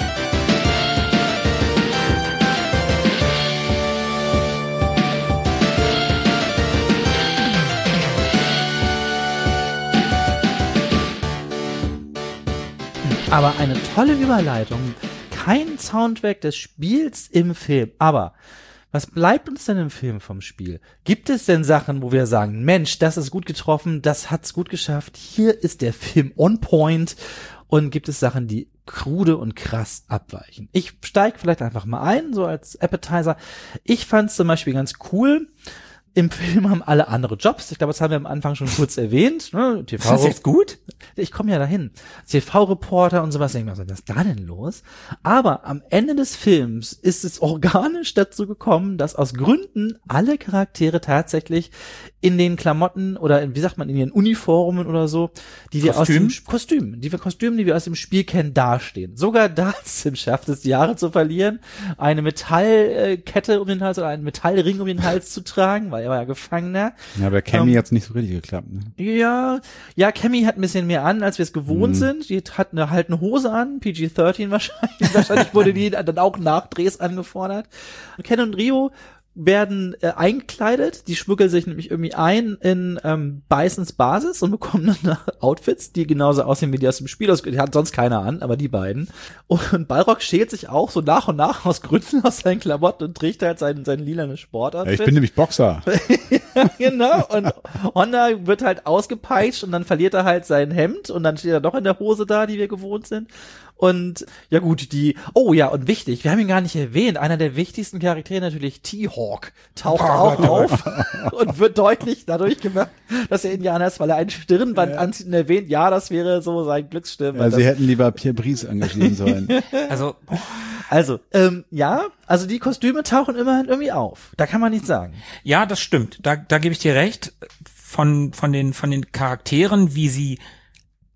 Aber eine tolle Überleitung. Kein Soundtrack des Spiels im Film. Aber was bleibt uns denn im Film vom Spiel? Gibt es denn Sachen, wo wir sagen, Mensch, das ist gut getroffen, das hat's gut geschafft, hier ist der Film on point? Und gibt es Sachen, die krude und krass abweichen? Ich steige vielleicht einfach mal ein, so als Appetizer. Ich fand's zum Beispiel ganz cool. Im Film haben alle andere Jobs. Ich glaube, das haben wir am Anfang schon kurz erwähnt. Ne? T V ist das jetzt gut? Ich komme ja dahin. T V-Reporter und sowas. Ich denke mir, was ist da denn los? Aber am Ende des Films ist es organisch dazu gekommen, dass aus Gründen alle Charaktere tatsächlich in den Klamotten oder in, wie sagt man, in ihren Uniformen oder so, die wir aus dem Kostüm, die wir Kostümen, die wir aus dem Spiel kennen, dastehen. Sogar Dazim schafft es, die Jahre zu verlieren, eine Metallkette um den Hals oder einen Metallring um den Hals zu tragen, weil er war ja Gefangener. Ja, bei Cammy ähm, hat's nicht so richtig geklappt. Ne? Ja, ja, Cammy hat ein bisschen mehr an, als wir es gewohnt mhm. sind. Die hat eine, halt eine Hose an, P G dreizehn wahrscheinlich. Wahrscheinlich wurde die dann auch Nachdrehs angefordert. Ken und Ryo werden äh, eingekleidet, die schmuggeln sich nämlich irgendwie ein in ähm, Bisons Basis und bekommen dann Outfits, die genauso aussehen wie die aus dem Spiel. Die hat sonst keiner an, aber die beiden. Und Balrog schält sich auch so nach und nach aus Gründen aus seinen Klamotten und trägt halt seinen, seinen lilanen Sportoutfit. Ja, ich bin nämlich Boxer. Ja, genau. Und Honda wird halt ausgepeitscht und dann verliert er halt sein Hemd und dann steht er doch in der Hose da, die wir gewohnt sind. Und ja gut, die, oh ja, und wichtig, wir haben ihn gar nicht erwähnt, einer der wichtigsten Charaktere natürlich, T-Hawk, taucht auch auf und wird deutlich dadurch gemacht, dass er Indianer ist, weil er ein Stirnband ja. anzieht und erwähnt, ja, das wäre so sein Glücksstirnband. Ja, sie hätten lieber Pierre Brice engagieren sollen. Also, also, ähm, ja, also die Kostüme tauchen immerhin irgendwie auf, da kann man nichts sagen. Ja, das stimmt, da, da gebe ich dir recht, von, von den, von den Charakteren, wie sie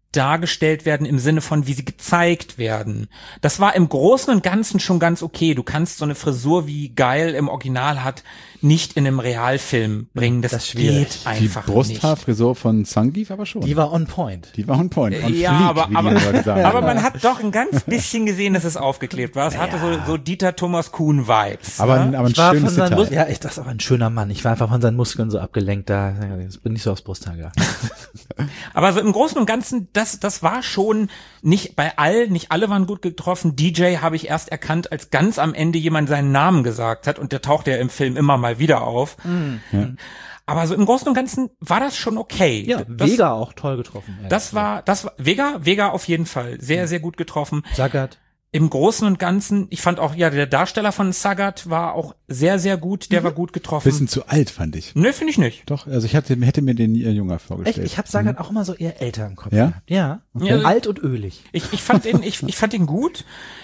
dargestellt werden im Sinne von, wie sie gezeigt werden. Das war im Großen und Ganzen schon ganz okay. Du kannst so eine Frisur, wie Guile im Original hat, nicht in einem Realfilm bringen. Das, das geht einfach Die Brusthaarfrisur von Zangief aber schon. Die war on point. Die war on point. On ja, fleek, aber, wie aber, die Leute sagen. aber man hat doch ein ganz bisschen gesehen, dass es aufgeklebt war. Es hatte so, so Dieter Thomas Kuhn-Vibes. Aber, ne? aber ein Ich war schönes von seinen Detail. Mus- ja, ich, das ist auch ein schöner Mann. Ich war einfach von seinen Muskeln so abgelenkt. Da ich bin nicht so aufs Brusthaar geachtet. Aber so im Großen und Ganzen, das, das war schon nicht bei allen, nicht alle waren gut getroffen. D J habe ich erst erkannt, als ganz am Ende jemand seinen Namen gesagt hat und der taucht ja im Film immer mal wieder auf. Mhm. Ja. Aber so im Großen und Ganzen war das schon okay. Ja, das, Vega auch toll getroffen. Das war, das war, Vega, Vega auf jeden Fall. Sehr, sehr gut getroffen. Sagat. Im Großen und Ganzen, ich fand auch, ja, der Darsteller von Sagat war auch sehr, sehr gut. Der mhm. war gut getroffen. Bisschen zu alt, fand ich. Nö, finde ich nicht. Doch, also ich hatte, hätte mir den äh, jünger vorgestellt. Echt? Ich habe Sagat mhm. auch immer so eher älter im Kopf. Ja? Gehabt. Ja. Okay. ja. Alt und ölig. Ich, ich fand ihn, ich, ich fand ihn gut.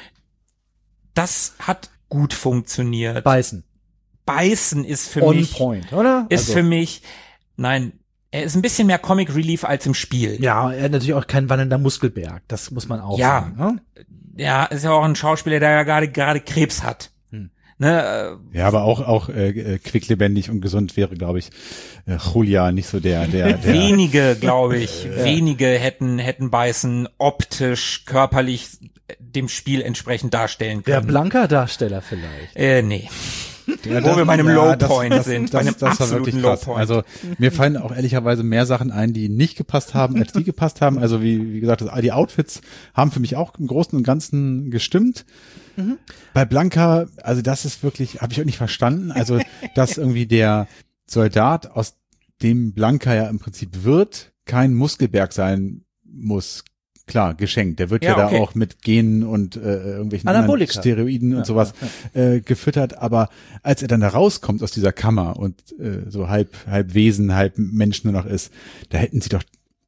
Das hat gut funktioniert. Beißen. Beißen ist für On mich, point, oder? ist also. für mich, nein, er ist ein bisschen mehr Comic Relief als im Spiel. Ja, er hat natürlich auch kein wandelnder Muskelberg. Das muss man auch ja, sagen. Ne? Ja, ist ja auch ein Schauspieler, der ja gerade, gerade Krebs hat. Hm. Ne, äh, ja, aber auch, auch, äh, quicklebendig und gesund wäre, glaube ich, äh, Julia nicht so der, der, der. Wenige, glaube ich, ja. wenige hätten, hätten Beißen optisch, körperlich dem Spiel entsprechend darstellen können. Der Blanka-Darsteller vielleicht. Äh, nee. Ja, Wo das, wir bei einem ja, Low-Point das, sind, das, bei einem das, das war wirklich krass. Low-Point. Also mir fallen auch ehrlicherweise mehr Sachen ein, die nicht gepasst haben, als die gepasst haben. Also wie, wie gesagt, das, die Outfits haben für mich auch im Großen und Ganzen gestimmt. Mhm. Bei Blanka, also das ist wirklich, habe ich auch nicht verstanden. Also dass irgendwie der Soldat, aus dem Blanka ja im Prinzip wird, kein Muskelberg sein muss. Klar, geschenkt. Der wird ja, ja okay. da auch mit Genen und äh, irgendwelchen anderen Steroiden und ja, sowas ja, ja. Äh, gefüttert. Aber als er dann da rauskommt aus dieser Kammer und äh, so halb halb Wesen, halb Mensch nur noch ist, da hätten sie doch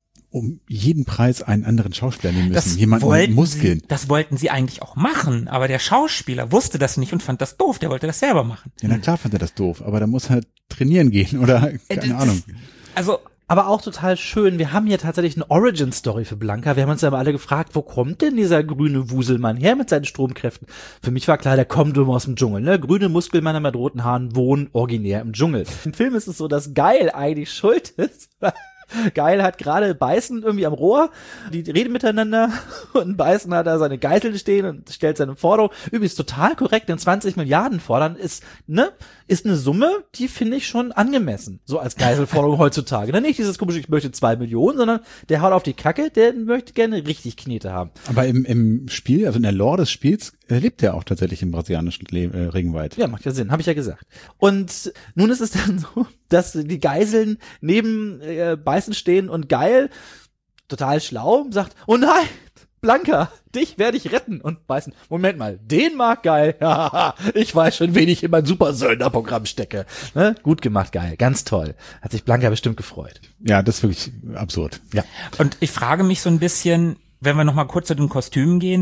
um jeden Preis einen anderen Schauspieler nehmen müssen. Das Jemanden mit Muskeln. Sie, das wollten sie eigentlich auch machen, aber der Schauspieler wusste das nicht und fand das doof. Der wollte das selber machen. Ja, na klar fand er das doof, aber da muss er trainieren gehen oder keine äh, das, Ahnung. Also aber auch total schön, wir haben hier tatsächlich eine Origin-Story für Blanka. Wir haben uns ja alle gefragt, wo kommt denn dieser grüne Wuselmann her mit seinen Stromkräften? Für mich war klar, der kommt immer aus dem Dschungel. Ne? Grüne Muskelmänner mit roten Haaren wohnen originär im Dschungel. Im Film ist es so, dass Guile eigentlich schuld ist. Guile hat gerade Beißen irgendwie am Rohr, die reden miteinander und Beißen hat da seine Geiseln stehen und stellt seine Forderung. Übrigens total korrekt, den zwanzig Milliarden fordern ist, ne, ist eine Summe, die finde ich schon angemessen, so als Geiselforderung heutzutage. Dann nicht dieses komische, ich möchte zwei Millionen, sondern der haut auf die Kacke, der möchte gerne richtig Knete haben. Aber im, im Spiel, also in der Lore des Spiels, äh, lebt er auch tatsächlich im brasilianischen Le- äh, Regenwald. Ja, macht ja Sinn, habe ich ja gesagt. Und nun ist es dann so, dass die Geiseln neben äh, Beißen stehen und Guile, total schlau, sagt, oh nein, Blanka, dich werde ich retten. Und Beißen, Moment mal, den mag Guile. Ich weiß schon, wen ich in mein Super-Söldner-Programm stecke. Ne? Gut gemacht, Guile, ganz toll. Hat sich Blanka bestimmt gefreut. Ja, das ist wirklich absurd. Ja. Und ich frage mich so ein bisschen, wenn wir noch mal kurz zu den Kostümen gehen.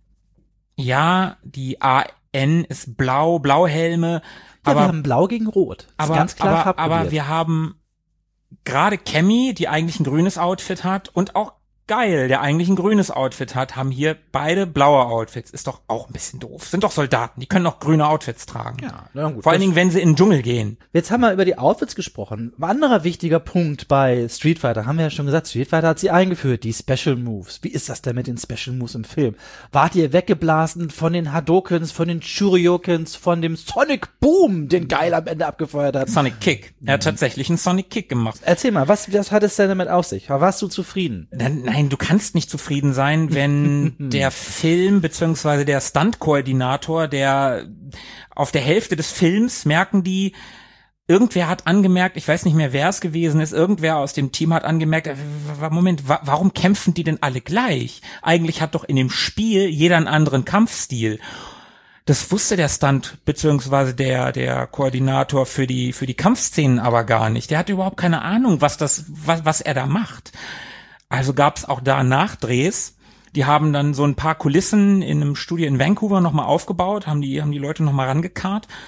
Ja, die A N ist blau, Blauhelme. Ja, aber wir haben blau gegen rot. Das aber, ist ganz klar aber, aber wir haben gerade Cammy, die eigentlich ein grünes Outfit hat, und auch Guile, der eigentlich ein grünes Outfit hat, haben hier beide blaue Outfits. Ist doch auch ein bisschen doof. Sind doch Soldaten, die können doch grüne Outfits tragen. Ja, na gut. Vor allen Dingen, wenn sie in den Dschungel gehen. Jetzt haben wir über die Outfits gesprochen. Ein anderer wichtiger Punkt bei Street Fighter, haben wir ja schon gesagt, Street Fighter hat sie eingeführt, die Special Moves. Wie ist das denn mit den Special Moves im Film? Wart ihr weggeblasen von den Hadokens, von den Churyokens, von dem Sonic Boom, den Guile am Ende abgefeuert hat? Sonic Kick. Er hat tatsächlich einen Sonic Kick gemacht. Erzähl mal, was, was hat es denn damit auf sich? Warst du zufrieden? Nein, du kannst nicht zufrieden sein, wenn der Film beziehungsweise der Stunt-Koordinator, der auf der Hälfte des Films merken die, irgendwer hat angemerkt, ich weiß nicht mehr, wer es gewesen ist, irgendwer aus dem Team hat angemerkt, Moment, wa- warum kämpfen die denn alle gleich? Eigentlich hat doch in dem Spiel jeder einen anderen Kampfstil. Das wusste der Stunt beziehungsweise der der Koordinator für die für die Kampfszenen aber gar nicht. Der hatte überhaupt keine Ahnung, was das was was er da macht. Also gab's auch da Nachdrehs. Die haben dann so ein paar Kulissen in einem Studio in Vancouver nochmal aufgebaut, haben die haben die Leute nochmal rangekarrt.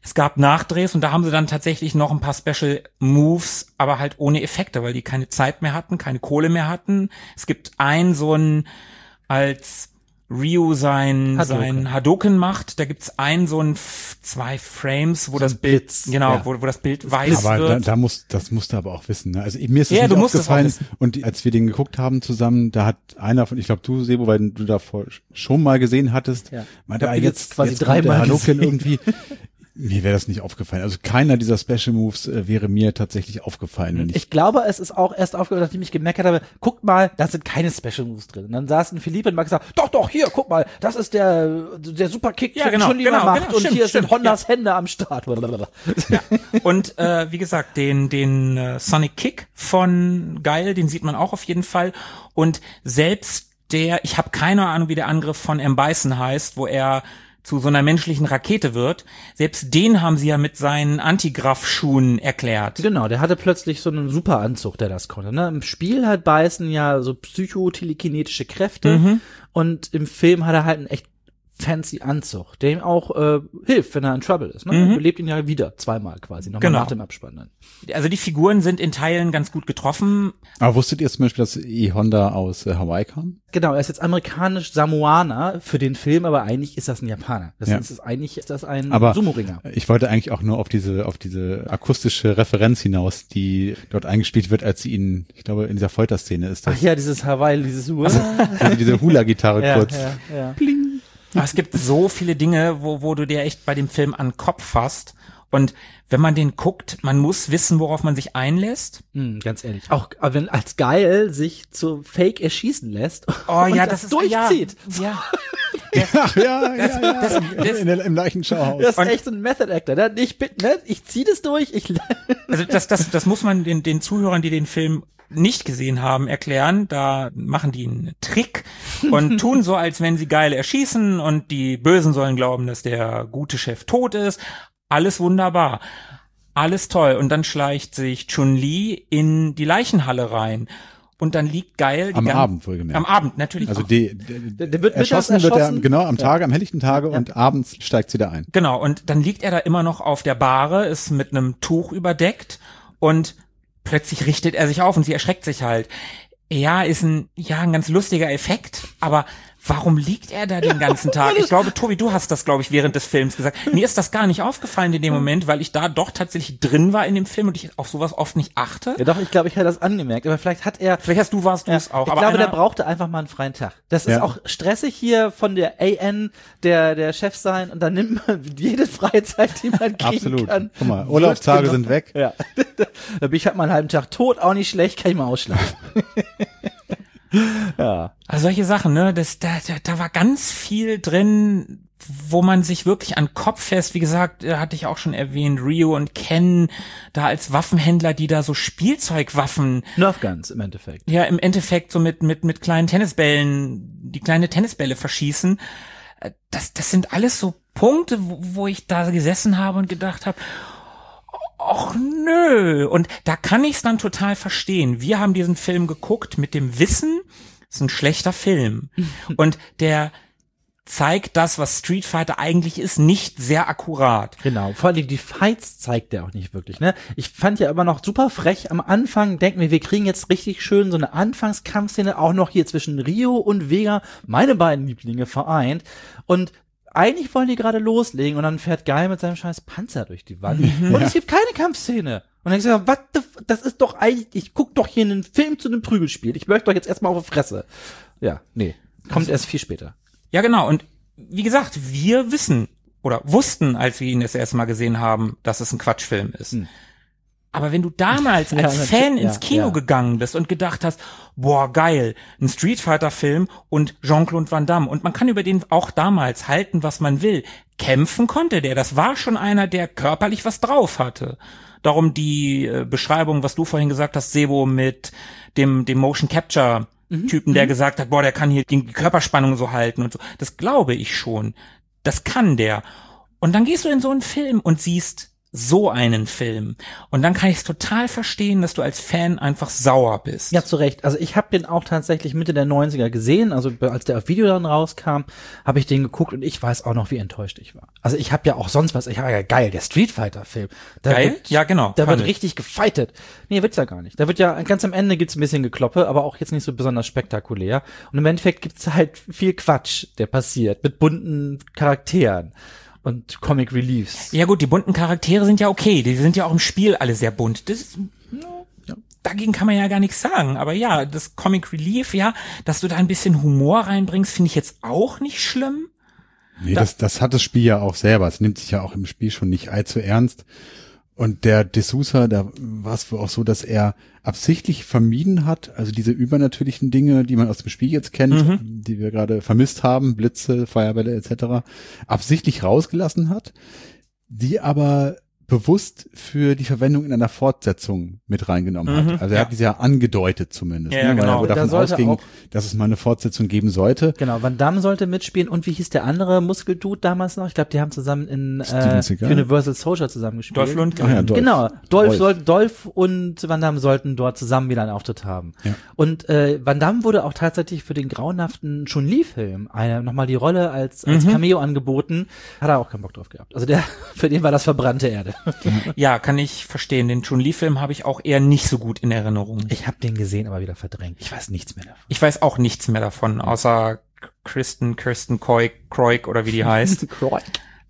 Es gab Nachdrehs und da haben sie dann tatsächlich noch ein paar Special Moves, aber halt ohne Effekte, weil die keine Zeit mehr hatten, keine Kohle mehr hatten. Es gibt ein so ein, als Ryu sein Hadouken. sein Hadouken macht, da gibt's ein so ein f- zwei Frames, wo so das Bild Blitz. genau, Ja. wo, wo das Bild weiß Aber da, wird. da muss, das musst du aber auch wissen. Ne? Also mir ist es Ja, nicht du musst es aufgefallen. auch wissen. Und die, als wir den geguckt haben zusammen, da hat einer von, ich glaube du, Sebo, weil du davor schon mal gesehen hattest, Ja. meinte, Ich hab ah, ihn jetzt, jetzt quasi jetzt kommt der dreimal Hadouken gesehen. irgendwie. Mir wäre das nicht aufgefallen. Also keiner dieser Special Moves äh, wäre mir tatsächlich aufgefallen, wenn ich, Ich glaube, es ist auch erst aufgefallen, nachdem ich gemerkt habe, guckt mal, da sind keine Special Moves drin. Und dann saßen Philippe und Max gesagt, doch, doch, hier, guck mal, das ist der, der Superkick, Ja, den genau, Chun-Li genau, macht genau, und stimmt, hier stimmt, sind Hondas Hände am Start. Und äh, wie gesagt, den den äh, Sonic Kick von Geil, den sieht man auch auf jeden Fall. Und selbst der, ich habe keine Ahnung, wie der Angriff von M. Bison heißt, wo er zu so einer menschlichen Rakete wird. Selbst den haben sie ja mit seinen Antigraff-Schuhen erklärt. Genau, der hatte plötzlich so einen super Anzug, der das konnte. Ne? Im Spiel hat Bison ja so psychotelekinetische Kräfte Mhm. und im Film hat er halt einen echt fancy Anzug, der ihm auch äh, hilft, wenn er in Trouble ist. Ne? Mhm. Er belebt ihn ja wieder, zweimal quasi, nochmal Genau. nach dem Abspann dann. Also die Figuren sind in Teilen ganz gut getroffen. aber wusstet ihr zum Beispiel, dass E-Honda aus äh, Hawaii kam? Genau, er ist jetzt amerikanisch-Samoaner für den Film, aber eigentlich ist das ein Japaner. Das Ja. ist eigentlich ist das ein Aber Sumo-Ringer. ich wollte eigentlich auch nur auf diese, auf diese akustische Referenz hinaus, die dort eingespielt wird, als sie ihn, ich glaube, in dieser Folterszene ist das. Ach ja, dieses Hawaii, dieses Uhr. Also diese Hula-Gitarre ja, kurz. ja, ja. Aber es gibt so viele Dinge, wo, wo du dir echt bei dem Film an den Kopf fasst. Und wenn man den guckt, man muss wissen, worauf man sich einlässt. Hm, ganz ehrlich. Auch aber wenn als Geil sich zu Fake erschießen lässt Oh und ja, das, das ist durchzieht. Ja. Ach, ja, ja, ja. das- das- in der, im Leichenschauhaus. Das ist Und- echt so ein Method Actor. Ne? Ich bin, ne? Ich zieh das durch. Ich Also das, das, das muss man den, den Zuhörern, die den Film nicht gesehen haben, erklären. Da machen die einen Trick und tun so, als wenn sie Geil erschießen und die Bösen sollen glauben, dass der gute Chef tot ist. Alles wunderbar. Alles toll. Und dann schleicht sich Chun-Li in die Leichenhalle rein. Und dann liegt Geil die Am gan- Abend wohlgemerkt. Am Abend, natürlich. Also auch. die, die, Der- der wird erschossen, mittags wird er, erschossen. genau, am Ja. Tage, am helllichten Tage und abends steigt sie da ein. Genau, und dann liegt er da immer noch auf der Bahre, ist mit einem Tuch überdeckt und plötzlich richtet er sich auf und sie erschreckt sich halt. Ja, ist ein, ja, ein ganz lustiger Effekt, aber warum liegt er da den ganzen Tag? Ich glaube, Tobi, du hast das, glaube ich, während des Films gesagt. Mir ist das gar nicht aufgefallen in dem Moment, weil ich da doch tatsächlich drin war in dem Film und ich auf sowas oft nicht achte. Ja, doch, ich glaube, ich hätte das angemerkt. Aber vielleicht hat er. Vielleicht hast du, warst du Ja, es auch. ich aber glaube, einer, der brauchte einfach mal einen freien Tag. Das ist Ja. auch stressig hier von der A N, der der Chef sein, und dann nimmt man jede freie Zeit, die man kriegen Absolut. kann. Guck mal, Urlaubstage Wird sind weg. Ja. Da bin ich halt mal einen halben Tag tot, auch nicht schlecht, kann ich mal ausschlafen. Ja. Also solche Sachen, ne, das, da, da, da war ganz viel drin, wo man sich wirklich an den Kopf fässt. Wie gesagt, äh, hatte ich auch schon erwähnt, Ryu und Ken da als Waffenhändler, die da so Spielzeugwaffen, Nerf Guns im Endeffekt. ja, im Endeffekt so mit, mit, mit kleinen Tennisbällen, die kleine Tennisbälle verschießen. Äh, Das, das sind alles so Punkte, wo, wo ich da gesessen habe und gedacht habe, ach nö. Und da kann ich es dann total verstehen. Wir haben diesen Film geguckt mit dem Wissen, es ist ein schlechter Film. Und der zeigt das, was Street Fighter eigentlich ist, nicht sehr akkurat. Genau, vor allem die Fights zeigt er auch nicht wirklich, ne? Ich fand ja immer noch super frech am Anfang, denken wir, wir kriegen jetzt richtig schön so eine Anfangskampfszene auch noch hier zwischen Rio und Vega, meine beiden Lieblinge vereint, und eigentlich wollen die gerade loslegen und dann fährt Guy mit seinem scheiß Panzer durch die Wand und es gibt keine Kampfszene. Und dann ich so, was, das ist doch eigentlich, ich guck doch hier einen Film zu einem Prügelspiel, ich möchte doch jetzt erstmal auf die Fresse. Ja, nee, kommt erst viel später. Ja, genau. Und wie gesagt, wir wissen oder wussten, als wir ihn das erste Mal gesehen haben, dass es ein Quatschfilm ist. Hm. Aber wenn du damals Ja, als natürlich, Fan ja, ins Kino ja. gegangen bist und gedacht hast, boah, geil, ein Street Fighter Film und Jean-Claude Van Damme, und man kann über den auch damals halten, was man will. Kämpfen konnte der. Das war schon einer, der körperlich was drauf hatte. Darum die äh, Beschreibung, was du vorhin gesagt hast, Sebo, mit dem, dem Motion Capture Typen, der gesagt hat, boah, der kann hier die Körperspannung so halten und so. Das glaube ich schon. Das kann der. Und dann gehst du in so einen Film und siehst so einen Film. Und dann kann ich es total verstehen, dass du als Fan einfach sauer bist. Ja, zu Recht. Also ich habe den auch tatsächlich Mitte der neunziger gesehen. Also als der auf Video dann rauskam, habe ich den geguckt und ich weiß auch noch, wie enttäuscht ich war. Also ich habe ja auch sonst was. Ich habe ja geil, der Street Fighter Film. Da Geil? Wird, ja, genau. Da wird richtig gefightet. Nee, wird's ja gar nicht. Da wird ja, ganz am Ende gibt's ein bisschen Gekloppe, aber auch jetzt nicht so besonders spektakulär. Und im Endeffekt gibt's halt viel Quatsch, der passiert, mit bunten Charakteren und Comic Reliefs. Ja gut, die bunten Charaktere sind ja okay. Die sind ja auch im Spiel alle sehr bunt. Das ist, ja, dagegen kann man ja gar nichts sagen. Aber ja, das Comic Relief, ja, dass du da ein bisschen Humor reinbringst, finde ich jetzt auch nicht schlimm. Nee, das, das hat das Spiel ja auch selber. Es nimmt sich ja auch im Spiel schon nicht allzu ernst. Und der D'Souza, da war es wohl auch so, dass er absichtlich vermieden hat, also diese übernatürlichen Dinge, die man aus dem Spiel jetzt kennt, mhm. die wir gerade vermisst haben, Blitze, Feuerbälle et cetera, absichtlich rausgelassen hat, die aber bewusst für die Verwendung in einer Fortsetzung mit reingenommen hat. Mhm, also er ja. hat diese ja angedeutet zumindest, ja, ja, ne, weil genau. er davon ausging, dass es mal eine Fortsetzung geben sollte. Genau, Van Damme sollte mitspielen und wie hieß der andere Muskeldude damals noch? Ich glaube, die haben zusammen in äh, Universal Soldier zusammengespielt. Dolph Lundgren. Ah, ja, Dolph. Genau, Dolph, Dolph. Dolph und Van Damme sollten dort zusammen wieder einen Auftritt haben. Ja. Und äh, Van Damme wurde auch tatsächlich für den grauenhaften Chun-Li-Film eine, nochmal die Rolle als, als Mhm. Cameo angeboten. Hat er auch keinen Bock drauf gehabt. Also der, für den war das verbrannte Erde. Ja, kann ich verstehen. Den Chun-Li-Film habe ich auch eher nicht so gut in Erinnerung. Ich habe den gesehen, aber wieder verdrängt. Ich weiß nichts mehr davon. Ich weiß auch nichts mehr davon, außer Kristen, Kirsten Koik, Kroik oder wie die heißt. Kroik.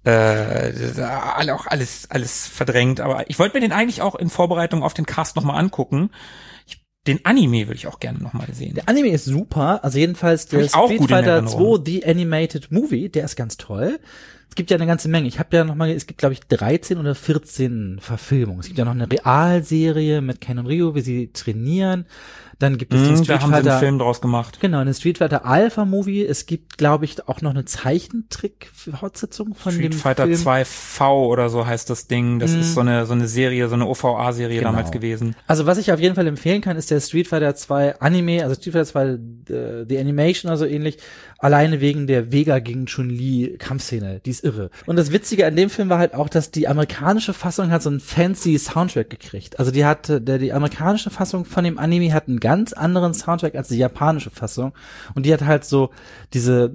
Äh, alle auch alles, alles verdrängt. Aber ich wollte mir den eigentlich auch in Vorbereitung auf den Cast nochmal angucken. Ich, den Anime würde ich auch gerne nochmal sehen. Der Anime ist super. Also jedenfalls der auch Street gut in Fighter Erinnerung. zwei, The Animated Movie, der ist ganz toll. Es gibt ja eine ganze Menge. Ich habe ja noch mal, es gibt glaube ich dreizehn oder vierzehn Verfilmungen. Es gibt ja noch eine Realserie mit Ken und Ryu, wie sie trainieren. Dann gibt es Mhm, den da Street haben sie Fighter, einen Film draus gemacht. genau, eine Street Fighter Alpha Movie. Es gibt glaube ich auch noch eine Zeichentrick-Fortsetzung von Street dem Fighter Film. zwei V oder so heißt das Ding. Das Mhm. ist so eine so eine Serie, so eine O V A-Serie Genau. damals gewesen. Also was ich auf jeden Fall empfehlen kann, ist der Street Fighter zwei Anime, also Street Fighter zwei äh, The Animation oder so ähnlich, alleine wegen der Vega gegen Chun-Li Kampfszene, die ist irre. Und das Witzige an dem Film war halt auch, dass die amerikanische Fassung hat so einen fancy Soundtrack gekriegt. Also die hat, der, die amerikanische Fassung von dem Anime hat einen ganz anderen Soundtrack als die japanische Fassung. Und die hat halt so diese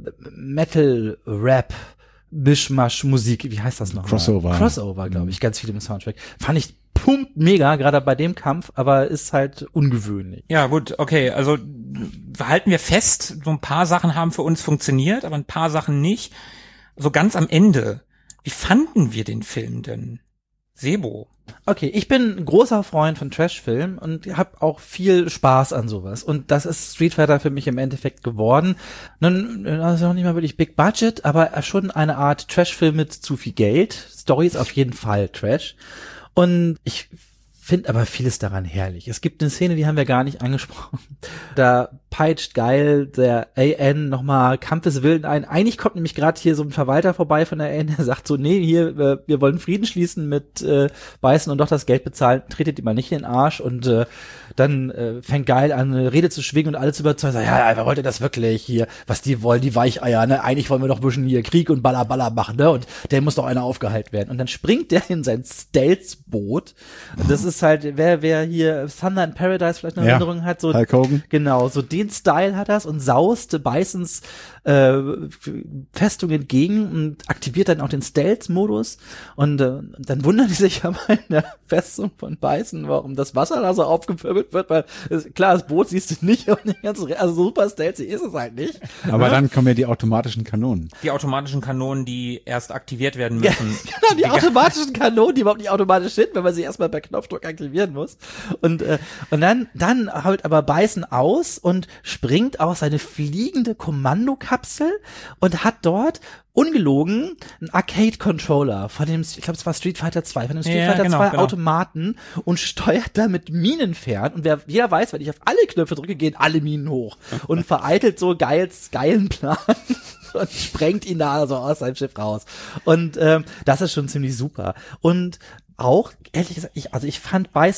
Metal-Rap Mischmasch-Musik, wie heißt das noch? Crossover. Crossover, glaube ich, ganz viel im Soundtrack. Fand ich pumpt mega, gerade bei dem Kampf, aber ist halt ungewöhnlich. Ja, gut, okay, also halten wir fest, so ein paar Sachen haben für uns funktioniert, aber ein paar Sachen nicht. So ganz am Ende, wie fanden wir den Film denn? Sebo? Okay, ich bin ein großer Freund von Trash-Filmen und habe auch viel Spaß an sowas. Und das ist Street Fighter für mich im Endeffekt geworden. Nun, das ist auch nicht mal wirklich Big Budget, aber schon eine Art Trash-Film mit zu viel Geld. Story ist auf jeden Fall Trash. Und ich finde aber vieles daran herrlich. Es gibt eine Szene, die haben wir gar nicht angesprochen. Da peitscht geil der A N nochmal Kampfeswillen ein. Eigentlich kommt nämlich gerade hier so ein Verwalter vorbei von der A N, der sagt so, nee, hier, äh, wir wollen Frieden schließen mit äh, Beißen und doch das Geld bezahlen, tretet die mal nicht in den Arsch. Und äh, dann äh, fängt geil an, eine Rede zu schwingen und alle zu überzeugen, sagen, ja, ja, wer wollte das wirklich hier? Was die wollen, die Weicheier, ne? Eigentlich wollen wir doch ein bisschen hier Krieg und Baller, Baller machen, ne? Und der muss doch einer aufgehalten werden. Und dann springt der in sein Stealth-Boot. Und das ist halt, wer, wer hier Thunder in Paradise vielleicht eine Ja, Erinnerung hat, so, Hulk Hogan. genau, so den Style hat das und saust Bisons äh, Festung entgegen und aktiviert dann auch den Stealth-Modus und äh, dann wundern die sich aber in der Festung von Bison, warum das Wasser da so aufgewirbelt wird, weil ist, klar, das Boot siehst du nicht und die ganze, also super stealthy ist es halt nicht. Aber dann kommen ja die automatischen Kanonen. Die automatischen Kanonen, die erst aktiviert werden Ja, müssen. genau, die automatischen Kanonen, die überhaupt nicht automatisch sind, wenn man sie erstmal per Knopfdruck aktivieren muss. Und äh, und dann dann haut aber Bison aus und springt aus seine fliegende Kommandokapsel und hat dort ungelogen einen Arcade-Controller von dem, ich glaube, es war Street Fighter zwei, von dem Street Ja, Fighter genau, zwei genau. Automaten und steuert damit Minen fern. Und wer jeder weiß, wenn ich auf alle Knöpfe drücke, gehen alle Minen hoch und vereitelt so geils, geilen Plan und sprengt ihn da so aus seinem Schiff raus. Und ähm, das ist schon ziemlich super. Und auch, ehrlich gesagt, ich, also ich fand Bison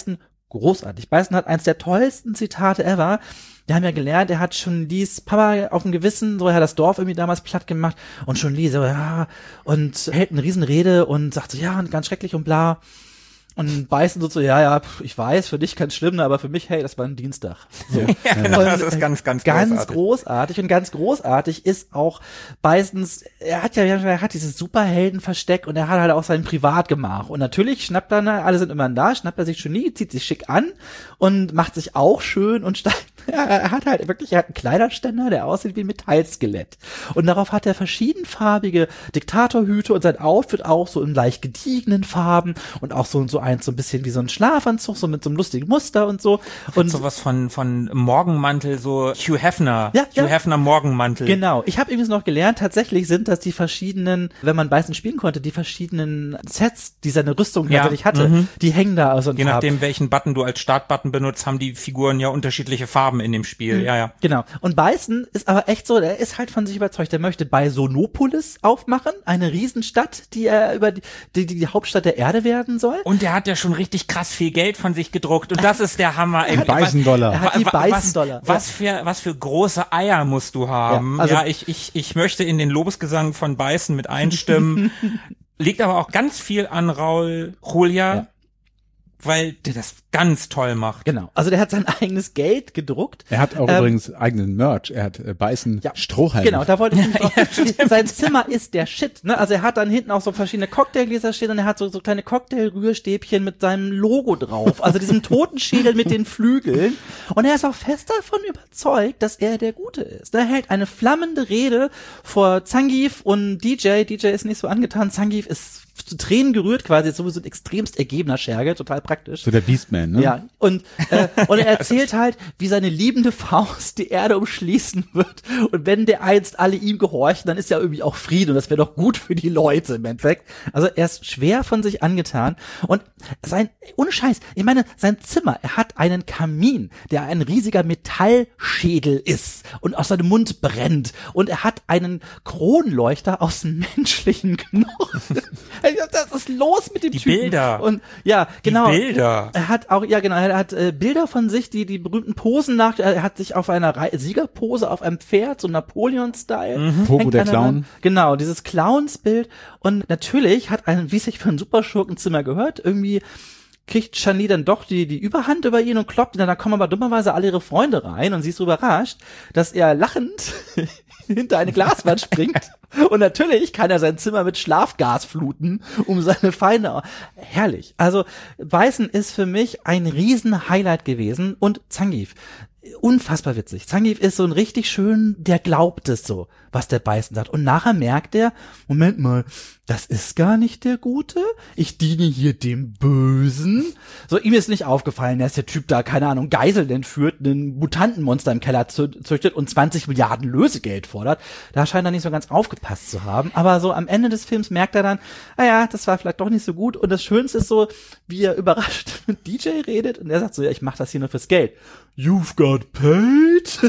großartig. Bison hat eins der tollsten Zitate ever. Wir haben ja gelernt, er hat Chun-Lis Papa auf dem Gewissen, so er hat das Dorf irgendwie damals platt gemacht und Chun-Li so, ja, und hält eine Riesenrede und sagt so, ja, und ganz schrecklich und bla. Und Bison so, so, ja, ja, ich weiß, für dich ganz schlimm, ne, aber für mich, hey, das war ein Dienstag. So. Ja, genau, das ist ganz, ganz, ganz großartig. großartig. Und ganz großartig ist auch Bisons, er hat ja, er hat dieses Superheldenversteck und er hat halt auch sein Privatgemach. Und natürlich schnappt er, alle sind immer da, schnappt er sich schon nie, zieht sich schick an und macht sich auch schön und steigt. Ja, er hat halt wirklich, er hat einen Kleiderständer, der aussieht wie ein Metallskelett. Und darauf hat er verschiedenfarbige Diktatorhüte und sein Outfit auch so in leicht gediegenen Farben und auch so und so eins so ein bisschen wie so ein Schlafanzug, so mit so einem lustigen Muster und so. Und sowas von von Morgenmantel, so Hugh Hefner, ja, Hugh ja. Hefner Morgenmantel. Genau. Ich habe übrigens noch gelernt, tatsächlich sind das die verschiedenen, wenn man Bison spielen konnte, die verschiedenen Sets, die seine Rüstung ja. tatsächlich hatte, mhm. die hängen da aus und Je nachdem, welchen Button du als Startbutton benutzt, haben die Figuren ja unterschiedliche Farben in dem Spiel. Mhm. Ja, ja. Genau. Und Bison ist aber echt so, der ist halt von sich überzeugt. Der möchte bei Sonopolis aufmachen, eine Riesenstadt, die er über die, die, die Hauptstadt der Erde werden soll. Und der hat ja schon richtig krass viel Geld von sich gedruckt. Und das ist der Hammer. Die Bison-Dollar. Er hat die Bison-Dollar. Was, was für, was für große Eier musst du haben? Ja, also ja ich, ich, ich möchte in den Lobesgesang von Bison mit einstimmen. Liegt aber auch ganz viel an Raul Julia. Ja. Weil der das ganz toll macht. Genau. Also der hat sein eigenes Geld gedruckt. Er hat auch ähm, übrigens eigenen Merch. Er hat äh, Bison ja, Strohhalme. Genau, da wollte ich nicht drauf. Ja, sein Zimmer ist der Shit, ne? Also er hat dann hinten auch so verschiedene Cocktailgläser stehen und er hat so, so kleine Cocktailrührstäbchen mit seinem Logo drauf. Also diesem Totenschädel mit den Flügeln. Und er ist auch fest davon überzeugt, dass er der Gute ist. Er hält eine flammende Rede vor Zangief und D J. D J ist nicht so angetan. Zangief ist zu Tränen gerührt quasi, ist sowieso ein extremst ergebener Scherge, total praktisch. So der Beastman, ne? Ja, und, äh, und er erzählt halt, wie seine liebende Faust die Erde umschließen wird und wenn der einst alle ihm gehorchen, dann ist ja irgendwie auch Frieden und das wäre doch gut für die Leute im Endeffekt. Also er ist schwer von sich angetan und sein, ohne Scheiß, ich meine, sein Zimmer, er hat einen Kamin, der ein riesiger Metallschädel ist und aus seinem Mund brennt und er hat einen Kronleuchter aus menschlichen Knochen. Was ist los mit dem die Typen? Die Bilder. Und ja, genau. Die Bilder. Er hat auch, ja genau, er hat äh, Bilder von sich, die die berühmten Posen nach, er hat sich auf einer Re- Siegerpose auf einem Pferd, so Napoleon-Style. Mhm. Pogo der Clown. An. Genau, dieses Clownsbild. Und natürlich hat ein, wie sich für ein Superschurkenzimmer gehört, irgendwie kriegt Chun-Li dann doch die, die Überhand über ihn und kloppt ihn, dann kommen aber dummerweise alle ihre Freunde rein und sie ist so überrascht, dass er lachend hinter eine Glaswand springt und natürlich kann er sein Zimmer mit Schlafgas fluten, um seine Feinde. Herrlich. Also Bison ist für mich ein riesen Highlight gewesen und Zangief. Unfassbar witzig. Zangief ist so ein richtig schön, der glaubt es so, was der Bison sagt. Und nachher merkt er, Moment mal, das ist gar nicht der Gute. Ich diene hier dem Bösen. So, ihm ist nicht aufgefallen, dass der Typ da, keine Ahnung, Geiseln entführt, einen Mutantenmonster im Keller züchtet und zwanzig Milliarden Lösegeld fordert. Da scheint er nicht so ganz aufgepasst zu haben. Aber so am Ende des Films merkt er dann, naja, das war vielleicht doch nicht so gut. Und das Schönste ist so, wie er überrascht mit D J redet und er sagt so, ja, ich mach das hier nur fürs Geld. You've got paid.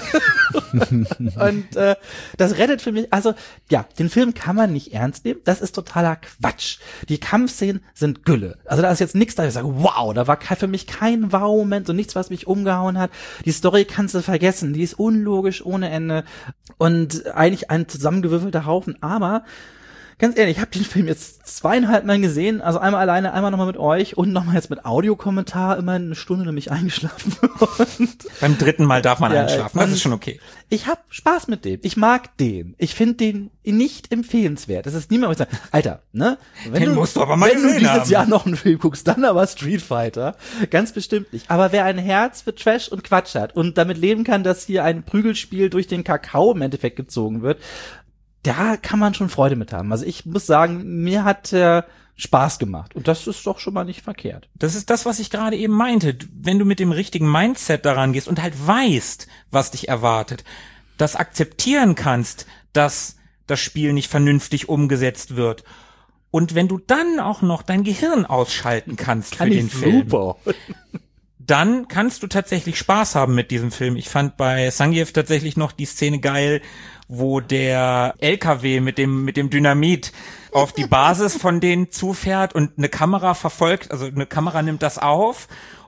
Und äh, das rettet für mich, also ja, den Film kann man nicht ernst nehmen, das ist totaler Quatsch. Die Kampfszenen sind Gülle. Also da ist jetzt nichts da, ich sage, wow, da war für mich kein Wow-Moment und nichts, was mich umgehauen hat. Die Story kannst du vergessen, die ist unlogisch ohne Ende und eigentlich ein zusammengewürfelter Haufen, aber ganz ehrlich, ich habe den Film jetzt zweieinhalb Mal gesehen, also einmal alleine, einmal nochmal mit euch und nochmal jetzt mit Audiokommentar, immer eine Stunde nämlich eingeschlafen. Und beim dritten Mal darf man ja, einschlafen, das ist schon okay. Ich habe Spaß mit dem, ich mag den, ich finde den nicht empfehlenswert. Das ist niemand, wo ich sage, Alter, ne? Wenn den du, musst du aber mal wenn du dieses haben. Jahr noch einen Film guckst, dann aber Street Fighter, ganz bestimmt nicht. Aber wer ein Herz für Trash und Quatsch hat und damit leben kann, dass hier ein Prügelspiel durch den Kakao im Endeffekt gezogen wird, da kann man schon Freude mit haben. Also ich muss sagen, mir hat äh, Spaß gemacht. Und das ist doch schon mal nicht verkehrt. Das ist das, was ich gerade eben meinte. Wenn du mit dem richtigen Mindset daran gehst und halt weißt, was dich erwartet, das akzeptieren kannst, dass das Spiel nicht vernünftig umgesetzt wird. Und wenn du dann auch noch dein Gehirn ausschalten kannst kann für den Film, super. dann kannst du tatsächlich Spaß haben mit diesem Film. Ich fand bei Zangief tatsächlich noch die Szene geil, wo der L K W mit dem mit dem Dynamit auf die Basis von denen zufährt und eine Kamera verfolgt, also eine Kamera nimmt das auf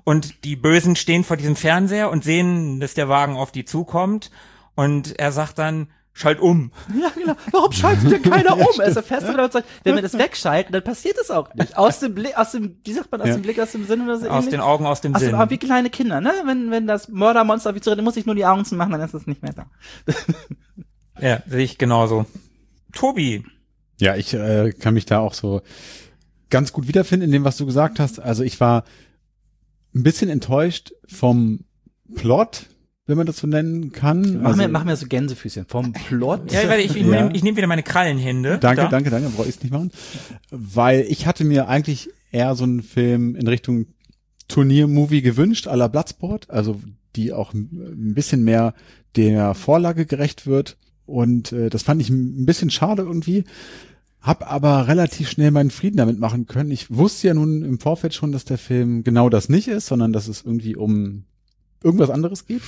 und die Bösen stehen vor diesem Fernseher und sehen, dass der Wagen auf die zukommt und er sagt dann, schalt um. Ja, genau. Warum schaltet denn keiner um? Er ist ja fest und sagt, wenn wir das wegschalten, dann passiert es auch nicht. Aus dem Blick, aus dem, wie sagt man, aus ja. dem Blick, aus dem Sinn oder so Aus ähnlich? den Augen, aus dem aus Sinn. Dem, wie kleine Kinder, ne? Wenn, wenn das Mördermonster wie zu reden, muss ich nur die Augen zu machen, dann ist es nicht mehr da. Ja, sehe ich genauso. Tobi. Ja, ich äh, kann mich da auch so ganz gut wiederfinden in dem, was du gesagt hast. Also ich war ein bisschen enttäuscht vom Plot, wenn man das so nennen kann. Mach, also, mir, mach mir so Gänsefüßchen. Vom Plot. Ja, warte, ich, ich, Ja. nehme ich nehm wieder meine Krallenhände. Danke, da. danke, danke, brauche ich es nicht machen. Weil ich hatte mir eigentlich eher so einen Film in Richtung Turniermovie gewünscht, à la Bloodsport, also die auch ein bisschen mehr der Vorlage gerecht wird. Und äh, das fand ich ein bisschen schade irgendwie. Hab aber relativ schnell meinen Frieden damit machen können. Ich wusste ja nun im Vorfeld schon, dass der Film genau das nicht ist, sondern dass es irgendwie um irgendwas anderes geht.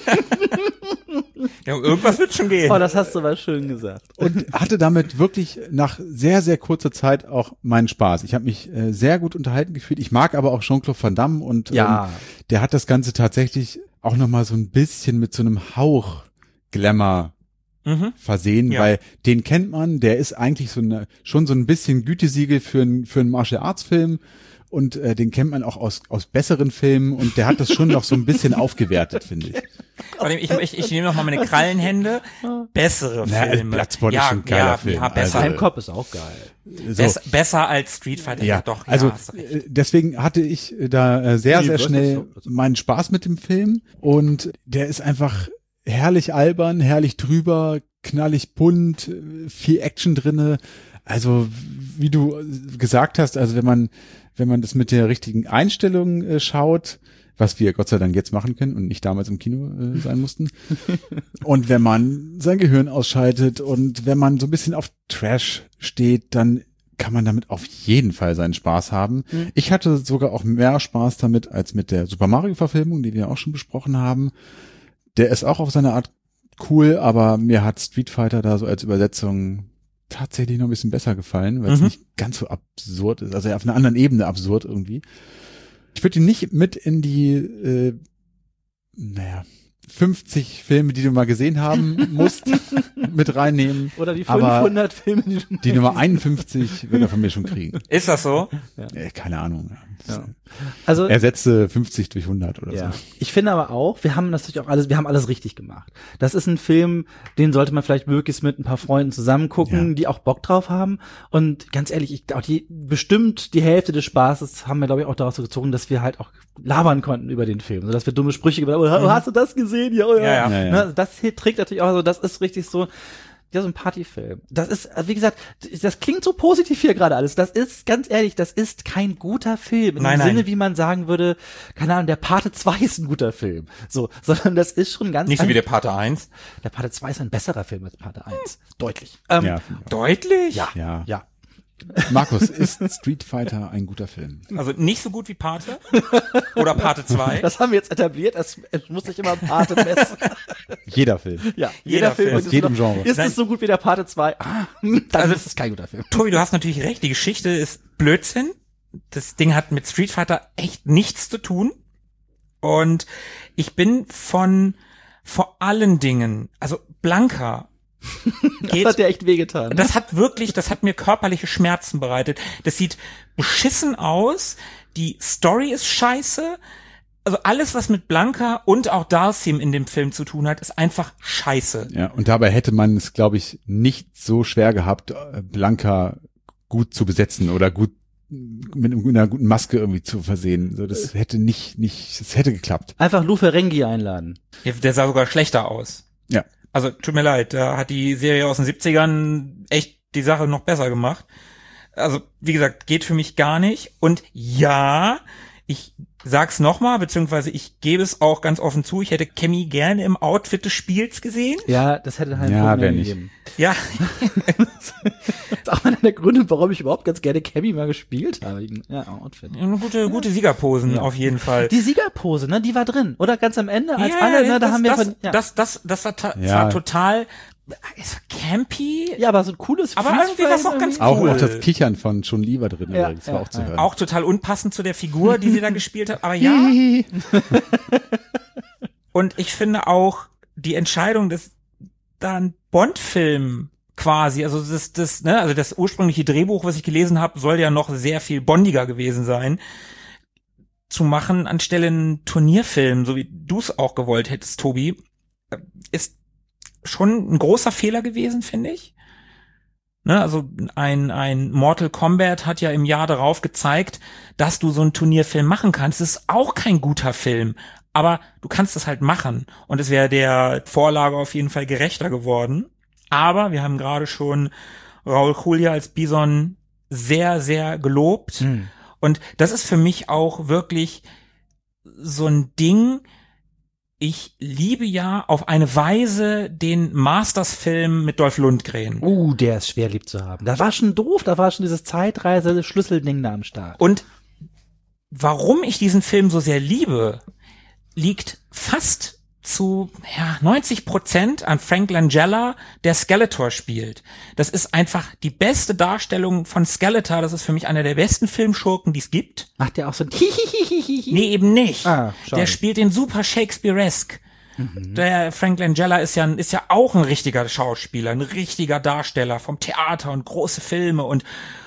Ja, irgendwas wird schon gehen. Oh, das hast du aber schön gesagt. Und hatte damit wirklich nach sehr, sehr kurzer Zeit auch meinen Spaß. Ich habe mich äh, sehr gut unterhalten gefühlt. Ich mag aber auch Jean-Claude Van Damme und Ja. ähm, der hat das Ganze tatsächlich auch nochmal so ein bisschen mit so einem Hauch Glamour Mhm. versehen, Ja. weil den kennt man, der ist eigentlich so eine, schon so ein bisschen Gütesiegel für, ein, für einen Martial Arts Film und äh, den kennt man auch aus, aus besseren Filmen und der hat das schon noch so ein bisschen aufgewertet, finde ich. Warte, Ich, ich, ich nehme noch mal meine Krallenhände. Bessere Na, Filme. Bloodsport ist ja, schon ein geiler ja, Film. Ja, besser. Also- Time Cop ist auch geil. So. Bess, besser als Street Fighter. Ja, doch. also ja, hast recht. äh, deswegen hatte ich da äh, sehr, Nee, sehr du hast schnell das so- meinen Spaß mit dem Film und der ist einfach herrlich albern, herrlich drüber, knallig bunt, äh, viel Action drinne. Also wie du gesagt hast, also wenn man wenn man das mit der richtigen Einstellung äh, schaut, was wir Gott sei Dank jetzt machen können und nicht damals im Kino äh, sein mussten. Und wenn man sein Gehirn ausschaltet und wenn man so ein bisschen auf Trash steht, dann kann man damit auf jeden Fall seinen Spaß haben. Mhm. Ich hatte sogar auch mehr Spaß damit als mit der Super Mario Verfilmung, die wir auch schon besprochen haben. Der ist auch auf seine Art cool, aber mir hat Street Fighter da so als Übersetzung tatsächlich noch ein bisschen besser gefallen, weil es Mhm. nicht ganz so absurd ist, also auf einer anderen Ebene absurd irgendwie. Ich würde ihn nicht mit in die, äh, naja, fünfzig Filme, die du mal gesehen haben musst, mit reinnehmen. Oder die Aber fünfhundert Filme, die du Die Nummer einundfünfzig wird er von mir schon kriegen. Ist das so? Äh, keine Ahnung. Ja. Also Ersetze fünfzig durch hundert oder ja. so. Ich finde aber auch, wir haben natürlich auch alles, wir haben alles richtig gemacht. Das ist ein Film, den sollte man vielleicht möglichst mit ein paar Freunden zusammen gucken, Ja. die auch Bock drauf haben. Und ganz ehrlich, ich auch die bestimmt die Hälfte des Spaßes haben wir, glaube ich, auch daraus gezogen, dass wir halt auch labern konnten über den Film, so dass wir dumme Sprüche über, oh, hast du das gesehen? Ja, ja. Ja, ja. Ja, ja. Ne, das hier trägt natürlich auch so, das ist richtig so. Ja, so ein Partyfilm. Das ist, wie gesagt, das klingt so positiv hier gerade alles. Das ist, ganz ehrlich, das ist kein guter Film. In Nein, dem Sinne, nein. wie man sagen würde, keine Ahnung, der Pate zwei ist ein guter Film. So, sondern das ist schon ganz. Nicht so wie der Pate eins. Der Pate zwei ist ein besserer Film als Pate eins. Deutlich. Ähm, Ja, finde ich auch. Deutlich? ja, Ja. ja. Markus, ist Street Fighter ein guter Film? Also nicht so gut wie Pate? Oder Pate zwei? Das haben wir jetzt etabliert. Es, es muss sich immer Pate messen. Jeder Film. Ja, Jeder Film. ist Aus jedem noch- Genre. Ist Nein. es so gut wie der Pate zwei? Ah, dann Also- ist es kein guter Film. Tobi, du hast natürlich recht. Die Geschichte ist Blödsinn. Das Ding hat mit Street Fighter echt nichts zu tun. Und ich bin von vor allen Dingen, also Blanca, Das geht, hat dir echt wehgetan. das hat wirklich, das hat mir körperliche Schmerzen bereitet. Das sieht beschissen aus. Die Story ist scheiße. Also alles, was mit Blanca und auch Dalsim in dem Film zu tun hat, ist einfach scheiße. Ja, und dabei hätte man es, glaube ich, nicht so schwer gehabt, äh, Blanca gut zu besetzen oder gut mit einer guten Maske irgendwie zu versehen. So, das hätte nicht, nicht, das hätte geklappt. Einfach Lou Ferrigno einladen. Der, der sah sogar schlechter aus. Ja. Also tut mir leid, da hat die Serie aus den siebzigern echt die Sache noch besser gemacht. Also wie gesagt, geht für mich gar nicht. Und ja, ich sag's nochmal, beziehungsweise ich gebe es auch ganz offen zu, ich hätte Cammy gerne im Outfit des Spiels gesehen. Ja, das hätte halt Ja, Problem wer nicht. gegeben. Ja, Das ist auch einer der Gründe, warum ich überhaupt ganz gerne Cammy mal gespielt habe. Ja, Outfit. gute, gute Siegerposen Ja. auf jeden Fall. Die Siegerpose, ne, die war drin. Oder ganz am Ende, als Ja, alle, ne, da das, haben wir das, von, ja. das, das, das war, ta- Ja. war total ist campy. Ja, aber so ein cooles Aber irgendwie war es auch ganz Auch, cool. auch das Kichern von Schon lieber drin Ja, übrigens, war ja, auch zu ja. hören. Auch total unpassend zu der Figur, die sie da gespielt hat. Aber ja. Und ich finde auch die Entscheidung, dass da ein Bond-Film quasi, also das, das, ne, also das ursprüngliche Drehbuch, was ich gelesen habe, soll ja noch sehr viel bondiger gewesen sein, zu machen anstelle einen Turnierfilm, so wie du es auch gewollt hättest, Tobi, ist schon ein großer Fehler gewesen, finde ich. Ne, also ein, ein Mortal Kombat hat ja im Jahr darauf gezeigt, dass du so einen Turnierfilm machen kannst. Es ist auch kein guter Film, aber du kannst es halt machen. Und es wäre der Vorlage auf jeden Fall gerechter geworden. Aber wir haben gerade schon Raúl Julia als Bison sehr, sehr gelobt. Hm. Und das ist für mich auch wirklich so ein Ding. Ich liebe ja auf eine Weise den Masters-Film mit Dolph Lundgren. Uh, der ist schwer lieb zu haben. Das war schon doof, da war schon dieses Zeitreise-Schlüsselding da am Start. Und warum ich diesen Film so sehr liebe, liegt fast zu ja, neunzig Prozent an Frank Langella, der Skeletor spielt. Das ist einfach die beste Darstellung von Skeletor. Das ist für mich einer der besten Filmschurken, die es gibt. Macht der auch so ein Hihihihihi? Nee, eben nicht. Ah, schade. Der spielt den super Shakespearesk. Mhm. Der Frank Langella ist ja, ist ja auch ein richtiger Schauspieler, ein richtiger Darsteller vom Theater und große Filme und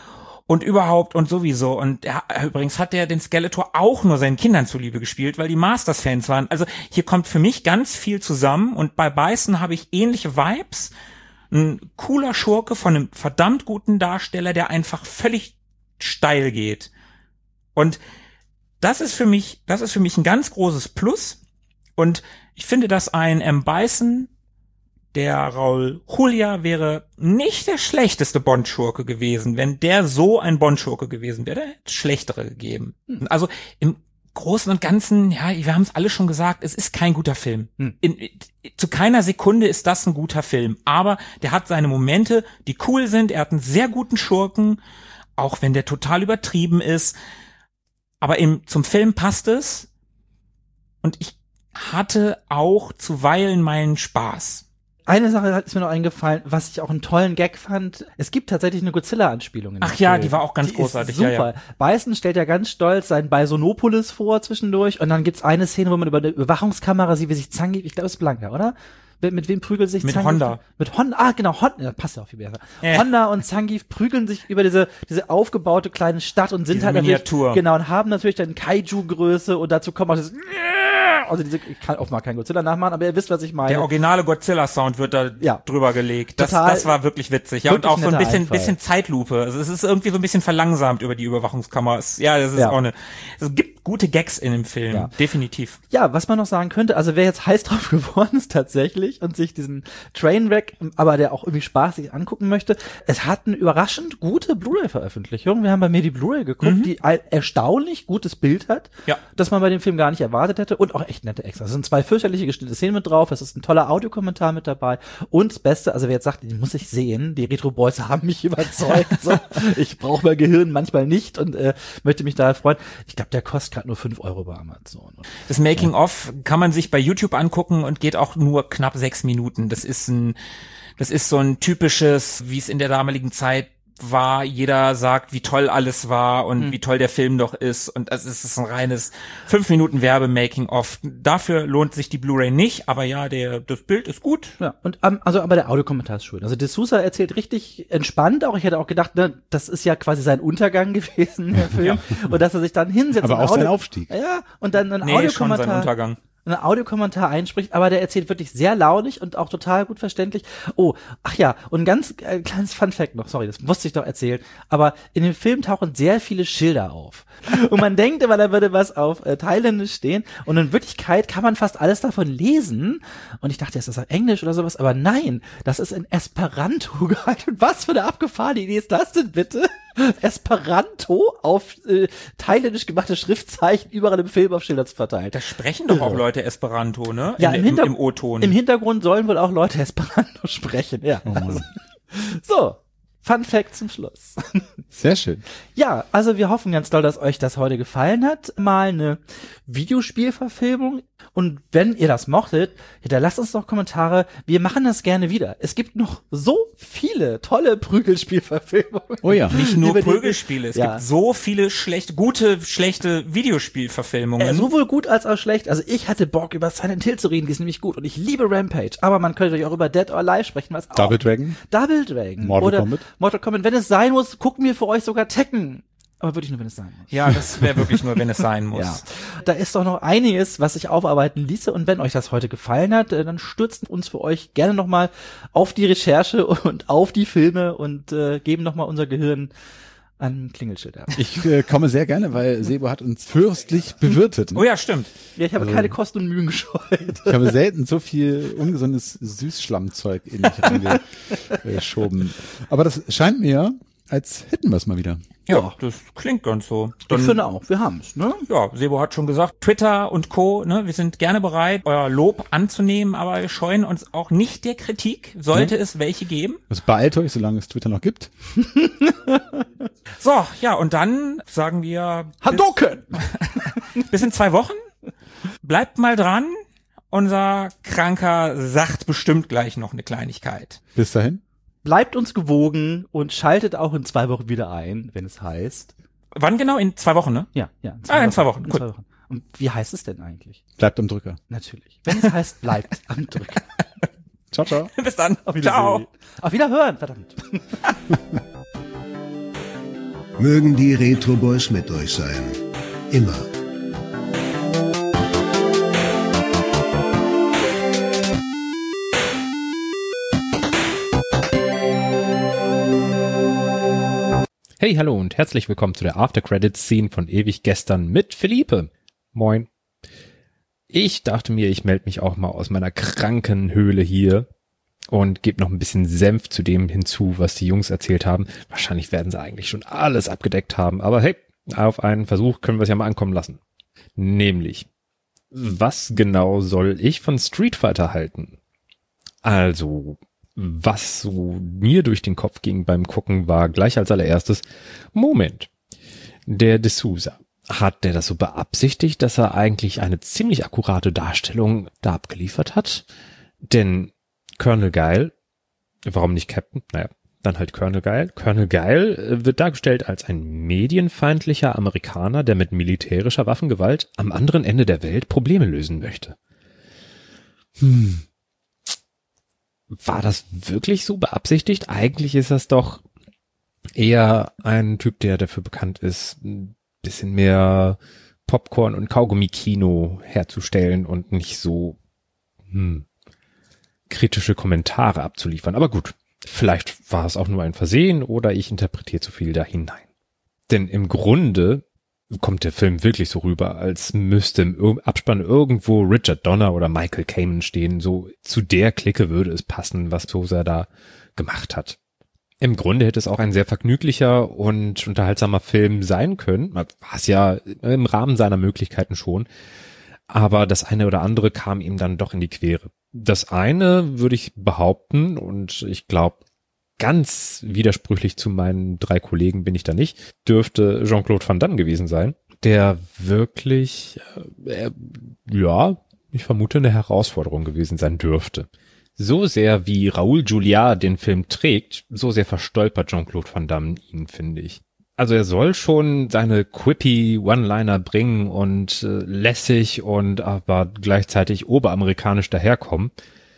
Und überhaupt und sowieso. Und er, übrigens hat der den Skeletor auch nur seinen Kindern zuliebe gespielt, weil die Masters-Fans waren. Also hier kommt für mich ganz viel zusammen. Und bei Bison habe ich ähnliche Vibes. Ein cooler Schurke von einem verdammt guten Darsteller, der einfach völlig steil geht. Und das ist für mich, das ist für mich ein ganz großes Plus. Und ich finde, dass ein M. Bison, der Raúl Julia, wäre nicht der schlechteste Bond-Schurke gewesen, wenn der so ein Bond-Schurke gewesen wäre. Der hätte es schlechtere gegeben. Hm. Also im Großen und Ganzen, ja, wir haben es alle schon gesagt, es ist kein guter Film. Hm. In, in, zu keiner Sekunde ist das ein guter Film. Aber der hat seine Momente, die cool sind. Er hat einen sehr guten Schurken, auch wenn der total übertrieben ist. Aber im, zum Film passt es. Und ich hatte auch zuweilen meinen Spaß. Eine Sache ist mir noch eingefallen, was ich auch einen tollen Gag fand. Es gibt tatsächlich eine Godzilla-Anspielung in dem Ach ja, Film. die war auch ganz die großartig. Ist super. Ja, ja. Bison stellt ja ganz stolz seinen Bisonopolis vor zwischendurch und dann gibt's eine Szene, wo man über eine Überwachungskamera sieht, wie sich Zangief, ich glaube, es ist Blanca, oder? Mit, mit wem prügelt sich mit Zangief? Honda. Mit Honda, ah genau, Honda, ja, passt ja auch viel besser. Äh. Honda und Zangief prügeln sich über diese diese aufgebaute kleine Stadt und sind Diese halt Miniatur. natürlich, genau, und haben natürlich dann Kaiju-Größe und dazu kommt auch das, also diese, ich kann auch mal kein Godzilla nachmachen, aber ihr wisst, was ich meine. Der originale Godzilla-Sound wird da Ja. drüber gelegt. Das, Total, das war wirklich witzig. Ja, und wirklich auch so ein netter bisschen, Einfall. bisschen Zeitlupe. Also es ist irgendwie so ein bisschen verlangsamt über die Überwachungskamera. Es, ja, das ist Ja. auch eine, es gibt gute Gags in dem Film. Ja. Definitiv. Ja, was man noch sagen könnte, also wer jetzt heiß drauf geworden ist tatsächlich und sich diesen Trainwreck, aber der auch irgendwie spaßig angucken möchte, es hat eine überraschend gute Blu-ray-Veröffentlichung. Wir haben bei mir die Blu-ray geguckt, Mhm. die ein erstaunlich gutes Bild hat, Ja. das man bei dem Film gar nicht erwartet hätte und auch echt nette Extras. Es sind zwei fürchterliche geschnittene Szenen mit drauf, es ist ein toller Audiokommentar mit dabei und das Beste, also wer jetzt sagt, den muss ich sehen, die Retro Boys haben mich überzeugt, so. Ich brauche mein Gehirn manchmal nicht und äh, möchte mich daher freuen. Ich glaube, der kostet gerade nur fünf Euro bei Amazon. Das Making-of kann man sich bei YouTube angucken und geht auch nur knapp sechs Minuten. Das ist ein, das ist so ein typisches, wie es in der damaligen Zeit war, jeder sagt, wie toll alles war und mhm. wie toll der Film doch ist und es ist ein reines fünf Minuten Werbe-Making-of. Dafür lohnt sich die Blu-ray nicht, aber ja, der, das Bild ist gut. Ja, und um, also aber der Audiokommentar ist schön. Also De Souza erzählt richtig entspannt auch. Ich hätte auch gedacht, ne, das ist ja quasi sein Untergang gewesen, der Film. Ja. Und dass er sich dann hinsetzt. Aber und auch Audio- sein Aufstieg. Ja, und dann ein Nee, schon Audiokommentar. sein Untergang. einen Audiokommentar einspricht, aber der erzählt wirklich sehr launig und auch total gut verständlich. Oh, ach ja, und ein ganz äh, kleines Funfact noch, sorry, das musste ich doch erzählen, aber in dem Film tauchen sehr viele Schilder auf. Und man denkt immer, da würde was auf äh, Thailändisch stehen und in Wirklichkeit kann man fast alles davon lesen und ich dachte, ist das auf Englisch oder sowas, aber nein, das ist in Esperanto gehalten. Was für eine abgefahrene Idee ist das denn bitte? Esperanto auf äh, thailändisch gemachte Schriftzeichen überall im Film auf Schilder zu verteilen. Da sprechen doch auch Leute Esperanto, ne? Ja, in, im, im, Hinter- im O-Ton. Im Hintergrund sollen wohl auch Leute Esperanto sprechen, ja. Oh Also, so, Fun Fact zum Schluss. Sehr schön. Ja, also wir hoffen ganz doll, dass euch das heute gefallen hat. Mal eine Videospielverfilmung. Und wenn ihr das mochtet, hinterlasst uns doch Kommentare. Wir machen das gerne wieder. Es gibt noch so viele tolle Prügelspielverfilmungen. Oh ja. Nicht nur Prügelspiele, es ja. gibt so viele schlechte, gute, schlechte Videospielverfilmungen. Äh, sowohl gut als auch schlecht. Also ich hatte Bock, über Silent Hill zu reden, die ist nämlich gut. Und ich liebe Rampage. Aber man könnte natürlich auch über Dead or Alive sprechen. Was Double auch. Dragon. Double Dragon. Mortal Oder Kombat. Mortal Kombat. Wenn es sein muss, gucken wir für euch sogar Tekken. Aber wirklich nur, wenn es sein muss. Ja, das wäre wirklich nur, wenn es sein muss. Ja. Da ist doch noch einiges, was sich aufarbeiten ließe. Und wenn euch das heute gefallen hat, dann stürzen uns für euch gerne nochmal auf die Recherche und auf die Filme und äh, geben nochmal unser Gehirn an Klingelschild ab. Ich äh, komme sehr gerne, weil Sebo hat uns fürstlich bewirtet. Oh ja, stimmt. Ja, ich habe Also, keine Kosten und Mühen gescheut. Ich habe selten so viel ungesundes Süßschlammzeug in mich reingeschoben. Aber das scheint mir, als hätten wir es mal wieder. Ja, Ja. das klingt ganz so. Ich Dann, finde auch, wir haben es, ne? ja, Sebo hat schon gesagt, Twitter und Co., ne, wir sind gerne bereit, euer Lob anzunehmen, aber wir scheuen uns auch nicht der Kritik, sollte Ja. es welche geben. Also beeilt euch, solange es Twitter noch gibt. So, ja, und dann sagen wir Hadouken! bis, bis in zwei Wochen. Bleibt mal dran. Unser Kranker sagt bestimmt gleich noch eine Kleinigkeit. Bis dahin. Bleibt uns gewogen und schaltet auch in zwei Wochen wieder ein, wenn es heißt. Wann genau? In zwei Wochen, ne? Ja, ja. In Ah, in zwei Wochen, In cool. zwei Wochen. Und wie heißt es denn eigentlich? Bleibt am Drücker. Natürlich. Wenn es heißt, bleibt am Drücker. Ciao, ciao. Bis dann. Auf Wiedersehen. Ciao. Auf Wiederhören, verdammt. Mögen die Retro Boys mit euch sein. Immer. Hey, hallo und herzlich willkommen zu der After-Credits-Scene von Ewig Gestern mit Philippe. Moin. Ich dachte mir, ich melde mich auch mal aus meiner kranken Höhle hier und gebe noch ein bisschen Senf zu dem hinzu, was die Jungs erzählt haben. Wahrscheinlich werden sie eigentlich schon alles abgedeckt haben, aber hey, auf einen Versuch können wir es ja mal ankommen lassen. Nämlich, was genau soll ich von Street Fighter halten? Also, was so mir durch den Kopf ging beim Gucken, war gleich als allererstes, Moment, der D'Souza, hat der das so beabsichtigt, dass er eigentlich eine ziemlich akkurate Darstellung da abgeliefert hat? Denn Colonel Geil, warum nicht Captain? Naja, dann halt Colonel Geil. Colonel Geil wird dargestellt als ein medienfeindlicher Amerikaner, der mit militärischer Waffengewalt am anderen Ende der Welt Probleme lösen möchte. Hm. War das wirklich so beabsichtigt? Eigentlich ist das doch eher ein Typ, der dafür bekannt ist, ein bisschen mehr Popcorn- und Kaugummi-Kino herzustellen und nicht so hm, kritische Kommentare abzuliefern. Aber gut, vielleicht war es auch nur ein Versehen oder ich interpretiere zu viel da hinein. Denn im Grunde kommt der Film wirklich so rüber, als müsste im Abspann irgendwo Richard Donner oder Michael Kamen stehen. So zu der Clique würde es passen, was Sosa da gemacht hat. Im Grunde hätte es auch ein sehr vergnüglicher und unterhaltsamer Film sein können. War es ja im Rahmen seiner Möglichkeiten schon. Aber das eine oder andere kam ihm dann doch in die Quere. Das eine würde ich behaupten, und ich glaube, ganz widersprüchlich zu meinen drei Kollegen bin ich da nicht, dürfte Jean-Claude Van Damme gewesen sein, der wirklich, äh, ja, ich vermute, eine Herausforderung gewesen sein dürfte. So sehr wie Raoul Julia den Film trägt, so sehr verstolpert Jean-Claude Van Damme ihn, finde ich. Also er soll schon seine quippy One-Liner bringen und äh, lässig und aber gleichzeitig oberamerikanisch daherkommen.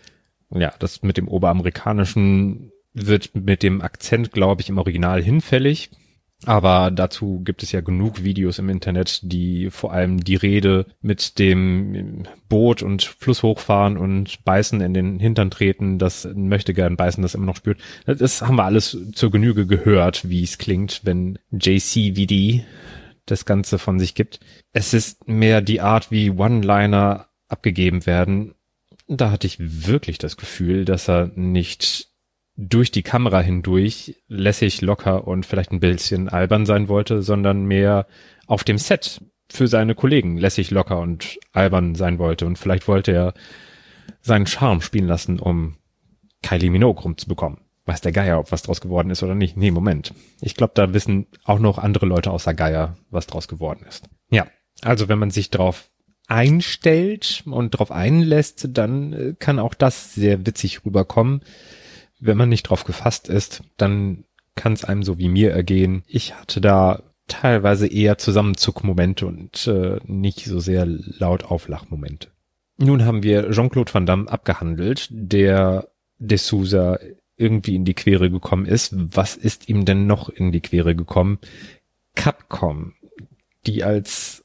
Ja, das mit dem oberamerikanischen wird mit dem Akzent, glaube ich, im Original hinfällig. Aber dazu gibt es ja genug Videos im Internet, die vor allem die Rede mit dem Boot und Fluss hochfahren und Beißen in den Hintern treten, das möchte gern Beißen, das immer noch spürt. Das haben wir alles zur Genüge gehört, wie es klingt, wenn J C V D das Ganze von sich gibt. Es ist mehr die Art, wie One-Liner abgegeben werden. Da hatte ich wirklich das Gefühl, dass er nicht durch die Kamera hindurch lässig, locker und vielleicht ein bisschen albern sein wollte, sondern mehr auf dem Set für seine Kollegen lässig, locker und albern sein wollte. Und vielleicht wollte er seinen Charme spielen lassen, um Kylie Minogue rumzubekommen. Weiß der Geier, ob was draus geworden ist oder nicht? Nee, Moment. Ich glaube, da wissen auch noch andere Leute außer Geier, was draus geworden ist. Ja, also wenn man sich drauf einstellt und drauf einlässt, dann kann auch das sehr witzig rüberkommen. Wenn man nicht drauf gefasst ist, dann kann es einem so wie mir ergehen. Ich hatte da teilweise eher Zusammenzuckmomente und äh, nicht so sehr laut Auflachmomente. Nun haben wir Jean-Claude Van Damme abgehandelt, der de Souza irgendwie in die Quere gekommen ist. Was ist ihm denn noch in die Quere gekommen? Capcom, die als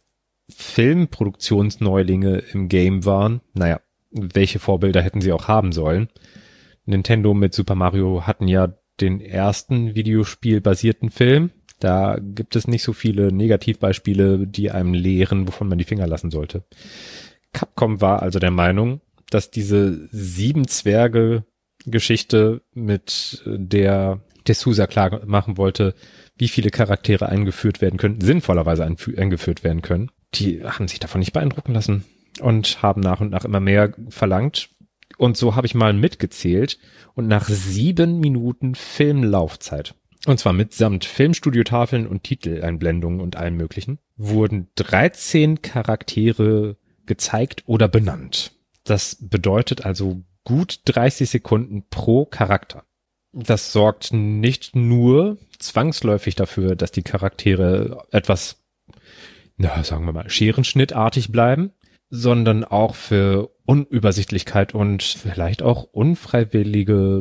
Filmproduktionsneulinge im Game waren. Naja, welche Vorbilder hätten sie auch haben sollen? Nintendo mit Super Mario hatten ja den ersten Videospiel-basierten Film. Da gibt es nicht so viele Negativbeispiele, die einem lehren, wovon man die Finger lassen sollte. Capcom war also der Meinung, dass diese sieben Zwerge Geschichte, mit der de Souza klar machen wollte, wie viele Charaktere eingeführt werden können, sinnvollerweise eingeführt werden können. Die haben sich davon nicht beeindrucken lassen und haben nach und nach immer mehr verlangt. Und so habe ich mal mitgezählt und nach sieben Minuten Filmlaufzeit, und zwar mitsamt Filmstudiotafeln und Titeleinblendungen und allem möglichen, wurden dreizehn Charaktere gezeigt oder benannt. Das bedeutet also gut dreißig Sekunden pro Charakter. Das sorgt nicht nur zwangsläufig dafür, dass die Charaktere etwas, na, sagen wir mal, scherenschnittartig bleiben, sondern auch für Unübersichtlichkeit und vielleicht auch unfreiwillige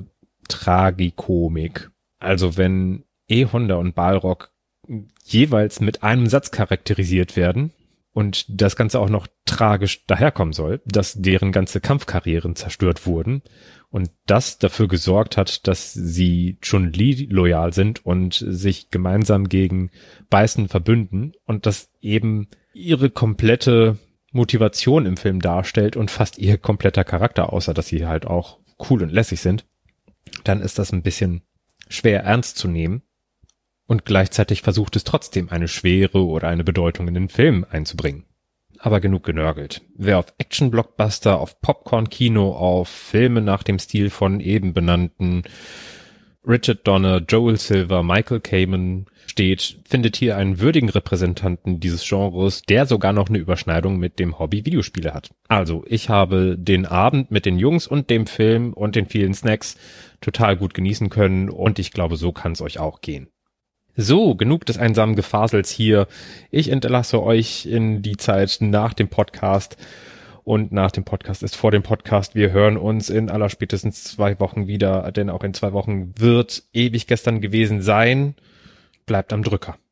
Tragikomik. Also wenn E-Honda und Balrog jeweils mit einem Satz charakterisiert werden und das Ganze auch noch tragisch daherkommen soll, dass deren ganze Kampfkarrieren zerstört wurden und das dafür gesorgt hat, dass sie Chun-Li loyal sind und sich gemeinsam gegen Bison verbünden und das eben ihre komplette Motivation im Film darstellt und fast ihr kompletter Charakter, außer dass sie halt auch cool und lässig sind, dann ist das ein bisschen schwer ernst zu nehmen und gleichzeitig versucht es trotzdem eine Schwere oder eine Bedeutung in den Film einzubringen. Aber genug genörgelt. Wer auf Action-Blockbuster, auf Popcorn-Kino, auf Filme nach dem Stil von eben benannten Richard Donner, Joel Silver, Michael Kamen steht, findet hier einen würdigen Repräsentanten dieses Genres, der sogar noch eine Überschneidung mit dem Hobby Videospiele hat. Also, ich habe den Abend mit den Jungs und dem Film und den vielen Snacks total gut genießen können und ich glaube, so kann es euch auch gehen. So, genug des einsamen Gefasels hier. Ich entlasse euch in die Zeit nach dem Podcast. Und nach dem Podcast ist vor dem Podcast. Wir hören uns in allerspätestens zwei Wochen wieder, denn auch in zwei Wochen wird ewig gestern gewesen sein. Bleibt am Drücker.